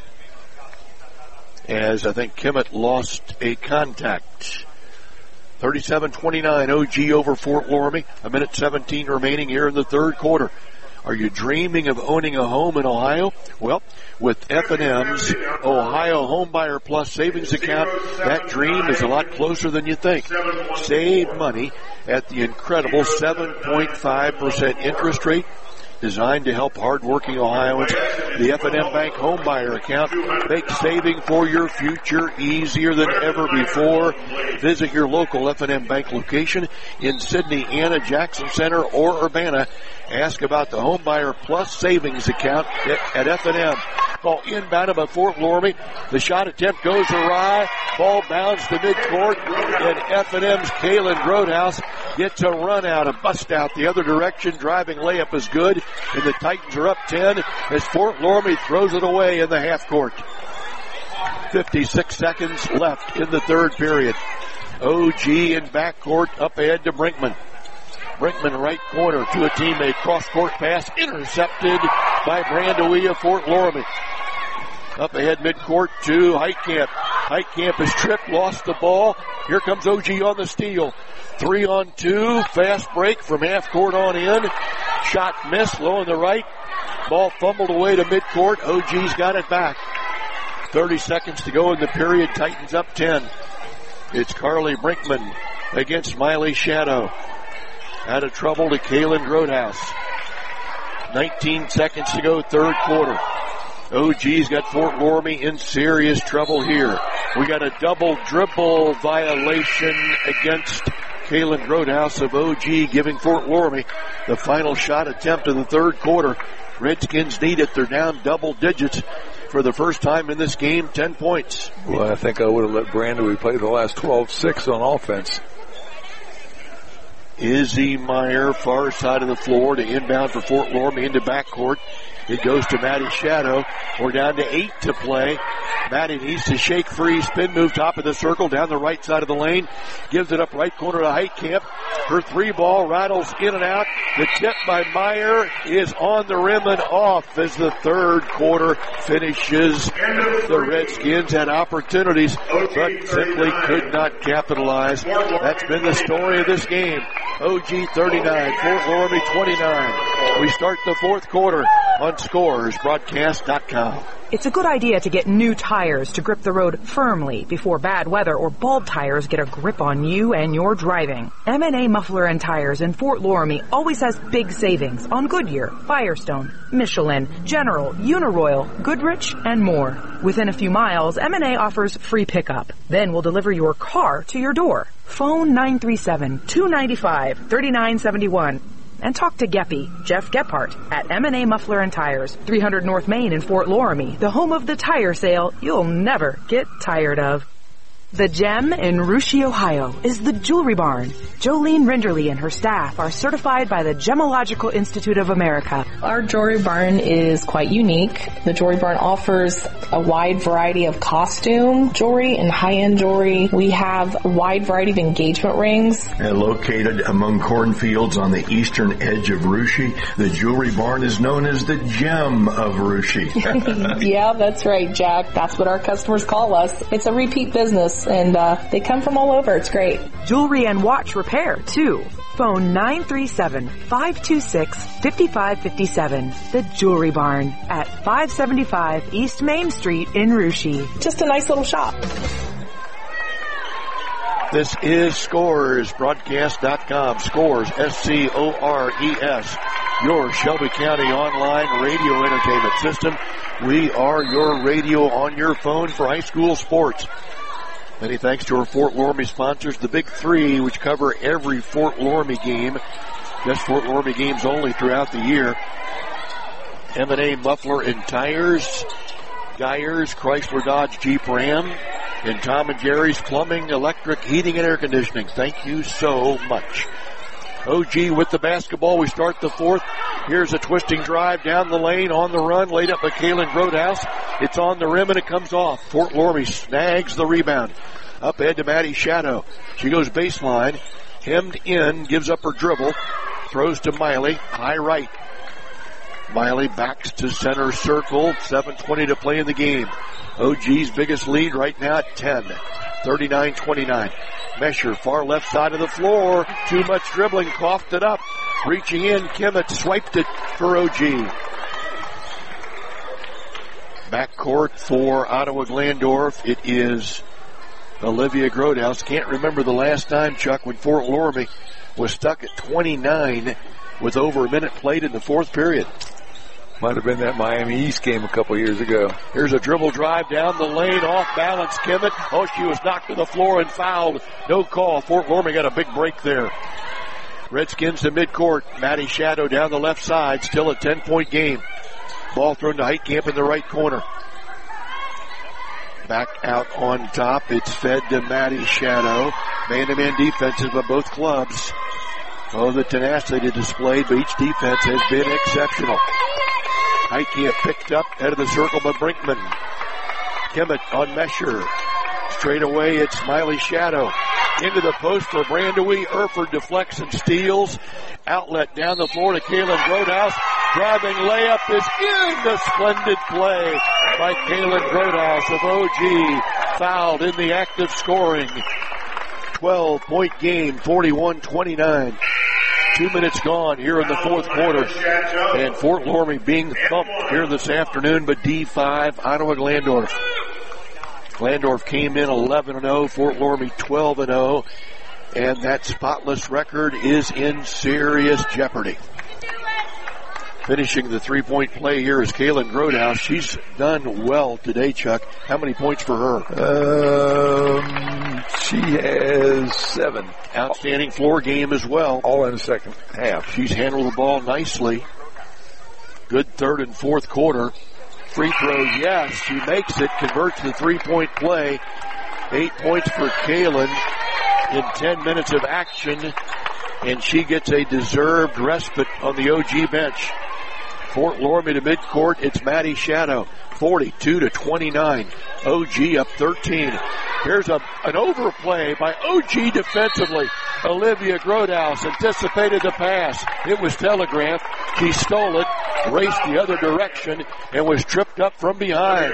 as I think Kimmett lost a contact. 37-29, OG over Fort Loramie. 1:17 remaining here in the third quarter. Are you dreaming of owning a home in Ohio? Well, with F&M's Ohio Homebuyer Plus savings account, that dream is a lot closer than you think. Save money at the incredible 7.5% interest rate. designed to help hardworking Ohioans. The F&M Bank Homebuyer account makes saving for your future easier than ever before. Visit your local F&M Bank location in Sidney, Anna, Jackson Center, or Urbana. Ask about the Homebuyer Plus Savings account at F&M. Ball inbounded by Fort Loramie. The shot attempt goes awry. Ball bounds to midcourt, and F&M's Kalen Grotehouse gets a run out, a bust out the other direction. Driving layup is good, and the Titans are up 10 as Fort Loramie throws it away in the half court. 56 seconds left in the third period. OG in backcourt up ahead to Brinkman. Brinkman right corner to a teammate. Cross-court pass intercepted by Brandoia, Fort Loramie. Up ahead midcourt to Heitkamp. Heitkamp is tripped, lost the ball. Here comes OG on the steal. 3-on-2, fast break from half court on in. Shot missed, low on the right. Ball fumbled away to midcourt. OG's got it back. 30 seconds to go in the period. Titans up 10. It's Carly Brinkman against Miley Shadow. Out of trouble to Kalen Grotehouse. 19 seconds to go, third quarter. OG's got Fort Loramie in serious trouble here. We got a double dribble violation against Kalen Grotehouse of OG, giving Fort Loramie the final shot attempt of the third quarter. Redskins need it. They're down double digits for the first time in this game, 10 points. Well, I think I would have let Brandon. We played the last 12-6 on offense. Izzy Meyer, far side of the floor to inbound for Fort Loramie into backcourt. It goes to Maddie Shadow. We're down to 8 to play. Maddie needs to shake free. Spin move top of the circle down the right side of the lane. Gives it up right corner to Heitkamp. Her three ball rattles in and out. The tip by Meyer is on the rim and off as the third quarter finishes. The Redskins had opportunities but simply could not capitalize. That's been the story of this game. OG 39, Fort Loramie 29. We start the fourth quarter on ScoresBroadcast.com. It's a good idea to get new tires to grip the road firmly before bad weather or bald tires get a grip on you and your driving. M&A Muffler and Tires in Fort Loramie always has big savings on Goodyear, Firestone, Michelin, General, Uniroyal, Goodrich, and more. Within a few miles, M&A offers free pickup. Then we'll deliver your car to your door. Phone 937-295-3971. And talk to Geppy, Jeff Gephardt, at M&A Muffler and Tires, 300 North Main in Fort Loramie, the home of the tire sale you'll never get tired of. The Gem in Russia, Ohio is the Jewelry Barn. Jolene Rinderly and her staff are certified by the Gemological Institute of America. Our Jewelry Barn is quite unique. The Jewelry Barn offers a wide variety of costume jewelry and high-end jewelry. We have a wide variety of engagement rings. Located among cornfields on the eastern edge of Russia, the Jewelry Barn is known as the Gem of Russia. Yeah, that's right, Jack. That's what our customers call us. It's a repeat business. And they come from all over. It's great. Jewelry and watch repair, too. Phone 937-526-5557. The Jewelry Barn at 575 East Main Street in Russia. Just a nice little shop. This is ScoresBroadcast.com. Scores, S-C-O-R-E-S. Your Shelby County online radio entertainment system. We are your radio on your phone for high school sports. Many thanks to our Fort Loramie sponsors, the Big Three, which cover every Fort Loramie game. Just Fort Loramie games only throughout the year. M&A Muffler and Tires, Geyers, Chrysler Dodge Jeep Ram, and Tom and Jerry's Plumbing, Electric, Heating, and Air Conditioning. Thank you so much. OG with the basketball. We start the fourth. Here's a twisting drive down the lane, on the run, laid up by Kalen Grotehouse. It's on the rim and it comes off. Fort Loramie snags the rebound. Up ahead to Maddie Shadow. She goes baseline, hemmed in, gives up her dribble, throws to Miley, high right. Miley backs to center circle, 7:20 to play in the game. OG's biggest lead right now at 10, 39-29. Mesher, far left side of the floor. Too much dribbling, coughed it up. Reaching in, Kimmett swiped it for OG. Backcourt for Ottawa Glandorf. It is Olivia Grotehouse. Can't remember the last time, Chuck, when Fort Loramie was stuck at 29 with over a minute played in the fourth period. Might have been that Miami East game a couple years ago. Here's a dribble drive down the lane, off balance Kimmett. Oh, she was knocked to the floor and fouled. No call. Fort Loramie got a big break there. Redskins to midcourt. Maddie Shadow down the left side. Still a 10-point game. Ball thrown to Heitkamp in the right corner. Back out on top. It's fed to Maddie Shadow. Man-to-man defenses by both clubs. Oh, the tenacity displayed by each defense has been exceptional. Heitkamp picked up out of the circle by Brinkman. Kimmett on Mesher. Straight away, it's Miley Shadow. Into the post for Brandewie. Erford deflects and steals. Outlet down the floor to Kaylin Grodhouse. Driving layup is in. The splendid play by Kaylin Grodhouse of OG. Fouled in the act of scoring. 12-point game, 41-29. 2 minutes gone here in the fourth quarter. And Fort Loramie being thumped here this afternoon by D5 Ottawa Glandorf. Glandorf came in 11-0, Fort Loramie 12-0. And that spotless record is in serious jeopardy. Finishing the three-point play here is Kaylin Grodhouse. She's done well today, Chuck. How many points for her? She has 7. Outstanding floor game as well. All in the second half. She's handled the ball nicely. Good third and fourth quarter. Free throw, yes. She makes it, converts the three-point play. 8 points for Kaylin in 10 minutes of action. And she gets a deserved respite on the OG bench. Fort Loramie to midcourt. It's Maddie Shadow. 42-29. OG up 13. Here's an overplay by OG defensively. Olivia Grodhouse anticipated the pass. It was telegraphed. She stole it, raced the other direction, and was tripped up from behind.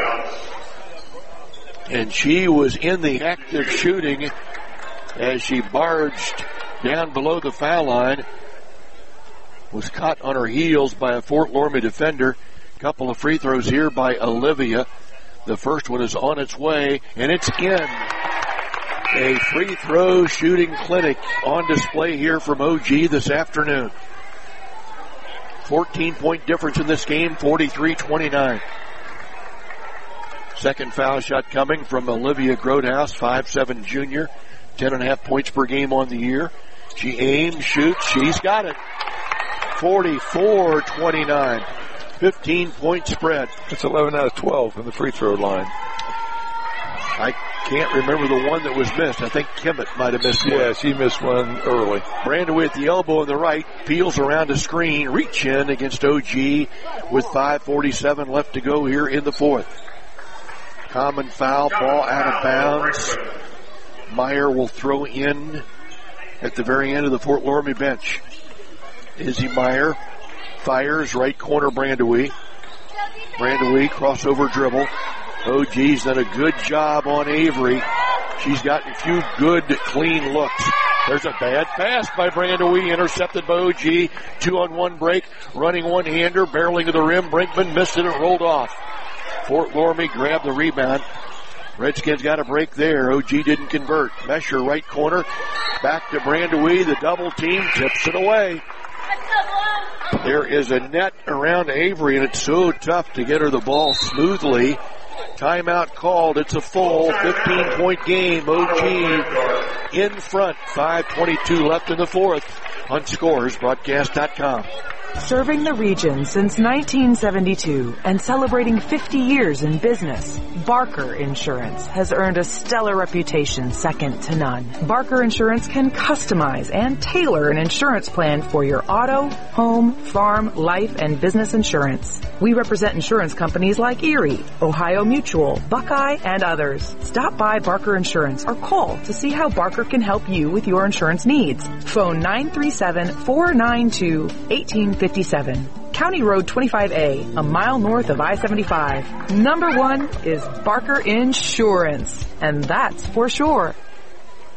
And she was in the act of shooting as she barged down below the foul line. Was caught on her heels by a Fort Loramie defender. Couple of free throws here by Olivia. The first one is on its way, and it's in. A free throw shooting clinic on display here from OG this afternoon. 14-point difference in this game, 43-29. Second foul shot coming from Olivia Grodhouse, 5'7" junior, 10.5 points per game on the year. She aims, shoots, she's got it. 44-29. 15-point spread. It's 11 out of 12 from the free throw line. I can't remember the one that was missed. I think Kimmett might have missed one. Yeah, she missed one early. Brandewie at the elbow on the right, peels around a screen, reach in against OG with 5:47 left to go here in the fourth. Common foul, ball out of bounds. Meyer will throw in at the very end of the Fort Loramie bench. Izzy Meyer fires, right corner Brandewie. Brandewie crossover dribble. OG's done a good job on Avery. She's gotten a few good, clean looks. There's a bad pass by Brandewie, intercepted by OG. 2-on-1 break, running one-hander, barreling to the rim. Brinkman missed it and rolled off. Fort Loramie grabbed the rebound. Redskins got a break there. OG didn't convert. Mesher, right corner. Back to Brandewie. The double team tips it away. There is a net around Avery, and it's so tough to get her the ball smoothly. Timeout called. It's a full 15-point game. OG in front. 5:22 left in the fourth on ScoresBroadcast.com. Serving the region since 1972 and celebrating 50 years in business, Barker Insurance has earned a stellar reputation second to none. Barker Insurance can customize and tailor an insurance plan for your auto, home, farm, life, and business insurance. We represent insurance companies like Erie, Ohio Mutual, Buckeye, and others. Stop by Barker Insurance or call to see how Barker can help you with your insurance needs. Phone 937-492-1857. County Road 25A, a mile north of I-75. Number one is Barker Insurance, and that's for sure.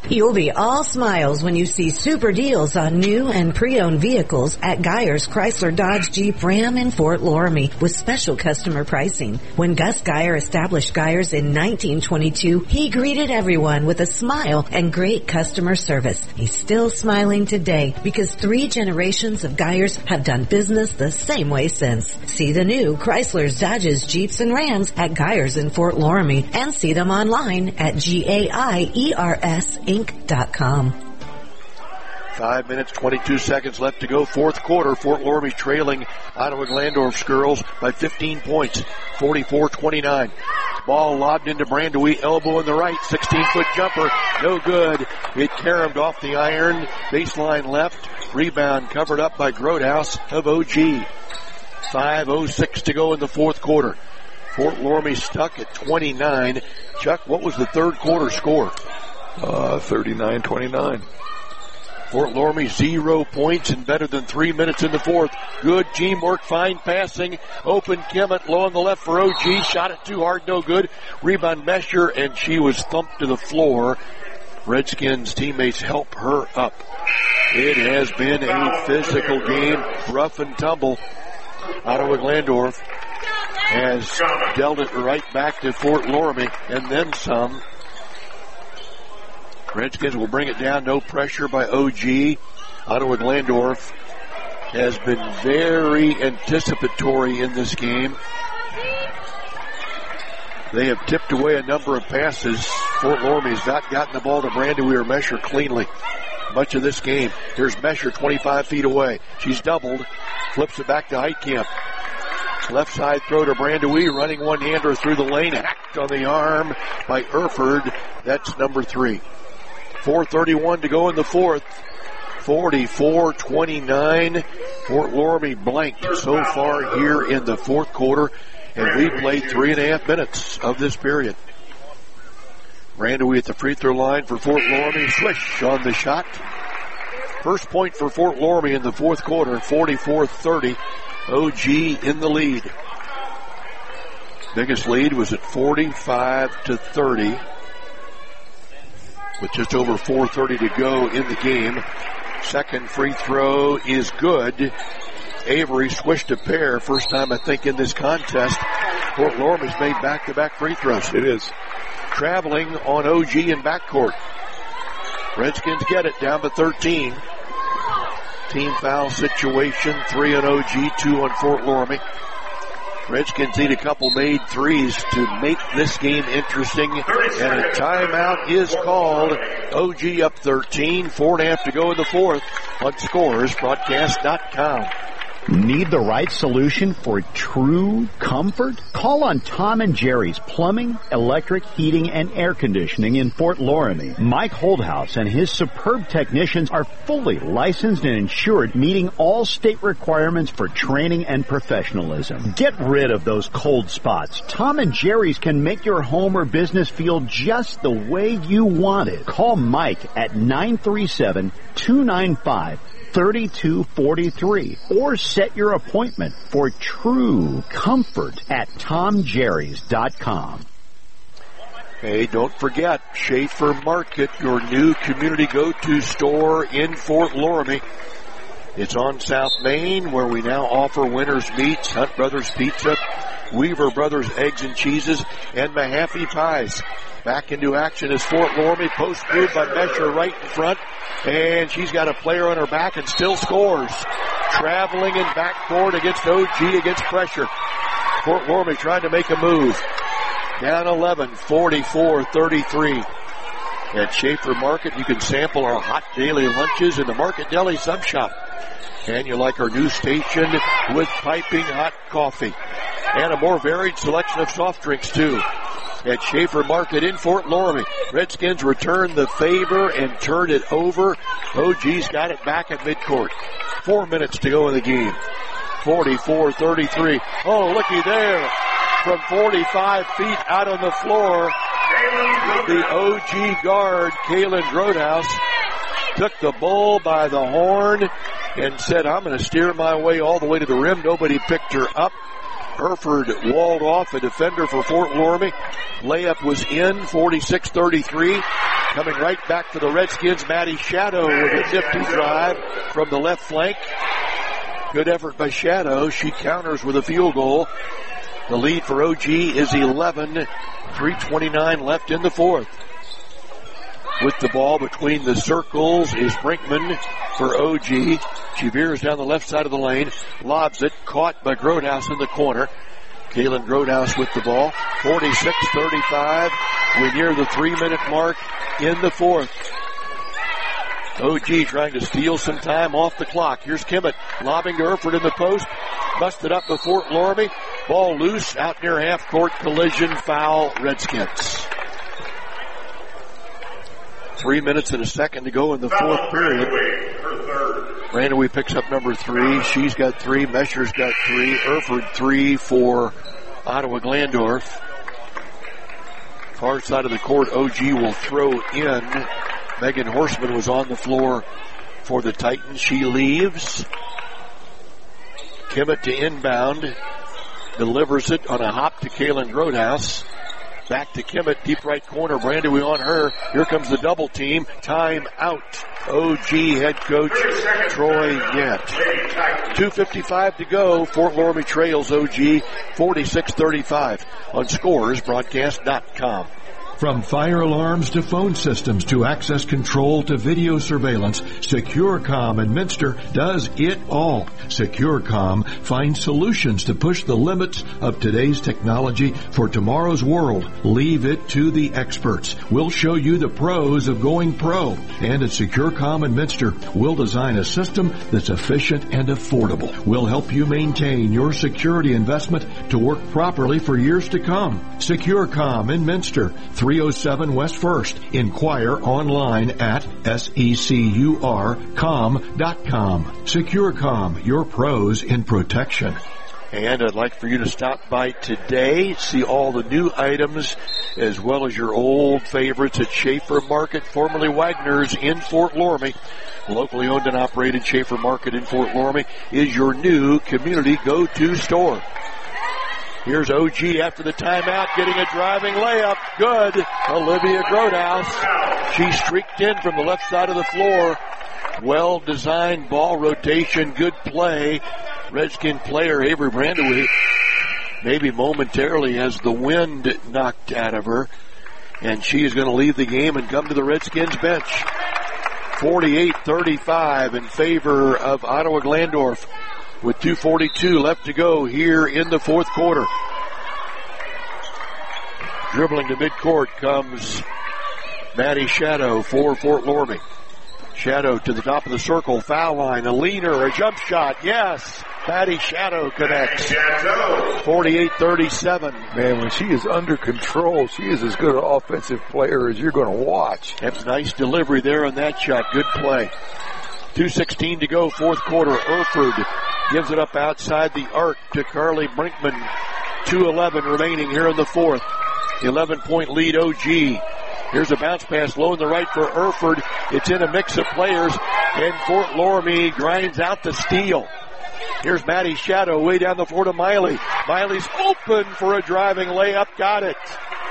You'll be all smiles when you see super deals on new and pre-owned vehicles at Geyer's Chrysler Dodge Jeep Ram in Fort Loramie with special customer pricing. When Gus Geyer established Geyer's in 1922, he greeted everyone with a smile and great customer service. He's still smiling today because 3 generations of Geyer's have done business the same way since. See the new Chrysler's, Dodges, Jeeps, and Rams at Geyer's in Fort Loramie and see them online at GAIERSinc.com. 5 minutes, 22 seconds left to go. Fourth quarter. Fort Loramie trailing Ottawa Glandorf's girls by 15 points, 44-29. Ball lobbed into Brandewie, elbow in the right, 16-foot jumper, no good. It caromed off the iron, baseline left. Rebound covered up by Grodhouse of OG. 5:06 to go in the fourth quarter. Fort Loramie stuck at 29. Chuck, what was the third quarter score? 39-29. Fort Loramie 0 points in better than 3 minutes in the fourth. Good teamwork, fine passing. Open Kemet, low on the left for OG. Shot it too hard, no good. Rebound Mesher, and she was thumped to the floor. Redskins teammates help her up. It has been a physical game, rough and tumble. Ottawa Glandorf has dealt it right back to Fort Loramie, and then some. Redskins will bring it down, no pressure by OG. Ottawa Glandorf has been very anticipatory in this game. They have tipped away a number of passes. Fort Loramie has not gotten the ball to Brandewie or Mesher cleanly much of this game. Here's Mesher 25 feet away. She's doubled, flips it back to Heitkamp. Left side throw to Brandewie, running one-hander through the lane, hacked on the arm by Erford. That's number 3. 4:31 to go in the fourth. 44-29. Fort Loramie blanked so far here in the fourth quarter, and we played 3.5 minutes of this period. Brandewie at the free throw line for Fort Loramie. Swish on the shot. First point for Fort Loramie in the fourth quarter, 44-30. OG in the lead. Biggest lead was at 45-30. With just over 4:30 to go in the game. Second free throw is good. Avery swished a pair. First time, I think, in this contest. Fort Loramie's made back-to-back free throws. It is. Traveling on OG in backcourt. Redskins get it down to 13. Team foul situation. 3 on OG, 2 on Fort Loramie. Redskins need a couple made threes to make this game interesting, and a timeout is called. OG up 13, 4.5 to go in the fourth on ScoresBroadcast.com. Need the right solution for true comfort? Call on Tom and Jerry's Plumbing, Electric, Heating, and Air Conditioning in Fort Loramie. Mike Holdhouse and his superb technicians are fully licensed and insured, meeting all state requirements for training and professionalism. Get rid of those cold spots. Tom and Jerry's can make your home or business feel just the way you want it. Call Mike at 937-295-3243 or set your appointment for true comfort at TomJerrys.com. Hey, don't forget Schaefer Market, your new community go-to store in Fort Loramie. It's on South Main, where we now offer Winners Meats, Hunt Brothers Pizza, Weaver Brothers Eggs and Cheeses, and Mahaffey Pies. Back into action is Fort Loramie, post move by Mesher right in front, and she's got a player on her back and still scores. Traveling in backcourt against OG against pressure. Fort Loramie trying to make a move. Down 11, 44-33. At Schaefer Market, you can sample our hot daily lunches in the Market Deli Sub Shop. And you like our new station with piping hot coffee. And a more varied selection of soft drinks, too. At Schaefer Market in Fort Loramie. Redskins return the favor and turn it over. OG's got it back at midcourt. 4 minutes to go in the game. 44-33. Oh, looky there. From 45 feet out on the floor, the OG guard, Kaylin Grodhouse, took the bull by the horn and said, I'm going to steer my way all the way to the rim. Nobody picked her up. Herford walled off a defender for Fort Loramie. Layup was in, 46-33. Coming right back for the Redskins, Maddie Shadow with a nifty drive from the left flank. Good effort by Shadow. She counters with a field goal. The lead for OG is 11. 3:29 left in the fourth. With the ball between the circles is Brinkman for OG. She veers down the left side of the lane, lobs it, caught by Grodehouse in the corner. Kaylin Grodehouse with the ball. 46-35. We're near the 3-minute mark in the fourth. OG trying to steal some time off the clock. Here's Kimmett lobbing to Erford in the post. Busted up by Fort Loramie. Ball loose out near half court. Collision foul Redskins. 3 minutes and a second to go in the fourth period. Brandaway picks up number 3. She's got 3. Mesher's got 3. Erford 3 for Ottawa Glandorf. Far side of the court, OG will throw in. Megan Horseman was on the floor for the Titans. She leaves. Kimmett to inbound. Delivers it on a hop to Kaylin Grodehouse. Back to Kimmett, deep right corner. Brandaway on her. Here comes the double team. Time out. OG head coach Troy Yent. 2:55 to go. Fort Loramie trails OG 46-35 on ScoresBroadcast.com. From fire alarms to phone systems to access control to video surveillance, SecureCom in Minster does it all. SecureCom finds solutions to push the limits of today's technology for tomorrow's world. Leave it to the experts. We'll show you the pros of going pro. And at SecureCom in Minster, we'll design a system that's efficient and affordable. We'll help you maintain your security investment to work properly for years to come. SecureCom in Minster, 307 West 1st. Inquire online at securcom.com. SecureCom, your pros in protection. And I'd like for you to stop by today, see all the new items as well as your old favorites at Schaefer Market, formerly Wagner's in Fort Loramie. Locally owned and operated Schaefer Market in Fort Loramie is your new community go-to store. Here's OG after the timeout, getting a driving layup. Good. Olivia Grodehouse. She streaked in from the left side of the floor. Well-designed ball rotation, good play. Redskin player Avery Brandaway maybe momentarily has the wind knocked out of her. And she is going to leave the game and come to the Redskins bench. 48-35 in favor of Ottawa Glandorf, with 2:42 left to go here in the fourth quarter. Dribbling to midcourt comes Maddie Shadow for Fort Loramie. Shadow to the top of the circle, foul line, a leaner, a jump shot, yes! Maddie Shadow connects. 48-37. Man, when she is under control, she is as good an offensive player as you're going to watch. That's nice delivery there on that shot, good play. 2:16 to go, fourth quarter. Erford gives it up outside the arc to Carly Brinkman. 2:11 remaining here in the fourth. 11-point lead OG. Here's a bounce pass low in the right for Erford. It's in a mix of players, and Fort Loramie grinds out the steal. Here's Maddie Shadow way down the floor to Miley. Miley's open for a driving layup. Got it.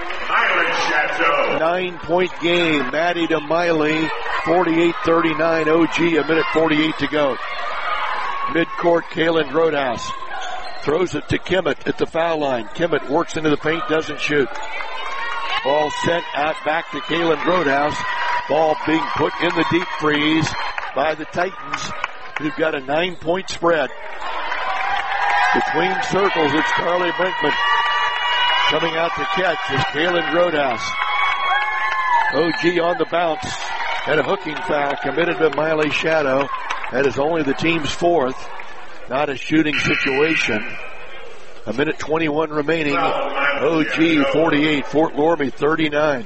9-point game. Maddie to Miley. 48-39 OG. A minute 48 to go. Midcourt, Kaylin Grodehouse throws it to Kimmett at the foul line. Kimmett works into the paint, doesn't shoot. Ball sent out back to Kaylin Grodehouse. Ball being put in the deep freeze by the Titans, who've got a 9-point spread. Between circles, it's Carly Brinkman. Coming out to catch is Kaylin Grodehouse. OG on the bounce. And a hooking foul committed to Miley Shadow. That is only the team's fourth. Not a shooting situation. A minute 21 remaining. OG 48, Fort Loramie 39.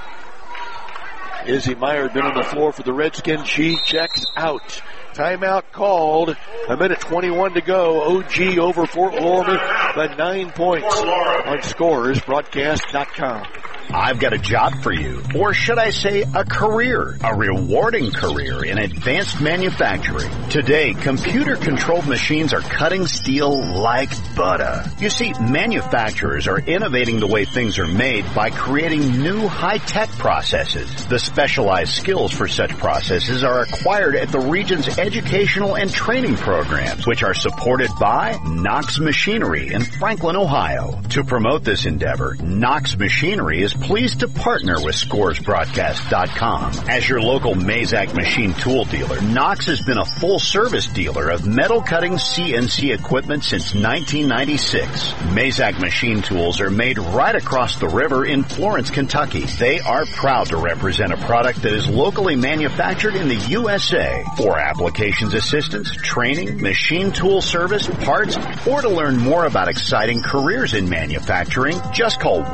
Izzy Meyer been on the floor for the Redskins. She checks out. Timeout called. A minute 21 to go. OG over Fort Loramie by 9 points on ScoresBroadcast.com. I've got a job for you. Or should I say a career, a rewarding career in advanced manufacturing. Today, computer-controlled machines are cutting steel like butter. You see, manufacturers are innovating the way things are made by creating new high-tech processes. The specialized skills for such processes are acquired at the region's educational and training programs, which are supported by Knox Machinery in Franklin, Ohio. To promote this endeavor, Knox Machinery is pleased to partner with ScoresBroadcast.com. As your local Mazak machine tool dealer, Knox has been a full-service dealer of metal-cutting CNC equipment since 1996. Mazak machine tools are made right across the river in Florence, Kentucky. They are proud to represent a product that is locally manufactured in the USA. For applications assistance, training, machine tool service, parts, or to learn more about exciting careers in manufacturing, just call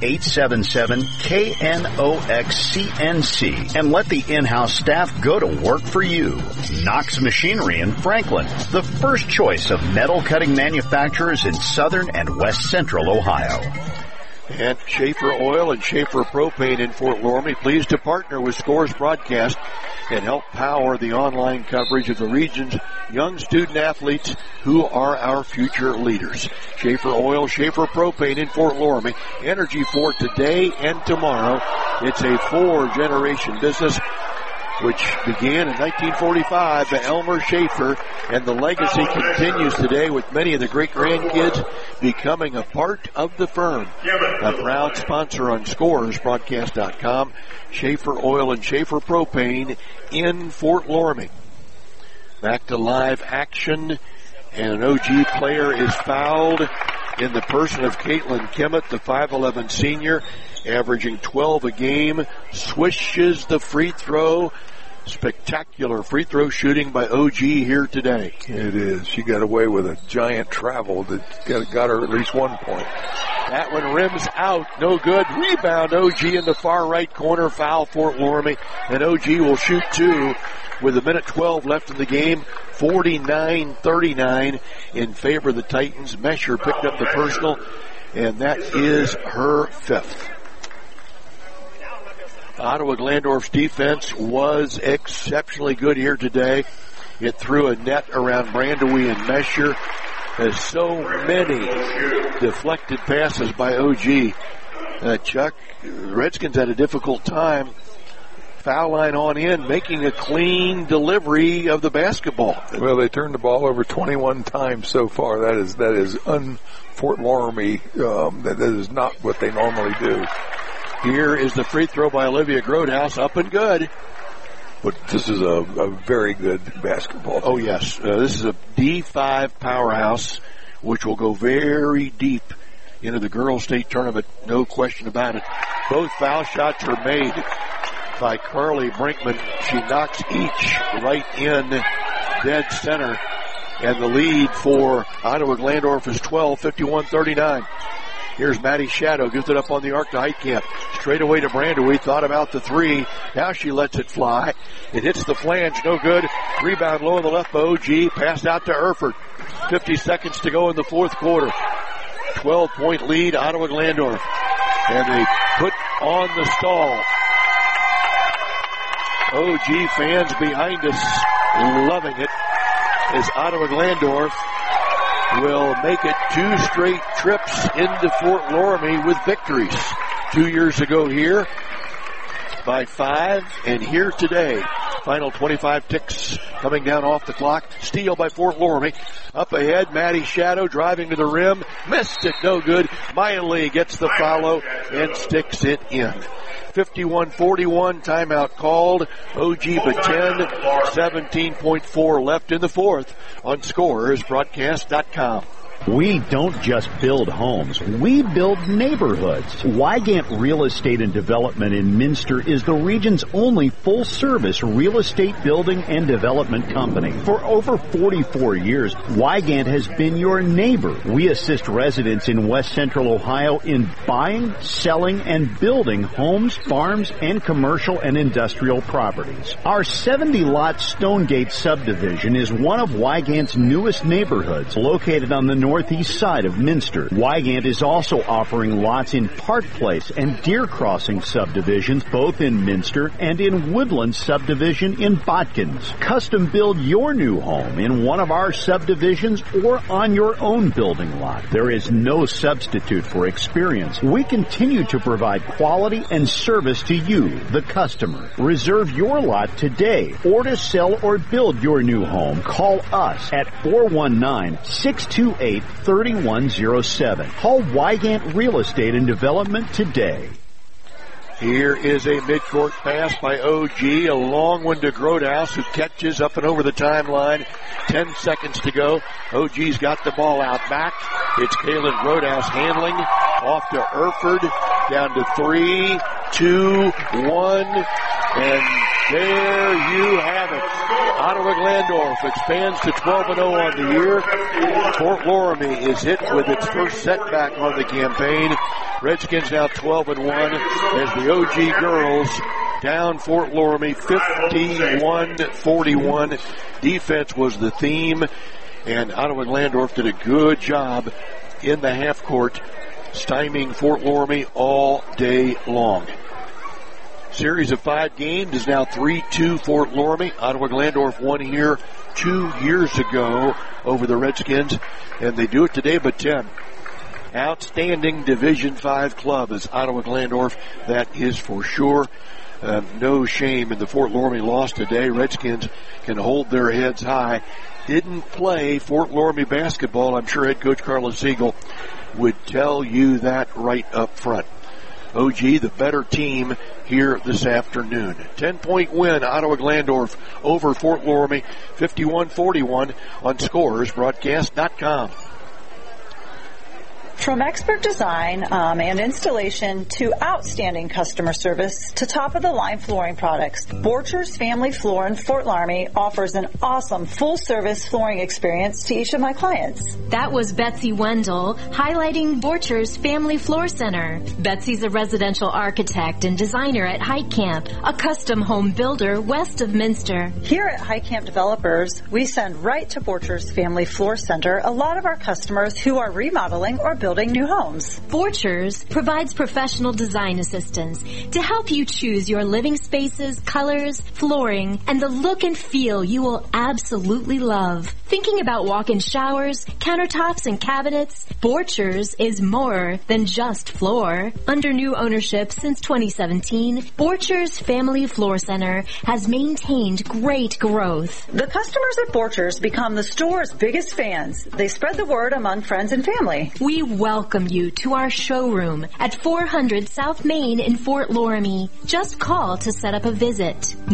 1-877-KNOX-CNC and let the in-house staff go to work for you. Knox Machinery in Franklin, the first choice of metal cutting manufacturers in southern and west central Ohio. And Schaefer Oil and Schaefer Propane in Fort Loramie, pleased to partner with Scores Broadcast and help power the online coverage of the region's young student athletes who are our future leaders. Schaefer Oil, Schaefer Propane in Fort Loramie, energy for today and tomorrow. It's a 4-generation business which began in 1945 by Elmer Schaefer, and the legacy continues today with many of the great-grandkids becoming a part of the firm. A proud sponsor on ScoresBroadcast.com, Schaefer Oil and Schaefer Propane in Fort Loramie. Back to live action, and an OG player is fouled in the person of Caitlin Kimmett, the 5'11 senior, averaging 12 a game, swishes the free throw. Spectacular free throw shooting by OG here today. It is. She got away with a giant travel that got her at least 1 point. That one rims out. No good. Rebound OG in the far right corner. Foul Fort Loramie. And OG will shoot 2 with 1:12 left in the game. 49-39 in favor of the Titans. Mesher picked up the personal, and that is her 5th. Ottawa Glandorf's defense was exceptionally good here today. It threw a net around Brandewie and Mesher. There's so many deflected passes by OG. Chuck, Redskins had a difficult time. Foul line on in, making a clean delivery of the basketball. Well, they turned the ball over 21 times so far. That is Fort Loramie. That is not what they normally do. Here is the free throw by Olivia Grodhouse, up and good. But this is a very good basketball team. Oh, yes. This is a D5 powerhouse, which will go very deep into the girls' state tournament, no question about it. Both foul shots are made by Carly Brinkman. She knocks each right in dead center. And the lead for Ottawa Glandorf is 12, 51-39. Here's Maddie Shadow, gives it up on the arc to Heitkamp. Straight away to Brandewie, thought about the 3. Now she lets it fly. It hits the flange, no good. Rebound low on the left by OG, passed out to Erfurt. 50 seconds to go in the fourth quarter. 12-point lead, Ottawa Glandorf. And they put on the stall. OG fans behind us loving it as Ottawa Glandorf will make it 2 straight trips into Fort Loramie with victories. 2 years ago here by 5, and here today. Final 25 ticks coming down off the clock. Steal by Fort Loramie. Up ahead, Maddie Shadow driving to the rim. Missed it, no good. Maya Lee gets the follow and sticks it in. 51-41, timeout called. OG Batten, 17.4 left in the fourth on ScoresBroadcast.com. We don't just build homes, we build neighborhoods. Wygant Real Estate and Development in Minster is the region's only full-service real estate building and development company. For over 44 years, Wygant has been your neighbor. We assist residents in West Central Ohio in buying, selling, and building homes, farms, and commercial and industrial properties. Our 70-lot Stonegate subdivision is one of Wygant's newest neighborhoods, located on the northeast side of Minster. Wygant is also offering lots in Park Place and Deer Crossing subdivisions, both in Minster, and in Woodland subdivision in Botkins. Custom build your new home in one of our subdivisions or on your own building lot. There is no substitute for experience. We continue to provide quality and service to you, the customer. Reserve your lot today, or to sell or build your new home, call us at 419-628-3107. Call Wygant Real Estate and Development today. Here is a midcourt pass by OG, a long one to Grodehouse, who catches up and over the timeline. 10 seconds to go. OG's got the ball out back. It's Kaylin Grodehouse handling off to Erford, down to 3, 2, 1, and there you have it. Ottawa Glandorf expands to 12-0 on the year. Fort Loramie is hit with its first setback on the campaign. Redskins now 12-1 as the OG girls down Fort Loramie 51-41. Defense was the theme, and Ottawa Glandorf did a good job in the half court, stymieing Fort Loramie all day long. Series of 5 games is now 3-2 Fort Loramie. Ottawa Glandorf won here 2 years ago over the Redskins, and they do it today but 10. Outstanding Division 5 club is Ottawa Glandorf, that is for sure. No shame in the Fort Loramie loss today. Redskins can hold their heads high. Didn't play Fort Loramie basketball. I'm sure head coach Carla Siegel would tell you that right up front. OG, the better team here this afternoon. 10-point win, Ottawa Glandorf over Fort Loramie, 51-41 on ScoresBroadcast.com. From expert design and installation to outstanding customer service to top-of-the-line flooring products, Borchers Family Floor in Fort Loramie offers an awesome full-service flooring experience to each of my clients. That was Betsy Wendell highlighting Borchers Family Floor Center. Betsy's a residential architect and designer at Heitkamp, a custom home builder west of Minster. Here at Heitkamp Developers, we send right to Borchers Family Floor Center a lot of our customers who are remodeling or building new homes. Borchers provides professional design assistance to help you choose your living spaces, colors, flooring, and the look and feel you will absolutely love. Thinking about walk-in showers, countertops, and cabinets? Borchers is more than just floor. Under new ownership since 2017, Borchers Family Floor Center has maintained great growth. The customers at Borchers become the store's biggest fans. They spread the word among friends and family. We welcome you to our showroom at 400 South Main in Fort Loramie. Just call to set up a visit.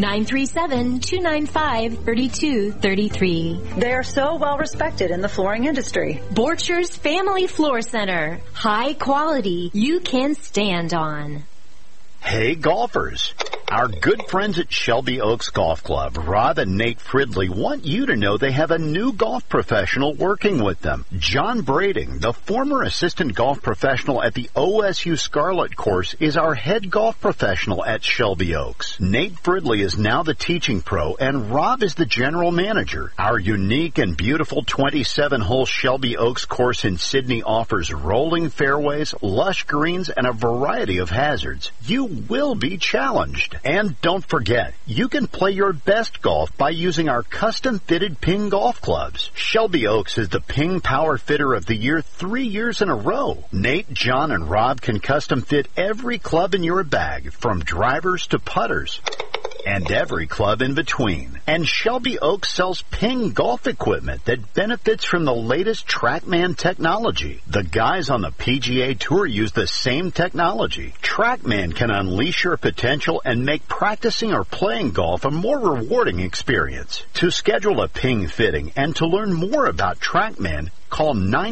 937-295-3233. They are so well respected in the flooring industry. Borchers Family Floor Center. High quality you can stand on. Hey golfers, our good friends at Shelby Oaks Golf Club, Rob and Nate Fridley, want you to know they have a new golf professional working with them. John Brading, the former assistant golf professional at the OSU Scarlet course, is our head golf professional at Shelby Oaks. Nate Fridley is now the teaching pro, and Rob is the general manager. Our unique and beautiful 27-hole Shelby Oaks course in Sydney offers rolling fairways, lush greens, and a variety of hazards. You will be challenged. And don't forget, you can play your best golf by using our custom-fitted Ping golf clubs. Shelby Oaks is the Ping Power Fitter of the Year 3 years in a row. Nate, John, and Rob can custom-fit every club in your bag, from drivers to putters, and every club in between. And Shelby Oaks sells Ping golf equipment that benefits from the latest TrackMan technology. The guys on the PGA Tour use the same technology. TrackMan can unleash your potential and make practicing or playing golf a more rewarding experience. To schedule a Ping fitting and to learn more about TrackMan, call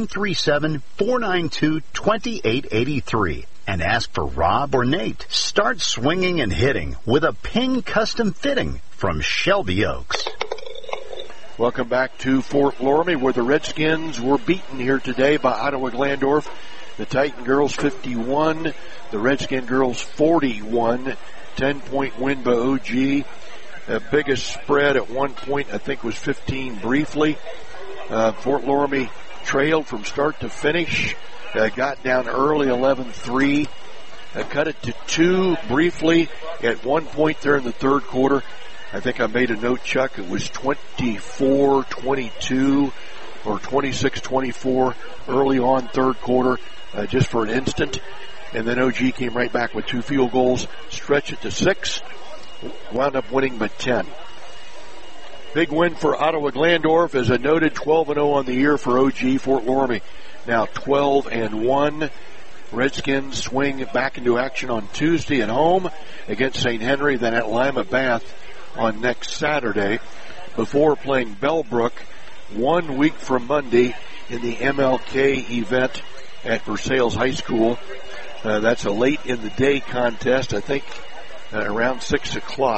937-492-2883. And ask for Rob or Nate. Start swinging and hitting with a Ping custom fitting from Shelby Oaks. Welcome back to Fort Loramie, where the Redskins were beaten here today by Ottawa Glandorf. The Titan girls 51, the Redskin girls 41. 10-point win by OG. The biggest spread at one point, I think, was 15 briefly. Fort Loramie trailed from start to finish, got down early 11-3, cut it to 2 briefly at one point there in the third quarter. I think I made a note, Chuck, it was 24-22 or 26-24 early on third quarter, just for an instant. And then OG came right back with 2 field goals, stretched it to 6, wound up winning by 10. Big win for Ottawa Glandorf, as I noted, 12-0 on the year for OG. Fort Loramie now 12-1. Redskins swing back into action on Tuesday at home against St. Henry, then at Lima Bath on next Saturday, before playing Bellbrook 1 week from Monday in the MLK event at Versailles High School. That's a late in the day contest, I think around 6 o'clock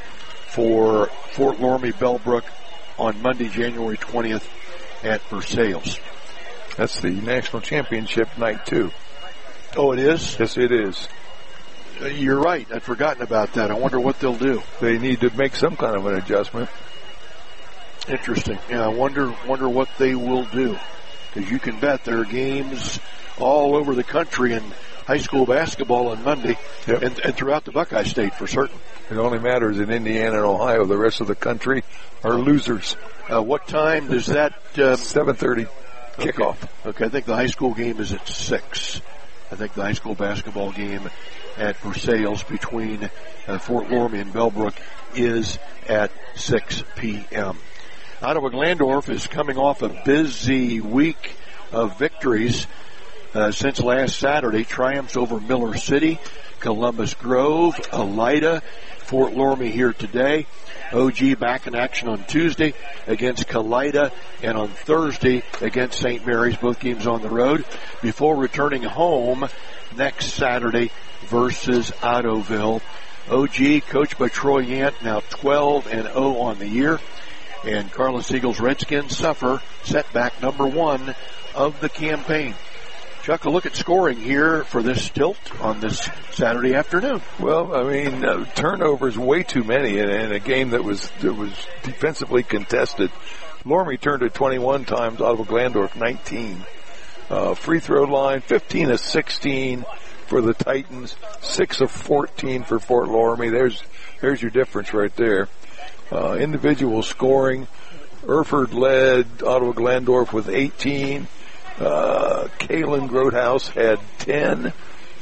for Fort Loramie Bellbrook on Monday, January 20th at Versailles. That's the national championship night, too. Oh, it is? Yes, it is. You're right. I'd forgotten about that. I wonder what they'll do. They need to make some kind of an adjustment. Interesting. Yeah, I wonder what they will do. Because you can bet there are games all over the country in high school basketball on Monday, yep, and throughout the Buckeye State for certain. It only matters in Indiana and Ohio. The rest of the country are losers. What time does that? 7:30 kickoff. Okay, I think the high school game is at 6. I think the high school basketball game at Versailles between Fort Loramie and Bellbrook is at 6 p.m. Ottawa Glandorf is coming off a busy week of victories since last Saturday. Triumphs over Miller City, Columbus Grove, Elida, Fort Loramie here today. OG back in action on Tuesday against Kalida, and on Thursday against St. Mary's, both games on the road, before returning home next Saturday versus Ottoville. OG, coached by Troy Yant, now 12-0 on the year, and Carlos Eagles Redskins suffer setback number 1 of the campaign. Chuck, a look at scoring here for this tilt on this Saturday afternoon. Well, I mean, turnovers way too many in a game that was defensively contested. Loramie turned it 21 times, Ottawa Glandorf 19. Free throw line, 15 of 16 for the Titans, 6 of 14 for Fort Loramie. There's your difference right there. Individual scoring, Erford led Ottawa Glandorf with 18. Kaylin Grotehouse had 10.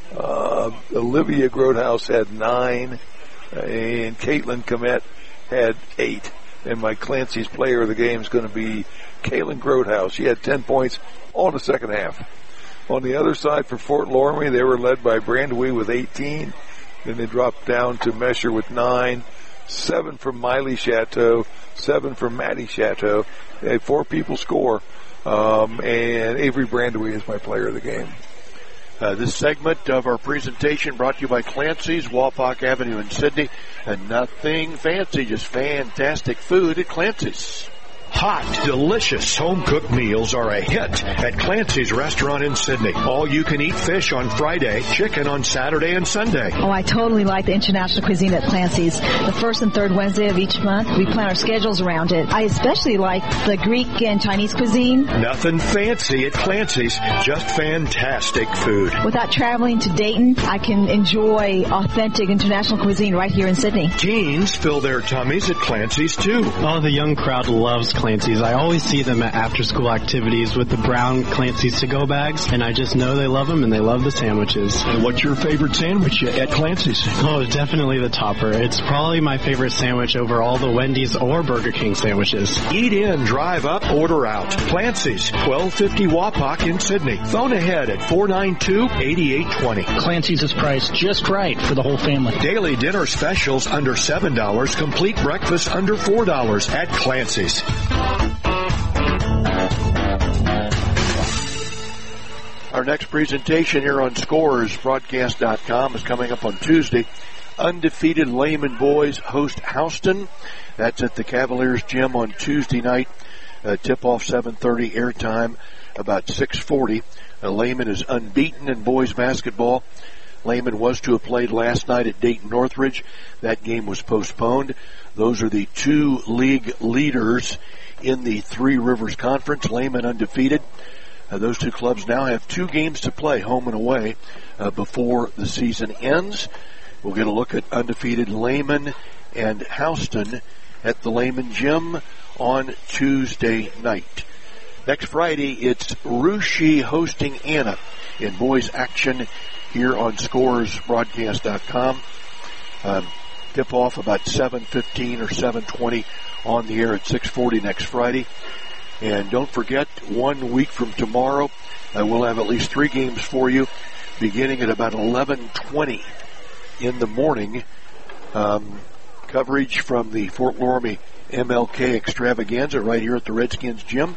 Olivia Grotehouse had 9. And Caitlin Komet had 8. And my Clancy's player of the game is going to be Kaylin Grotehouse. She had 10 points all in the second half. On the other side for Fort Loramie, they were led by Brandewee with 18. Then they dropped down to Mesher with 9. 7 from Miley Chateau. 7 from Maddie Chateau. They had 4 people score. And Avery Brandewee is my player of the game. This segment of our presentation brought to you by Clancy's, Walpock Avenue in Sydney. And nothing fancy, just fantastic food at Clancy's. Hot, delicious home-cooked meals are a hit at Clancy's Restaurant in Sydney. All-you-can-eat fish on Friday, chicken on Saturday and Sunday. Oh, I totally like the international cuisine at Clancy's. The first and third Wednesday of each month, we plan our schedules around it. I especially like the Greek and Chinese cuisine. Nothing fancy at Clancy's, just fantastic food. Without traveling to Dayton, I can enjoy authentic international cuisine right here in Sydney. Teens fill their tummies at Clancy's, too. Oh, the young crowd loves Clancy's. I always see them at after-school activities with the brown Clancy's to-go bags, and I just know they love them and they love the sandwiches. And what's your favorite sandwich at Clancy's? Oh, definitely the topper. It's probably my favorite sandwich over all the Wendy's or Burger King sandwiches. Eat in, drive up, order out. Clancy's, 1250 Wapak in Sydney. Phone ahead at 492-8820. Clancy's is priced just right for the whole family. Daily dinner specials under $7. Complete breakfast under $4 at Clancy's. Our next presentation here on ScorersBroadcast.com is coming up on Tuesday. Undefeated Lehman boys host Houston. That's at the Cavaliers Gym on Tuesday night. Tip-off 7:30, airtime about 6:40. Lehman is unbeaten in boys basketball. Lehman was to have played last night at Dayton Northridge. That game was postponed. Those are the two league leaders in the Three Rivers Conference. Lehman undefeated. Those two clubs now have 2 games to play, home and away, before the season ends. We'll get a look at undefeated Lehman and Houston at the Lehman Gym on Tuesday night. Next Friday, it's Russia hosting Anna in boys action here on ScoresBroadcast.com. Tip-off about 7:15 or 7:20 on the air at 6:40 next Friday. And don't forget, 1 week from tomorrow, we'll have at least 3 games for you, beginning at about 11:20 in the morning. Coverage from the Fort Loramie MLK Extravaganza right here at the Redskins Gym,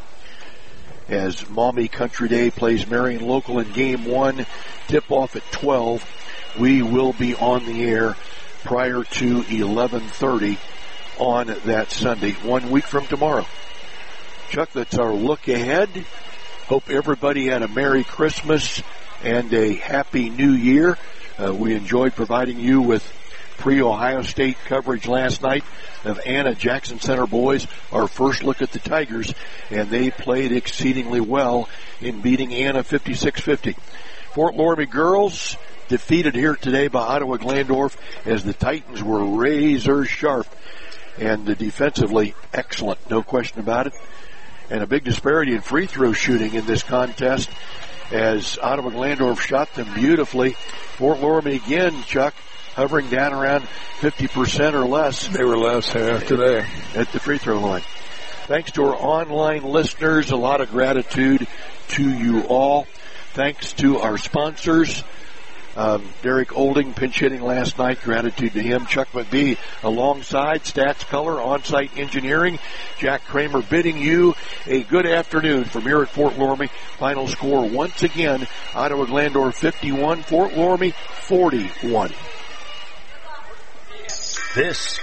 as Maumee Country Day plays Marion Local in Game 1. Tip-off at 12. We will be on the air prior to 11:30 on that Sunday, 1 week from tomorrow. Chuck, that's our look ahead. Hope everybody had a Merry Christmas and a Happy New Year. We enjoyed providing you with pre-Ohio State coverage last night of Anna Jackson Center boys, our first look at the Tigers, and they played exceedingly well in beating Anna 56-50. Fort Loramie girls defeated here today by Ottawa Glandorf, as the Titans were razor sharp and defensively excellent, no question about it. And a big disparity in free throw shooting in this contest, as Ottawa Glandorf shot them beautifully. Fort Loramie again, Chuck, hovering down around 50% or less. They were less today at the free throw line. Thanks to our online listeners, a lot of gratitude to you all. Thanks to our sponsors, Derek Olding pinch hitting last night, gratitude to him. Chuck McBee alongside Stats Color On-Site Engineering. Jack Kramer bidding you a good afternoon from here at Fort Loramie. Final score once again, Ottawa Glandorf 51, Fort Loramie 41. This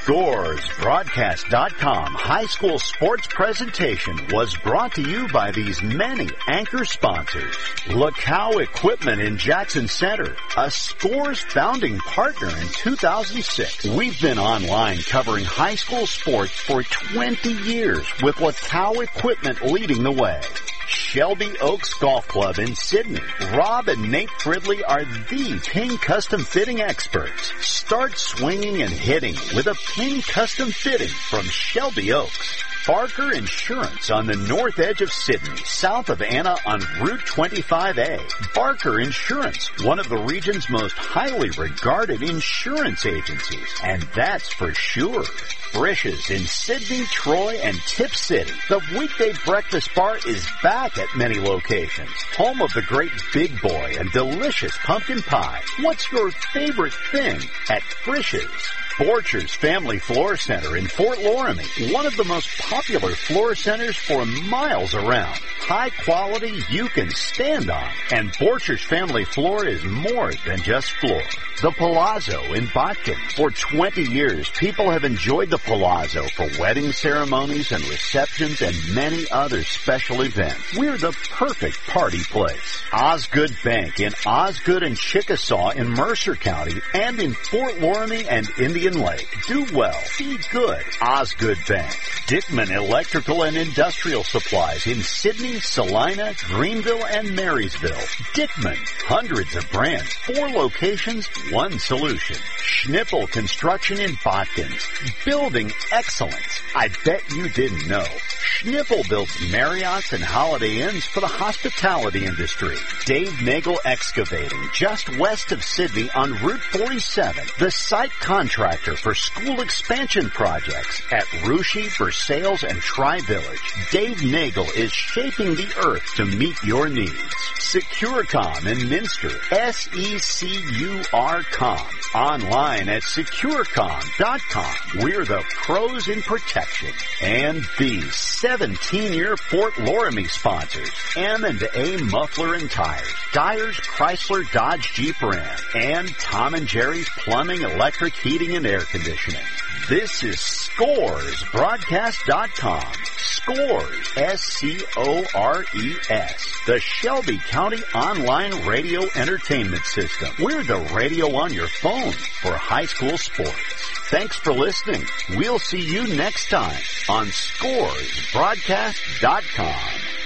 ScoresBroadcast.com high school sports presentation was brought to you by these many anchor sponsors. LaCow Equipment in Jackson Center, a Scores founding partner in 2006. We've been online covering high school sports for 20 years with LaCow Equipment leading the way. Shelby Oaks Golf Club in Sydney. Rob and Nate Fridley are the Ping Custom Fitting experts. Start swinging and hitting with a Ping Custom Fitting from Shelby Oaks. Barker Insurance on the north edge of Sydney, south of Anna on Route 25A. Barker Insurance, one of the region's most highly regarded insurance agencies. And that's for sure. Frisch's in Sydney, Troy, and Tip City. The weekday breakfast bar is back at many locations. Home of the great Big Boy and delicious pumpkin pie. What's your favorite thing at Frisch's? Borchers Family Floor Center in Fort Loramie, one of the most popular floor centers for miles around. High quality you can stand on. And Borchers Family Floor is more than just floor. The Palazzo in Botkin. For 20 years, people have enjoyed the Palazzo for wedding ceremonies and receptions and many other special events. We're the perfect party place. Osgood Bank in Osgood and Chickasaw in Mercer County and in Fort Loramie and Indian Lake. Do well. Be good. Osgood Bank. Dickman Electrical and Industrial Supplies in Sydney, Salina, Greenville, and Marysville. Dickman. Hundreds of brands. 4 locations, 1 solution. Schnippel Construction in Botkins. Building excellence. I bet you didn't know. Schnippel builds Marriotts and Holiday Inns for the hospitality industry. Dave Nagel Excavating, just west of Sydney on Route 47. The site contractor for school expansion projects at Russia, Versailles, and Tri-Village. Dave Nagel is shaping the earth to meet your needs. Securcom in Minster, SECUR.com. Online at securcom.com. We're the pros in protection. And the 17-year Fort Loramie sponsors, M&A Muffler and Tires, Dyer's Chrysler Dodge Jeep Ram, and Tom and Jerry's Plumbing, Electric, Heating, and Air Conditioning. This is ScoresBroadcast.com. Scores, S-C-O-R-E-S, the Shelby County Online Radio Entertainment System. We're the radio on your phone for high school sports. Thanks for listening. We'll see you next time on ScoresBroadcast.com.